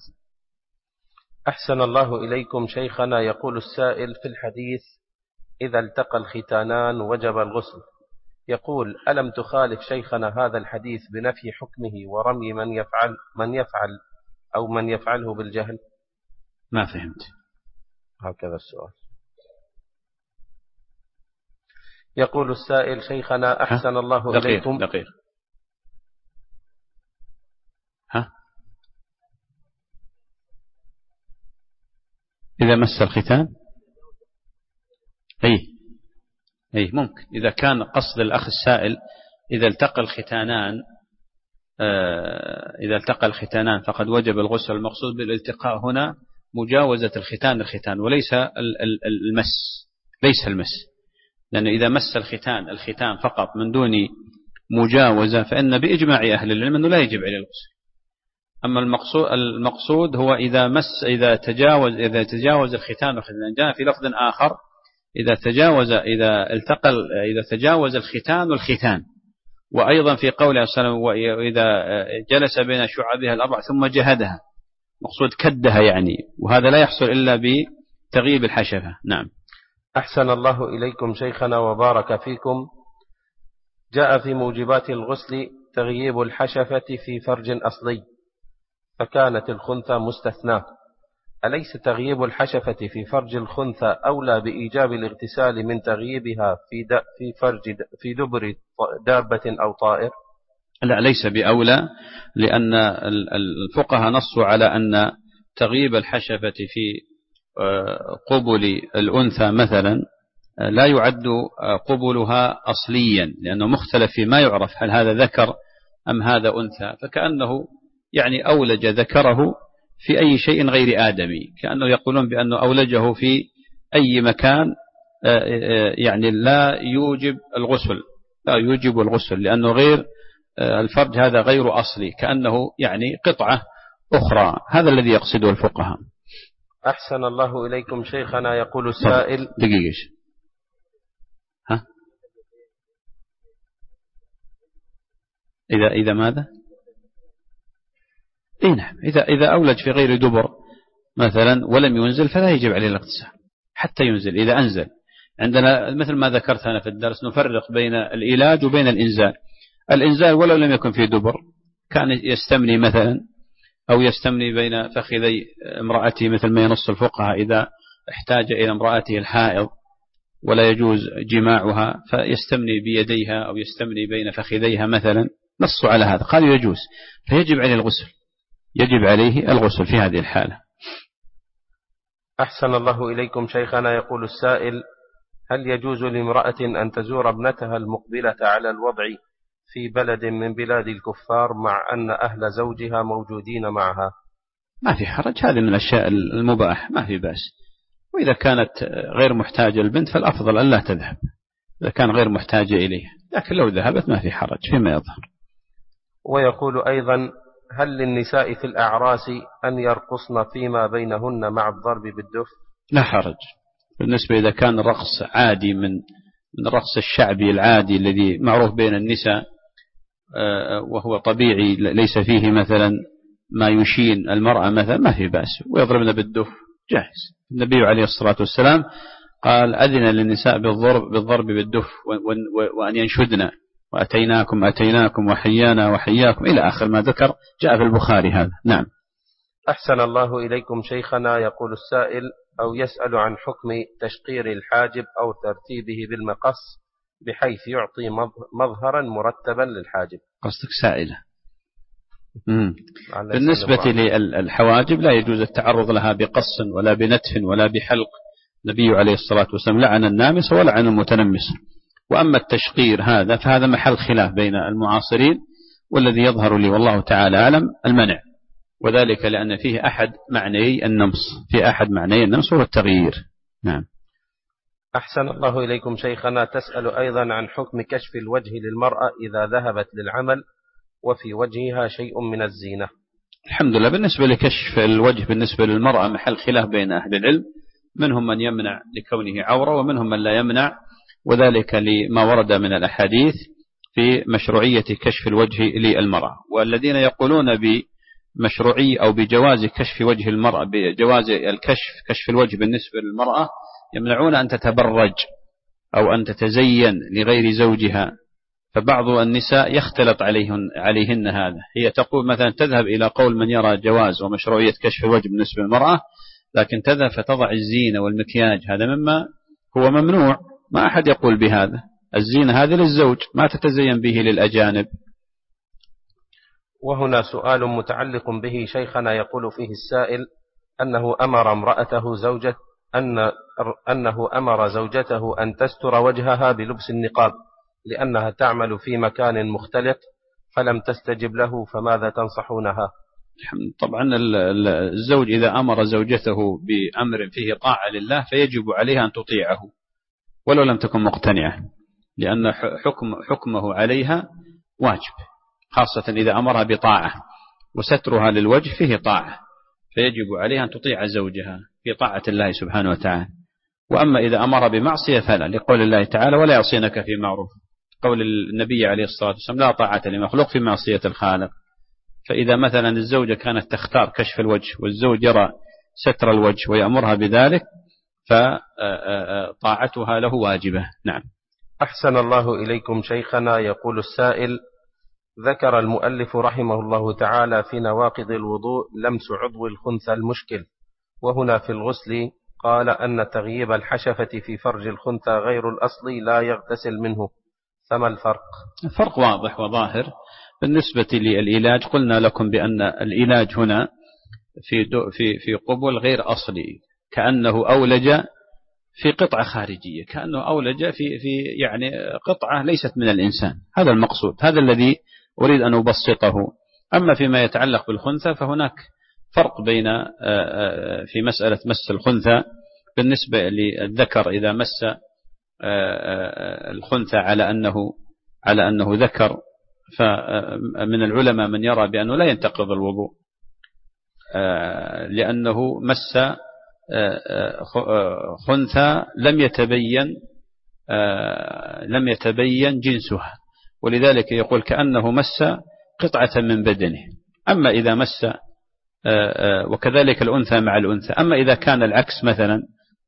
Speaker 4: أحسن الله إليكم شيخنا. يقول السائل: في الحديث إذا التقى الختانان وجب الغسل، يقول: ألم تخالف شيخنا هذا الحديث بنفي حكمه ورمي من يفعله بالجهل؟
Speaker 2: ما فهمت.
Speaker 4: هكذا السؤال. يقول السائل: شيخنا أحسن الله إليكم.
Speaker 2: دقيق. إذا مس الختان أي ممكن، إذا كان قصد الأخ السائل إذا التقى الختانان فقد وجب الغسل. المقصود بالالتقاء هنا مجاوزة الختان وليس المس، لأنه إذا مس الختان فقط من دون مجاوزة فإن بإجماع أهل العلم أنه لا يجب عليه الغسل. أما المقصود هو إذا تجاوز الختان والختان. جاء في لفظ آخر إذا تجاوز الختان والختان. وأيضا في قوله صلى الله عليه وسلم وإذا جلس بين شعبها الأربع ثم جهدها، مقصود كدها يعني، وهذا لا يحصل إلا بتغييب الحشفة. نعم.
Speaker 4: أحسن الله إليكم شيخنا وبارك فيكم. جاء في موجبات الغسل تغييب الحشفة في فرج أصلي فكانت الخنثى مستثناة، أليس تغييب الحشفة في فرج الخنثى أولى بإيجاب الاغتسال من تغييبها في دبر دابة أو طائر؟
Speaker 2: لا، ليس بأولى، لأن الفقهاء نصوا على أن تغييب الحشفة في قبل الأنثى مثلا لا يعد قبلها أصليا، لأنه مختلف فيما يعرف هل هذا ذكر أم هذا أنثى، فكأنه يعني أولج ذكره في أي شيء غير آدمي، كأنه يقولون بأنه أولجه في أي مكان يعني لا يوجب الغسل، لأنه غير الفرج هذا غير أصلي، كأنه يعني قطعة أخرى. هذا الذي يقصده الفقهاء.
Speaker 4: أحسن الله إليكم شيخنا. يقول السائل
Speaker 2: دقيقة، إذا ماذا؟ نعم، إذا أولج في غير دبر مثلا ولم ينزل فلا يجب عليه الاغتسال حتى ينزل. إذا أنزل، عندنا مثل ما ذكرت أنا في الدرس نفرق بين الإيلاج وبين الإنزال. الإنزال ولو لم يكن في دبر كان يستمني مثلا، أو يستمني بين فخذي امرأته مثل ما ينص الفقهاء إذا احتاج إلى امرأته الحائض ولا يجوز جماعها فيستمني بيديها أو يستمني بين فخذيها مثلا، نصوا على هذا قالوا يجوز، فيجب عليه الغسل في هذه الحالة.
Speaker 4: أحسن الله إليكم شيخنا. يقول السائل هل يجوز لامرأة أن تزور ابنتها المقبلة على الوضع في بلد من بلاد الكفار مع أن أهل زوجها موجودين معها؟
Speaker 2: ما في حرج، هذه من الأشياء المباح، ما في بأس. وإذا كانت غير محتاجة البنت فالأفضل أن لا تذهب إذا كان غير محتاجة إليه، لكن لو ذهبت ما في حرج فيما يظهر.
Speaker 4: ويقول أيضا هل للنساء في الأعراس أن يرقصن فيما بينهن مع الضرب بالدف؟
Speaker 2: لا حرج، بالنسبة إذا كان الرقص عادي من الرقص الشعبي العادي الذي معروف بين النساء وهو طبيعي ليس فيه مثلا ما يشين المرأة مثلا، ما في بأس، ويضربن بالدف جاهز. النبي عليه الصلاة والسلام قال أذن للنساء بالضرب بالدف وأن ينشدن أتيناكم وحيانا إلى آخر ما ذكر، جاء في البخاري هذا. نعم.
Speaker 4: أحسن الله إليكم شيخنا. يقول السائل أو يسأل عن حكم تشقير الحاجب أو ترتيبه بالمقص بحيث يعطي مظهرا مرتبا للحاجب.
Speaker 2: قصدك سائلة. بالنسبة للحواجب لا يجوز التعرض لها بقص ولا بنتف ولا بحلق. النبي عليه الصلاة والسلام لعن النامس ولعن المتنمس. وأما التشقير فهذا محل خلاف بين المعاصرين، والذي يظهر لي والله تعالى أعلم المنع، وذلك لأن فيه أحد معنيي النمس، وهو التغيير. نعم.
Speaker 4: أحسن الله إليكم شيخنا. تسأل أيضا عن حكم كشف الوجه للمرأة إذا ذهبت للعمل وفي وجهها شيء من الزينة.
Speaker 2: الحمد لله. بالنسبة لكشف الوجه بالنسبة للمرأة محل خلاف بين أهل العلم، منهم من يمنع لكونه عورة ومنهم من لا يمنع، وذلك لما ورد من الأحاديث في مشروعية كشف الوجه للمرأة. والذين يقولون بمشروعي أو بجواز كشف وجه المرأة، بجواز كشف الوجه بالنسبة للمرأة، يمنعون أن تتبرج أو أن تتزين لغير زوجها. فبعض النساء يختلط عليهن هذا، هي تقول مثلا تذهب إلى قول من يرى جواز ومشروعية كشف الوجه بالنسبة للمرأة، لكن تذهب فتضع الزينة والمكياج، هذا مما هو ممنوع، ما أحد يقول بهذا. الزينة هذه للزوج، ما تتزين به للأجانب.
Speaker 4: وهنا سؤال متعلق به شيخنا. يقول فيه السائل أنه أمر زوجته أن تستر وجهها بلبس النقاب لأنها تعمل في مكان مختلط فلم تستجب له، فماذا تنصحونها؟
Speaker 2: طبعا الزوج إذا أمر زوجته بأمر فيه طاعة لله فيجب عليها أن تطيعه ولو لم تكن مقتنعة، لأن حكمه عليها واجب، خاصة إذا أمرها بطاعة. وسترها للوجه فيه طاعة، فيجب عليها أن تطيع زوجها في طاعة الله سبحانه وتعالى. وأما إذا أمر بمعصية فلا، لقول الله تعالى ولا يعصينك في معروف، قول النبي عليه الصلاة والسلام لا طاعة لمخلوق في معصية الخالق. فإذا مثلا الزوجة كانت تختار كشف الوجه والزوج يرى ستر الوجه ويأمرها بذلك فطاعتها له واجبة. نعم.
Speaker 4: أحسن الله إليكم شيخنا. يقول السائل: ذكر المؤلف رحمه الله تعالى في نواقض الوضوء لمس عضو الخنثى المشكل، وهنا في الغسل قال أن تغييب الحشفة في فرج الخنثى غير الأصلي لا يغتسل منه، فما الفرق؟
Speaker 2: الفرق واضح وظاهر. بالنسبة للعلاج قلنا لكم بأن العلاج هنا في قبل غير أصلي، كأنه أولج في قطعة خارجية، كأنه أولج في يعني قطعة ليست من الإنسان. هذا المقصود، هذا الذي أريد أن أبسطه. أما فيما يتعلق بالخنثى فهناك فرق بين في مسألة مس الخنثى بالنسبة للذكر إذا مس الخنثى على أنه ذكر، فمن العلماء من يرى بأنه لا ينتقض الوضوء لأنه مس خنثى لم يتبين جنسها، ولذلك يقول كأنه مس قطعة من بدنه. أما إذا مس وكذلك الأنثى مع الأنثى. أما إذا كان العكس، مثلا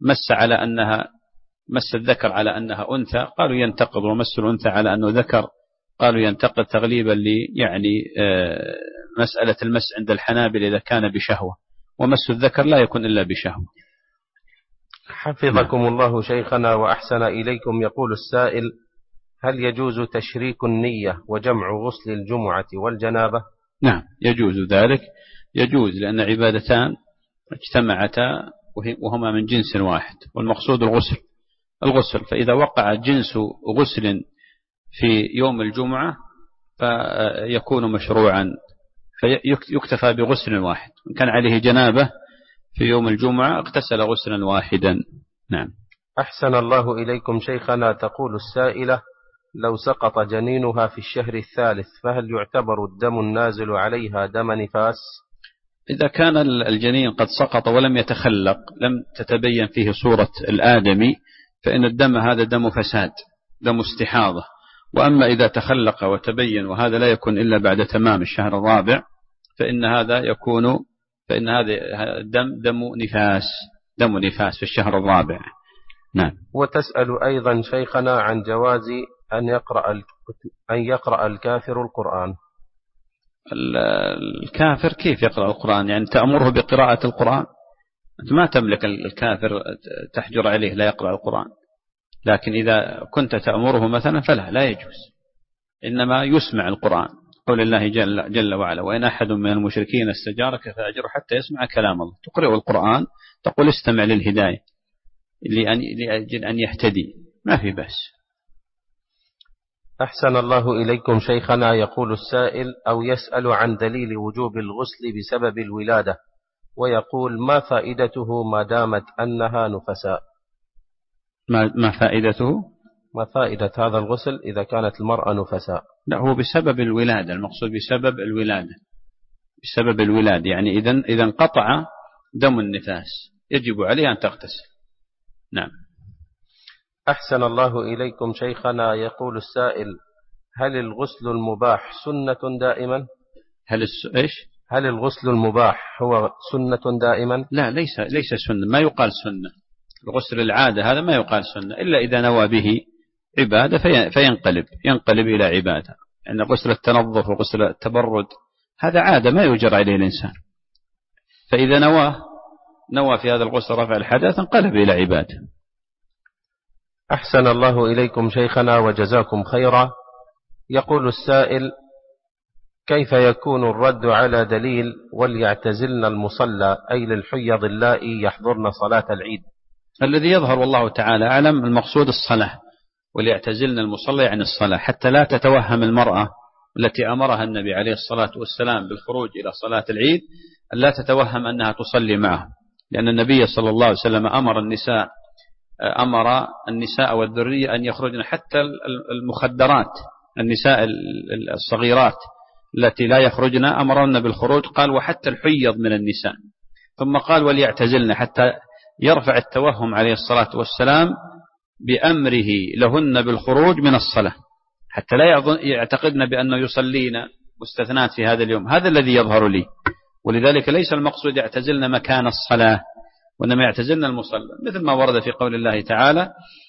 Speaker 2: مس الذكر على أنها أنثى قالوا ينتقض، ومس الأنثى على أنه ذكر قالوا ينتقض، تغليبا يعني مسألة المس عند الحنابل إذا كان بشهوة، ومس الذكر لا يكون إلا بشهوة.
Speaker 4: حفظكم الله شيخنا وأحسن إليكم. يقول السائل: هل يجوز تشريك النية وجمع غسل الجمعة والجنابة؟
Speaker 2: نعم يجوز ذلك، يجوز، لأن عبادتان اجتمعتا وهما من جنس واحد، والمقصود الغسل. فإذا وقع جنس غسل في يوم الجمعة فيكون مشروعا، فيكتفى بغسل واحد. إن كان عليه جنابة في يوم الجمعة اغتسل غسلا واحدا. نعم.
Speaker 4: أحسن الله إليكم شيخنا. تقول السائلة: لو سقط جنينها في الشهر الثالث فهل يعتبر الدم النازل عليها دم نفاس؟
Speaker 2: إذا كان الجنين قد سقط ولم يتخلق، لم تتبين فيه صورة الآدمي، فإن الدم هذا دم فساد، دم استحاضة. وأما إذا تخلق وتبين، وهذا لا يكون إلا بعد تمام الشهر الرابع، فإن هذا دم نفاس في الشهر الرابع. نعم.
Speaker 4: وتسأل أيضا شيخنا عن جواز أن يقرأ الكافر القرآن.
Speaker 2: الكافر كيف يقرأ القرآن؟ يعني تأمره بقراءة القرآن؟ أنت ما تملك الكافر تحجر عليه لا يقرأ القرآن، لكن إذا كنت تأمره مثلا فلا، لا يجوز، إنما يسمع القرآن. قول الله جل وعلا: وإن أحد من المشركين استجارك فأجره حتى يسمع كلام الله. تقرأ القرآن، تقول استمع للهداية لأجل أن يهتدي، ما في بأس.
Speaker 4: أحسن الله إليكم شيخنا. يقول السائل أو يسأل عن دليل وجوب الغسل بسبب الولادة، ويقول: ما فائدته ما دامت أنها نفساء؟
Speaker 2: ما فائدته؟
Speaker 4: ما فائدة هذا الغسل إذا كانت المرأة نفساء؟
Speaker 2: لا، هو بسبب الولادة، المقصود بسبب الولادة، يعني إذا انقطع دم النفاس يجب عليه أن تغتسل. نعم.
Speaker 4: أحسن الله إليكم شيخنا. يقول السائل: هل الغسل المباح سنة دائما؟ هل الغسل المباح هو سنة دائما؟
Speaker 2: لا، ليس سنة، ما يقال سنة. الغسل العادة هذا ما يقال سنة، إلا إذا نوى به عبادة ينقلب إلى عبادة. يعني غسل التنظف وغسل التبرد هذا عادة ما يجر عليه الإنسان، فإذا نوى في هذا الغسل رفع الحدث انقلب إلى عبادة.
Speaker 4: أحسن الله إليكم شيخنا وجزاكم خيرا. يقول السائل: كيف يكون الرد على دليل وليعتزلن المصلى، أي للحيض اللائي يحضرن صلاة العيد؟
Speaker 2: الذي يظهر والله تعالى أعلم المقصود الصلاة، وليعتزلن المصلى يعني الصلاة، حتى لا تتوهم المرأة التي أمرها النبي عليه الصلاة والسلام بالخروج إلى صلاة العيد لا تتوهم أنها تصلي معه، لأن النبي صلى الله عليه وسلم أمر النساء والذرية أن يخرجن، حتى المخدرات، النساء الصغيرات التي لا يخرجن أمرنا بالخروج، قال وحتى الحيض من النساء، ثم قال وليعتزلن، حتى يرفع التوهم عليه الصلاة والسلام بأمره لهن بالخروج من الصلاة، حتى لا يعتقدن بأنه يصلين مستثنات في هذا اليوم. هذا الذي يظهر لي. ولذلك ليس المقصود يعتزلن مكان الصلاة، وإنما يعتزلن المصلى، مثل ما ورد في قول الله تعالى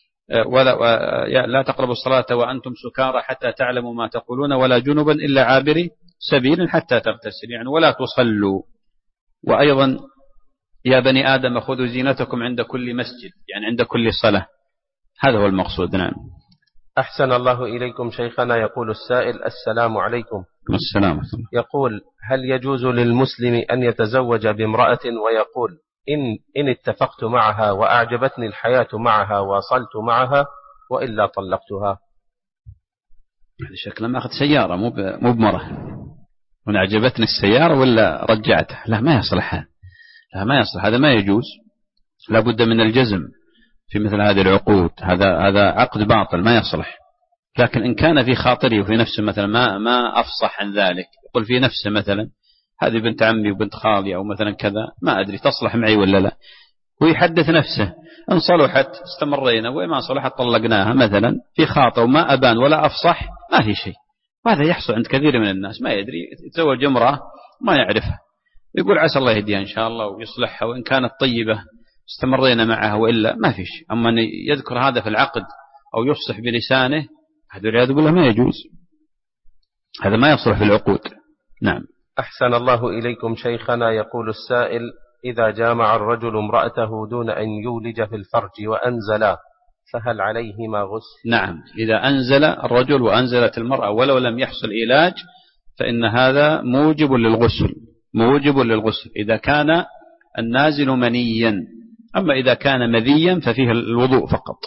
Speaker 2: لا تقربوا الصلاة وأنتم سكارى حتى تعلموا ما تقولون ولا جنبا إلا عابري سبيل حتى تغتسل، يعني ولا تصلوا. وأيضا يا بني آدم خذوا زينتكم عند كل مسجد، يعني عند كل صلاة. هذا هو المقصود. نعم.
Speaker 4: أحسن الله إليكم شيخنا. يقول السائل: السلام عليكم.
Speaker 2: السلام.
Speaker 4: يقول: هل يجوز للمسلم أن يتزوج بامرأة ويقول إن اتفقت معها وأعجبتني الحياة معها واصلت معها وإلا طلقتها؟
Speaker 2: هذا شكله ما أخذ سيارة مو بمرة، وإن أعجبتني السيارة ولا رجعتها. لا، ما يصلح هذا. لا، ما يصلح هذا، ما يجوز. لابد من الجزم في مثل هذه العقود. هذا عقد باطل ما يصلح. لكن إن كان في خاطري وفي نفسه مثلا ما أفصح عن ذلك، يقول في نفسه مثلا هذه بنت عمي وبنت خالي أو مثلا كذا، ما أدري تصلح معي ولا لا، ويحدث نفسه إن صلحت استمرينا وما صلحت طلقناها مثلا، في خاطر وما أبان ولا أفصح، ما في شيء. وهذا يحصل عند كثير من الناس، ما يدري، يتزوج امرأة ما يعرفها، يقول عسى الله يهديها إن شاء الله ويصلحها، وإن كانت طيبة استمرينا معها وإلا ما في شيء. أما أن يذكر هذا في العقد أو يفصح بلسانه، هذا والعياذ بالله ما يجوز، هذا ما يصلح في العقود. نعم.
Speaker 4: أحسن الله إليكم شيخنا. يقول السائل: إذا جامع الرجل امرأته دون أن يولج في الفرج وأنزلا، فهل عليهما غسل؟
Speaker 2: نعم، إذا أنزل الرجل وأنزلت المرأة ولو لم يحصل علاج فإن هذا موجب للغسل، موجب للغسل إذا كان النازل منيا. أما إذا كان مذيا ففيه الوضوء فقط.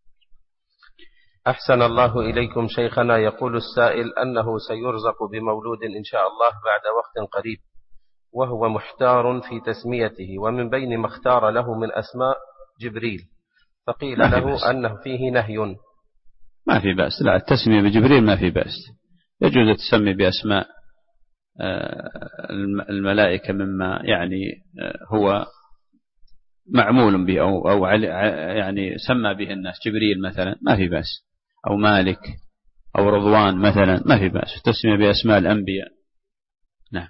Speaker 4: أحسن الله إليكم شيخنا. يقول السائل أنه سيرزق بمولود إن شاء الله بعد وقت قريب، وهو محتار في تسميته، ومن بين ما اختار له من أسماء جبريل، فقيل له أنه فيه نهي.
Speaker 2: ما في بأس، لا، التسمية بجبريل ما في بأس، يجوز تسمي بأسماء الملائكة مما يعني هو معمول به أو يعني سمى به الناس، جبريل مثلا ما في بأس، أو مالك أو رضوان مثلا ما في بأس، تسمية بأسماء الأنبياء. نعم.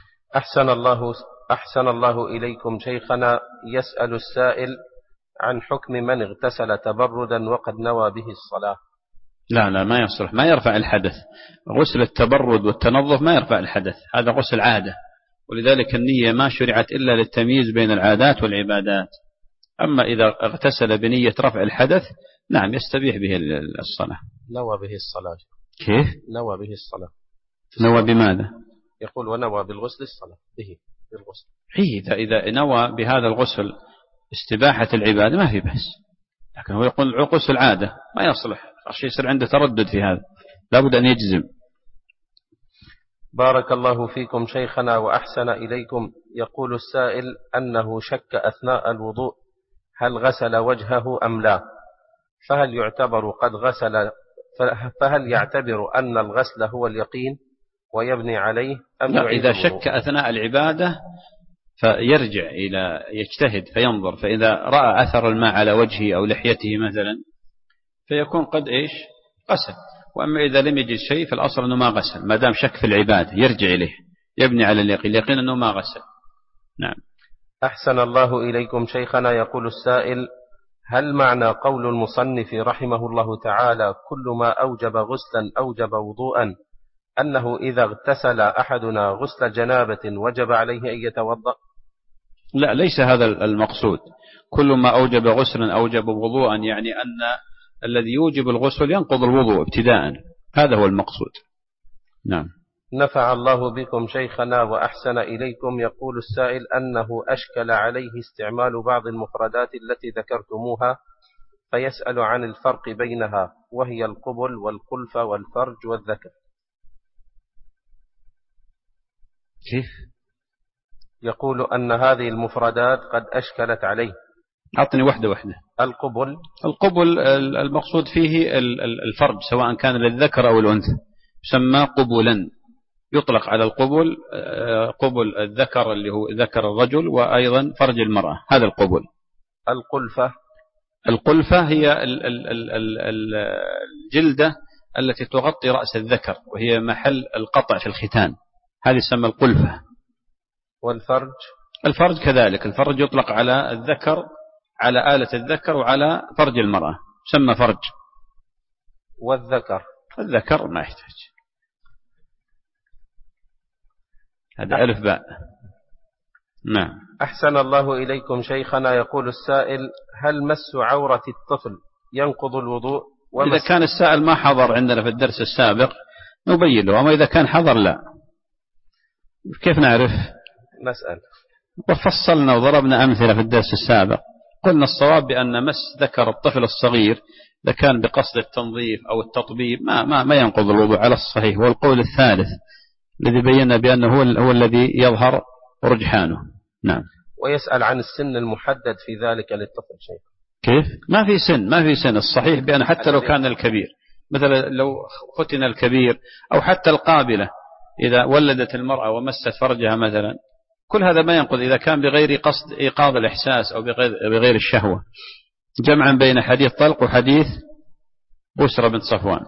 Speaker 4: أحسن الله إليكم شيخنا. يسأل السائل عن حكم من اغتسل تبردا وقد نوى به الصلاة.
Speaker 2: لا ما يصلح، ما يرفع الحدث. غسل التبرد والتنظف ما يرفع الحدث، هذا غسل عادة، ولذلك النية ما شرعت إلا للتمييز بين العادات والعبادات. أما إذا اغتسل بنية رفع الحدث، نعم يستبيح به الصلاة.
Speaker 4: نوى به الصلاة.
Speaker 2: كيف؟
Speaker 4: نوى به الصلاة.
Speaker 2: نوى بماذا؟
Speaker 4: يقول ونوى بالغسل الصلاة به بالغسل.
Speaker 2: إذا نوى بهذا الغسل استباحة العبادة ما في بأس، لكن هو يقول غسل عادة ما يصلح، عشان يصير عنده تردد في هذا، لابد أن يجزم.
Speaker 4: بارك الله فيكم شيخنا وأحسن إليكم. يقول السائل أنه شك أثناء الوضوء هل غسل وجهه أم لا، فهل يعتبر قد غسل، فهل يعتبر أن الغسل هو اليقين ويبني عليه أم
Speaker 2: لا، إذا شك أثناء العبادة فيرجع إلى يجتهد فينظر، فإذا رأى أثر الماء على وجهه أو لحيته مثلا فيكون قد غسل. وأما إذا لم يجد شيء فالأصل أنه ما غسل، ما دام شك في العبادة يرجع إليه، يبني على اليقين أنه ما غسل. نعم.
Speaker 4: أحسن الله إليكم شيخنا. يقول السائل هل معنى قول المصنف رحمه الله تعالى كل ما أوجب غسلا أوجب وضوءا أنه إذا اغتسل أحدنا غسل جنابة وجب عليه أن يتوضأ؟
Speaker 2: لا، ليس هذا المقصود. كل ما أوجب غسلا أوجب وضوءا يعني أن الذي يوجب الغسل ينقض الوضوء ابتداء، هذا هو المقصود. نعم.
Speaker 4: نفع الله بكم شيخنا وأحسن إليكم. يقول السائل أنه أشكل عليه استعمال بعض المفردات التي ذكرتموها، فيسأل عن الفرق بينها، وهي القبل والقلفة والفرج والذكر.
Speaker 2: كيف؟
Speaker 4: يقول أن هذه المفردات قد أشكلت عليه.
Speaker 2: أعطني واحدة. القبل المقصود فيه الفرج، سواء كان للذكر أو الأنثى، يسمى قبلا. يطلق على القبل قبل الذكر اللي هو ذكر الرجل، وأيضا فرج المرأة، هذا القبل. القلفة هي الجلدة التي تغطي رأس الذكر، وهي محل القطع في الختان، هذه يسمى القلفة. الفرج كذلك، الفرج يطلق على الذكر، على آلة الذكر وعلى فرج المرأة، يسمى فرج. الذكر ما يحتاج، هذا ألف باء. نعم.
Speaker 4: أحسن الله إليكم شيخنا. يقول السائل: هل مس عورة الطفل ينقض الوضوء؟
Speaker 2: إذا كان السائل ما حضر عندنا في الدرس السابق نبين له، أما إذا كان حضر لا. كيف نعرف؟
Speaker 4: نسأل.
Speaker 2: وفصلنا وضربنا أمثلة في الدرس السابق، قلنا الصواب بأن مس ذكر الطفل الصغير إذا كان بقصد التنظيف أو التطبيب ما ينقض الوضوء على الصحيح، والقول الثالث الذي بينا بأنه هو الذي يظهر رجحانه. نعم.
Speaker 4: ويسأل عن السن المحدد في ذلك للطفل شيء.
Speaker 2: كيف؟ ما في سن الصحيح بأن حتى لو كان الكبير، مثلا لو ختن الكبير أو حتى القابلة إذا ولدت المرأة ومست فرجها مثلا، كل هذا ما ينقض إذا كان بغير قصد إيقاظ الإحساس أو بغير الشهوة، جمعا بين حديث طلق وحديث بشرى بنت صفوان.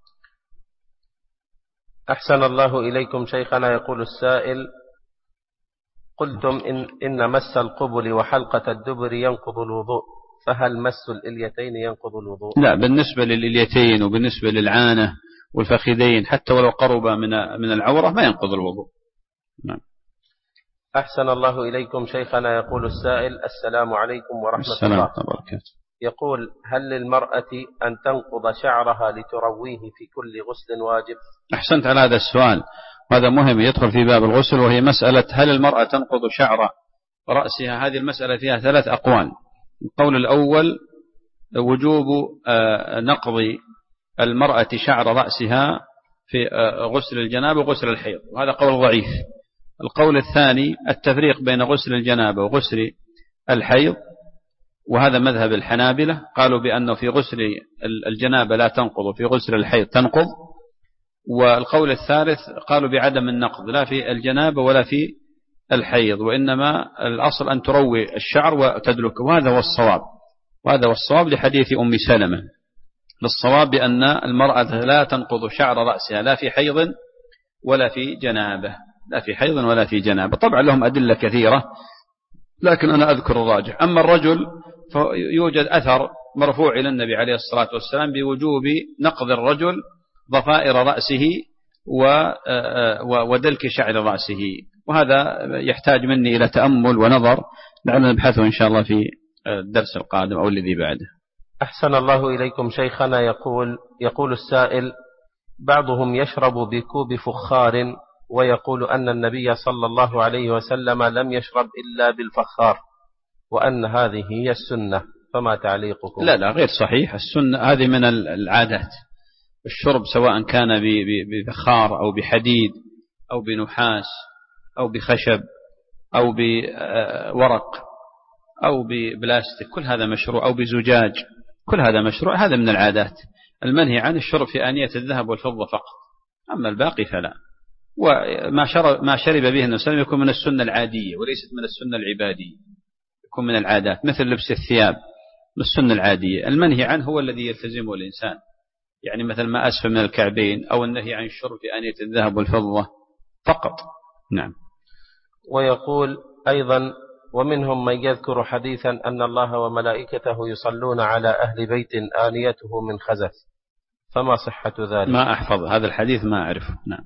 Speaker 4: أحسن الله إليكم شيخنا. يقول السائل: قلتم إن مس القبل وحلقة الدبر ينقض الوضوء، فهل مس الإليتين ينقض الوضوء؟
Speaker 2: لا، بالنسبة للإليتين وبالنسبة للعانة والفخذين حتى ولو قرب من العورة ما ينقض الوضوء. نعم.
Speaker 4: أحسن الله إليكم شيخنا. يقول السائل: السلام عليكم ورحمة الله
Speaker 2: وبركاته.
Speaker 4: يقول: هل للمرأة أن تنقض شعرها لترويه في كل غسل واجب؟
Speaker 2: أحسنت على هذا السؤال، وهذا مهم يدخل في باب الغسل، وهي مسألة هل المرأة تنقض شعر رأسها. هذه المسألة فيها 3 أقوال. القول الأول وجوب نقض المرأة شعر رأسها في غسل الجنابة وغسل الحيض، وهذا قول ضعيف. القول الثاني التفريق بين غسل الجنابة وغسل الحيض، وهذا مذهب الحنابلة، قالوا بأنه في غسل الجنابة لا تنقض وفي غسل الحيض تنقض. والقول الثالث قالوا بعدم النقض لا في الجنابة ولا في الحيض، وإنما الأصل أن تروي الشعر وتدلك، وهذا هو الصواب. وهذا هو الصواب لحديث أم سلمة، للصواب بأن المرأة لا تنقض شعر رأسها لا في حيض ولا في جنابة، لا في حيض ولا في جنابة. طبعا لهم أدلة كثيرة لكن أنا أذكر الراجح. أما الرجل فيوجد أثر مرفوع إلى النبي عليه الصلاة والسلام بوجوب نقض الرجل ضفائر رأسه ودلك شعر رأسه، وهذا يحتاج مني إلى تأمل ونظر، لعلنا نبحثه إن شاء الله في الدرس القادم أو الذي بعده.
Speaker 4: أحسن الله إليكم شيخنا. يقول السائل: بعضهم يشرب بكوب فخار ويقول أن النبي صلى الله عليه وسلم لم يشرب إلا بالفخار، وأن هذه هي السنة، فما تعليقكم؟
Speaker 2: لا غير صحيح. السنة هذه من العادات، الشرب سواء كان بفخار أو بحديد أو بنحاس أو بخشب أو بورق أو ببلاستيك، كل هذا مشروع، أو بزجاج، كل هذا مشروع. هذا من العادات المنهي عن الشرب في آنية الذهب والفضة فقط، أما الباقي فلا. وما شرب به النبي صلى الله عليه وسلم يكون من السنة العادية وليست من السنة العبادية، يكون من العادات، مثل لبس الثياب من السنة العادية. المنهي عنه هو الذي يلتزمه الإنسان، يعني مثل ما أسفل من الكعبين، أو النهي عن الشرب في آنية الذهب والفضة فقط. نعم.
Speaker 4: ويقول أيضا: ومنهم من يذكر حديثا أن الله وملائكته يصلون على أهل بيت آنيته من خزف، فما صحة ذلك؟
Speaker 2: ما أحفظ هذا الحديث، ما أعرفه. نعم.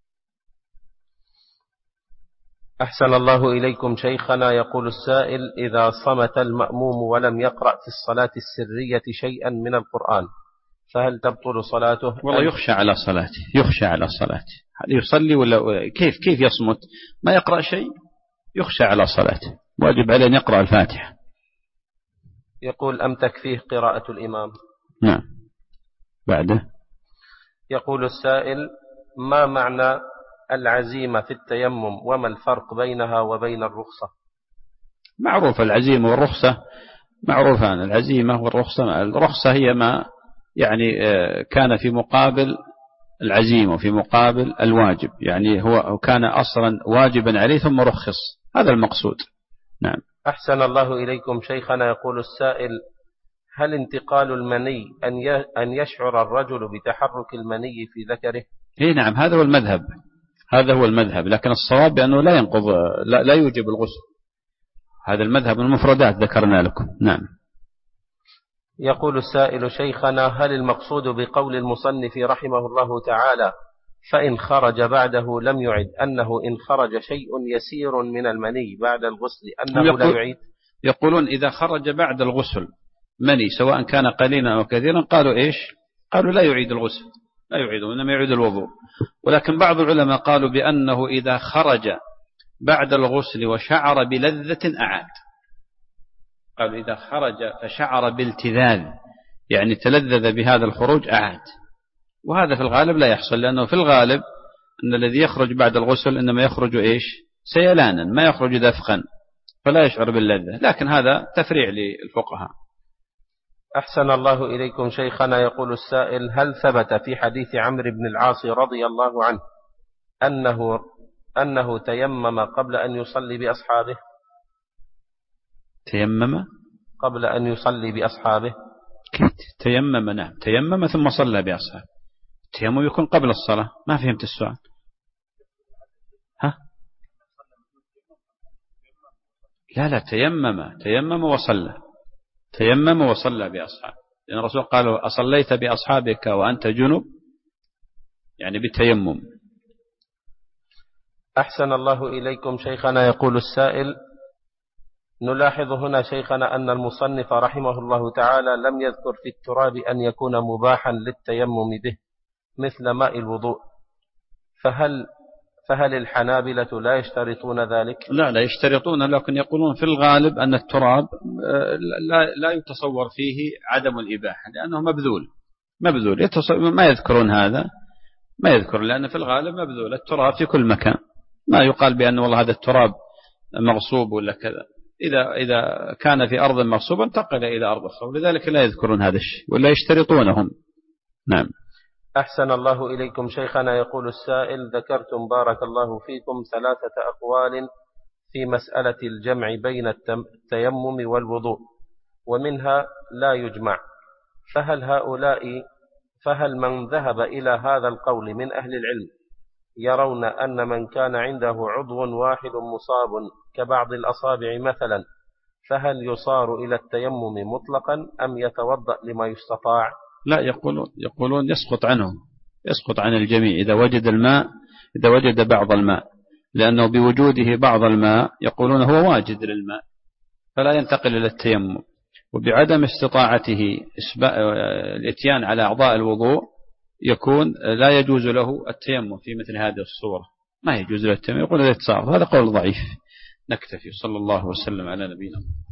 Speaker 4: أحسن الله إليكم شيخنا. يقول السائل: إذا صمت المأموم ولم يقرأ في الصلاة السرية شيئا من القرآن فهل تبطل صلاته؟
Speaker 2: والله يخشى على صلاته، يخشى على صلاته. يصلي ولا كيف يصمت ما يقرأ شيء؟ يخشى على صلاته، واجب عليه أن يقرأ الفاتحة.
Speaker 4: يقول: أم تكفيه قراءة الإمام؟
Speaker 2: نعم. بعده
Speaker 4: يقول السائل: ما معنى العزيمة في التيمم وما الفرق بينها وبين الرخصة؟
Speaker 2: معروف العزيمة والرخصة معروفان. العزيمة والرخصة، الرخصة هي ما يعني كان في مقابل العزيمة وفي مقابل الواجب، يعني هو كان أصلا واجبا عليه ثم رخص، هذا المقصود. نعم.
Speaker 4: أحسن الله إليكم شيخنا. يقول السائل: هل انتقال المني أن يشعر الرجل بتحرك المني في ذكره؟
Speaker 2: إيه نعم، هذا هو المذهب، هذا هو المذهب، لكن الصواب بأنه لا ينقض، لا يوجب الغسل. هذا المذهب من المفردات ذكرنا لكم. نعم.
Speaker 4: يقول السائل: شيخنا، هل المقصود بقول المصنف رحمه الله تعالى فإن خرج بعده لم يعد أنه إن خرج شيء يسير من المني بعد الغسل أنه لا يعيد؟
Speaker 2: يقولون إذا خرج بعد الغسل مني سواء كان قليلا أو كثيرا قالوا إيش؟ قالوا لا يعيد الغسل، لا يعيده، إنما يعيد الوضوء. ولكن بعض العلماء قالوا بأنه إذا خرج بعد الغسل وشعر بلذة أعاد. قالوا إذا خرج فشعر بالتذاذ، يعني تلذذ بهذا الخروج، أعاد. وهذا في الغالب لا يحصل، لأنه في الغالب أن الذي يخرج بعد الغسل إنما يخرج إيش؟ سيلانا، ما يخرج دفقا، فلا يشعر باللذة. لكن هذا تفريع للفقهاء.
Speaker 4: أحسن الله إليكم شيخنا. يقول السائل: هل ثبت في حديث عمرو بن العاص رضي الله عنه أنه تيمم قبل أن يصلي بأصحابه؟
Speaker 2: تيمم
Speaker 4: قبل أن يصلي بأصحابه؟
Speaker 2: تيمم، نعم، تيمم ثم صلى بأصحابه. التيمم يكون قبل الصلاة. ما فهمت السؤال. ها؟ لا تيمم وصلى، تيمم وصلى بأصحابه، لأن الرسول قال: أصليت بأصحابك وأنت جنب، يعني بالتيمم.
Speaker 4: أحسن الله إليكم شيخنا. يقول السائل: نلاحظ هنا شيخنا أن المصنف رحمه الله تعالى لم يذكر في التراب أن يكون مباحا للتيمم به مثل ماء الوضوء، فهل الحنابلة لا يشترطون ذلك؟
Speaker 2: لا يشترطون، لكن يقولون في الغالب أن التراب لا يتصور فيه عدم الإباحة، لأنه مبذول. ما يذكرون هذا، ما يذكر، لأن في الغالب مبذول. التراب في كل مكان، ما يقال بأن والله هذا التراب مغصوب ولا كذا. إذا كان في أرض مغصوبة انتقل إلى أرض أخرى، لذلك لا يذكرون هذا الشيء ولا يشترطونهم. نعم.
Speaker 4: أحسن الله إليكم شيخنا. يقول السائل: ذكرتم بارك الله فيكم 3 أقوال في مسألة الجمع بين التيمم والوضوء، ومنها لا يجمع، فهل من ذهب إلى هذا القول من أهل العلم يرون أن من كان عنده عضو واحد مصاب كبعض الأصابع مثلا فهل يصار إلى التيمم مطلقا أم يتوضأ لما يستطاع؟
Speaker 2: لا، يقولون يسقط عن الجميع إذا وجد الماء، إذا وجد بعض الماء، لأنه بوجوده بعض الماء يقولون هو واجد للماء فلا ينتقل إلى التيمم. وبعدم استطاعته الاتيان على أعضاء الوضوء يكون لا يجوز له التيمم في مثل هذه الصورة، ما يجوز له التيمم، يقول هذا قول ضعيف. نكتفي. صلى الله وسلم على نبينا.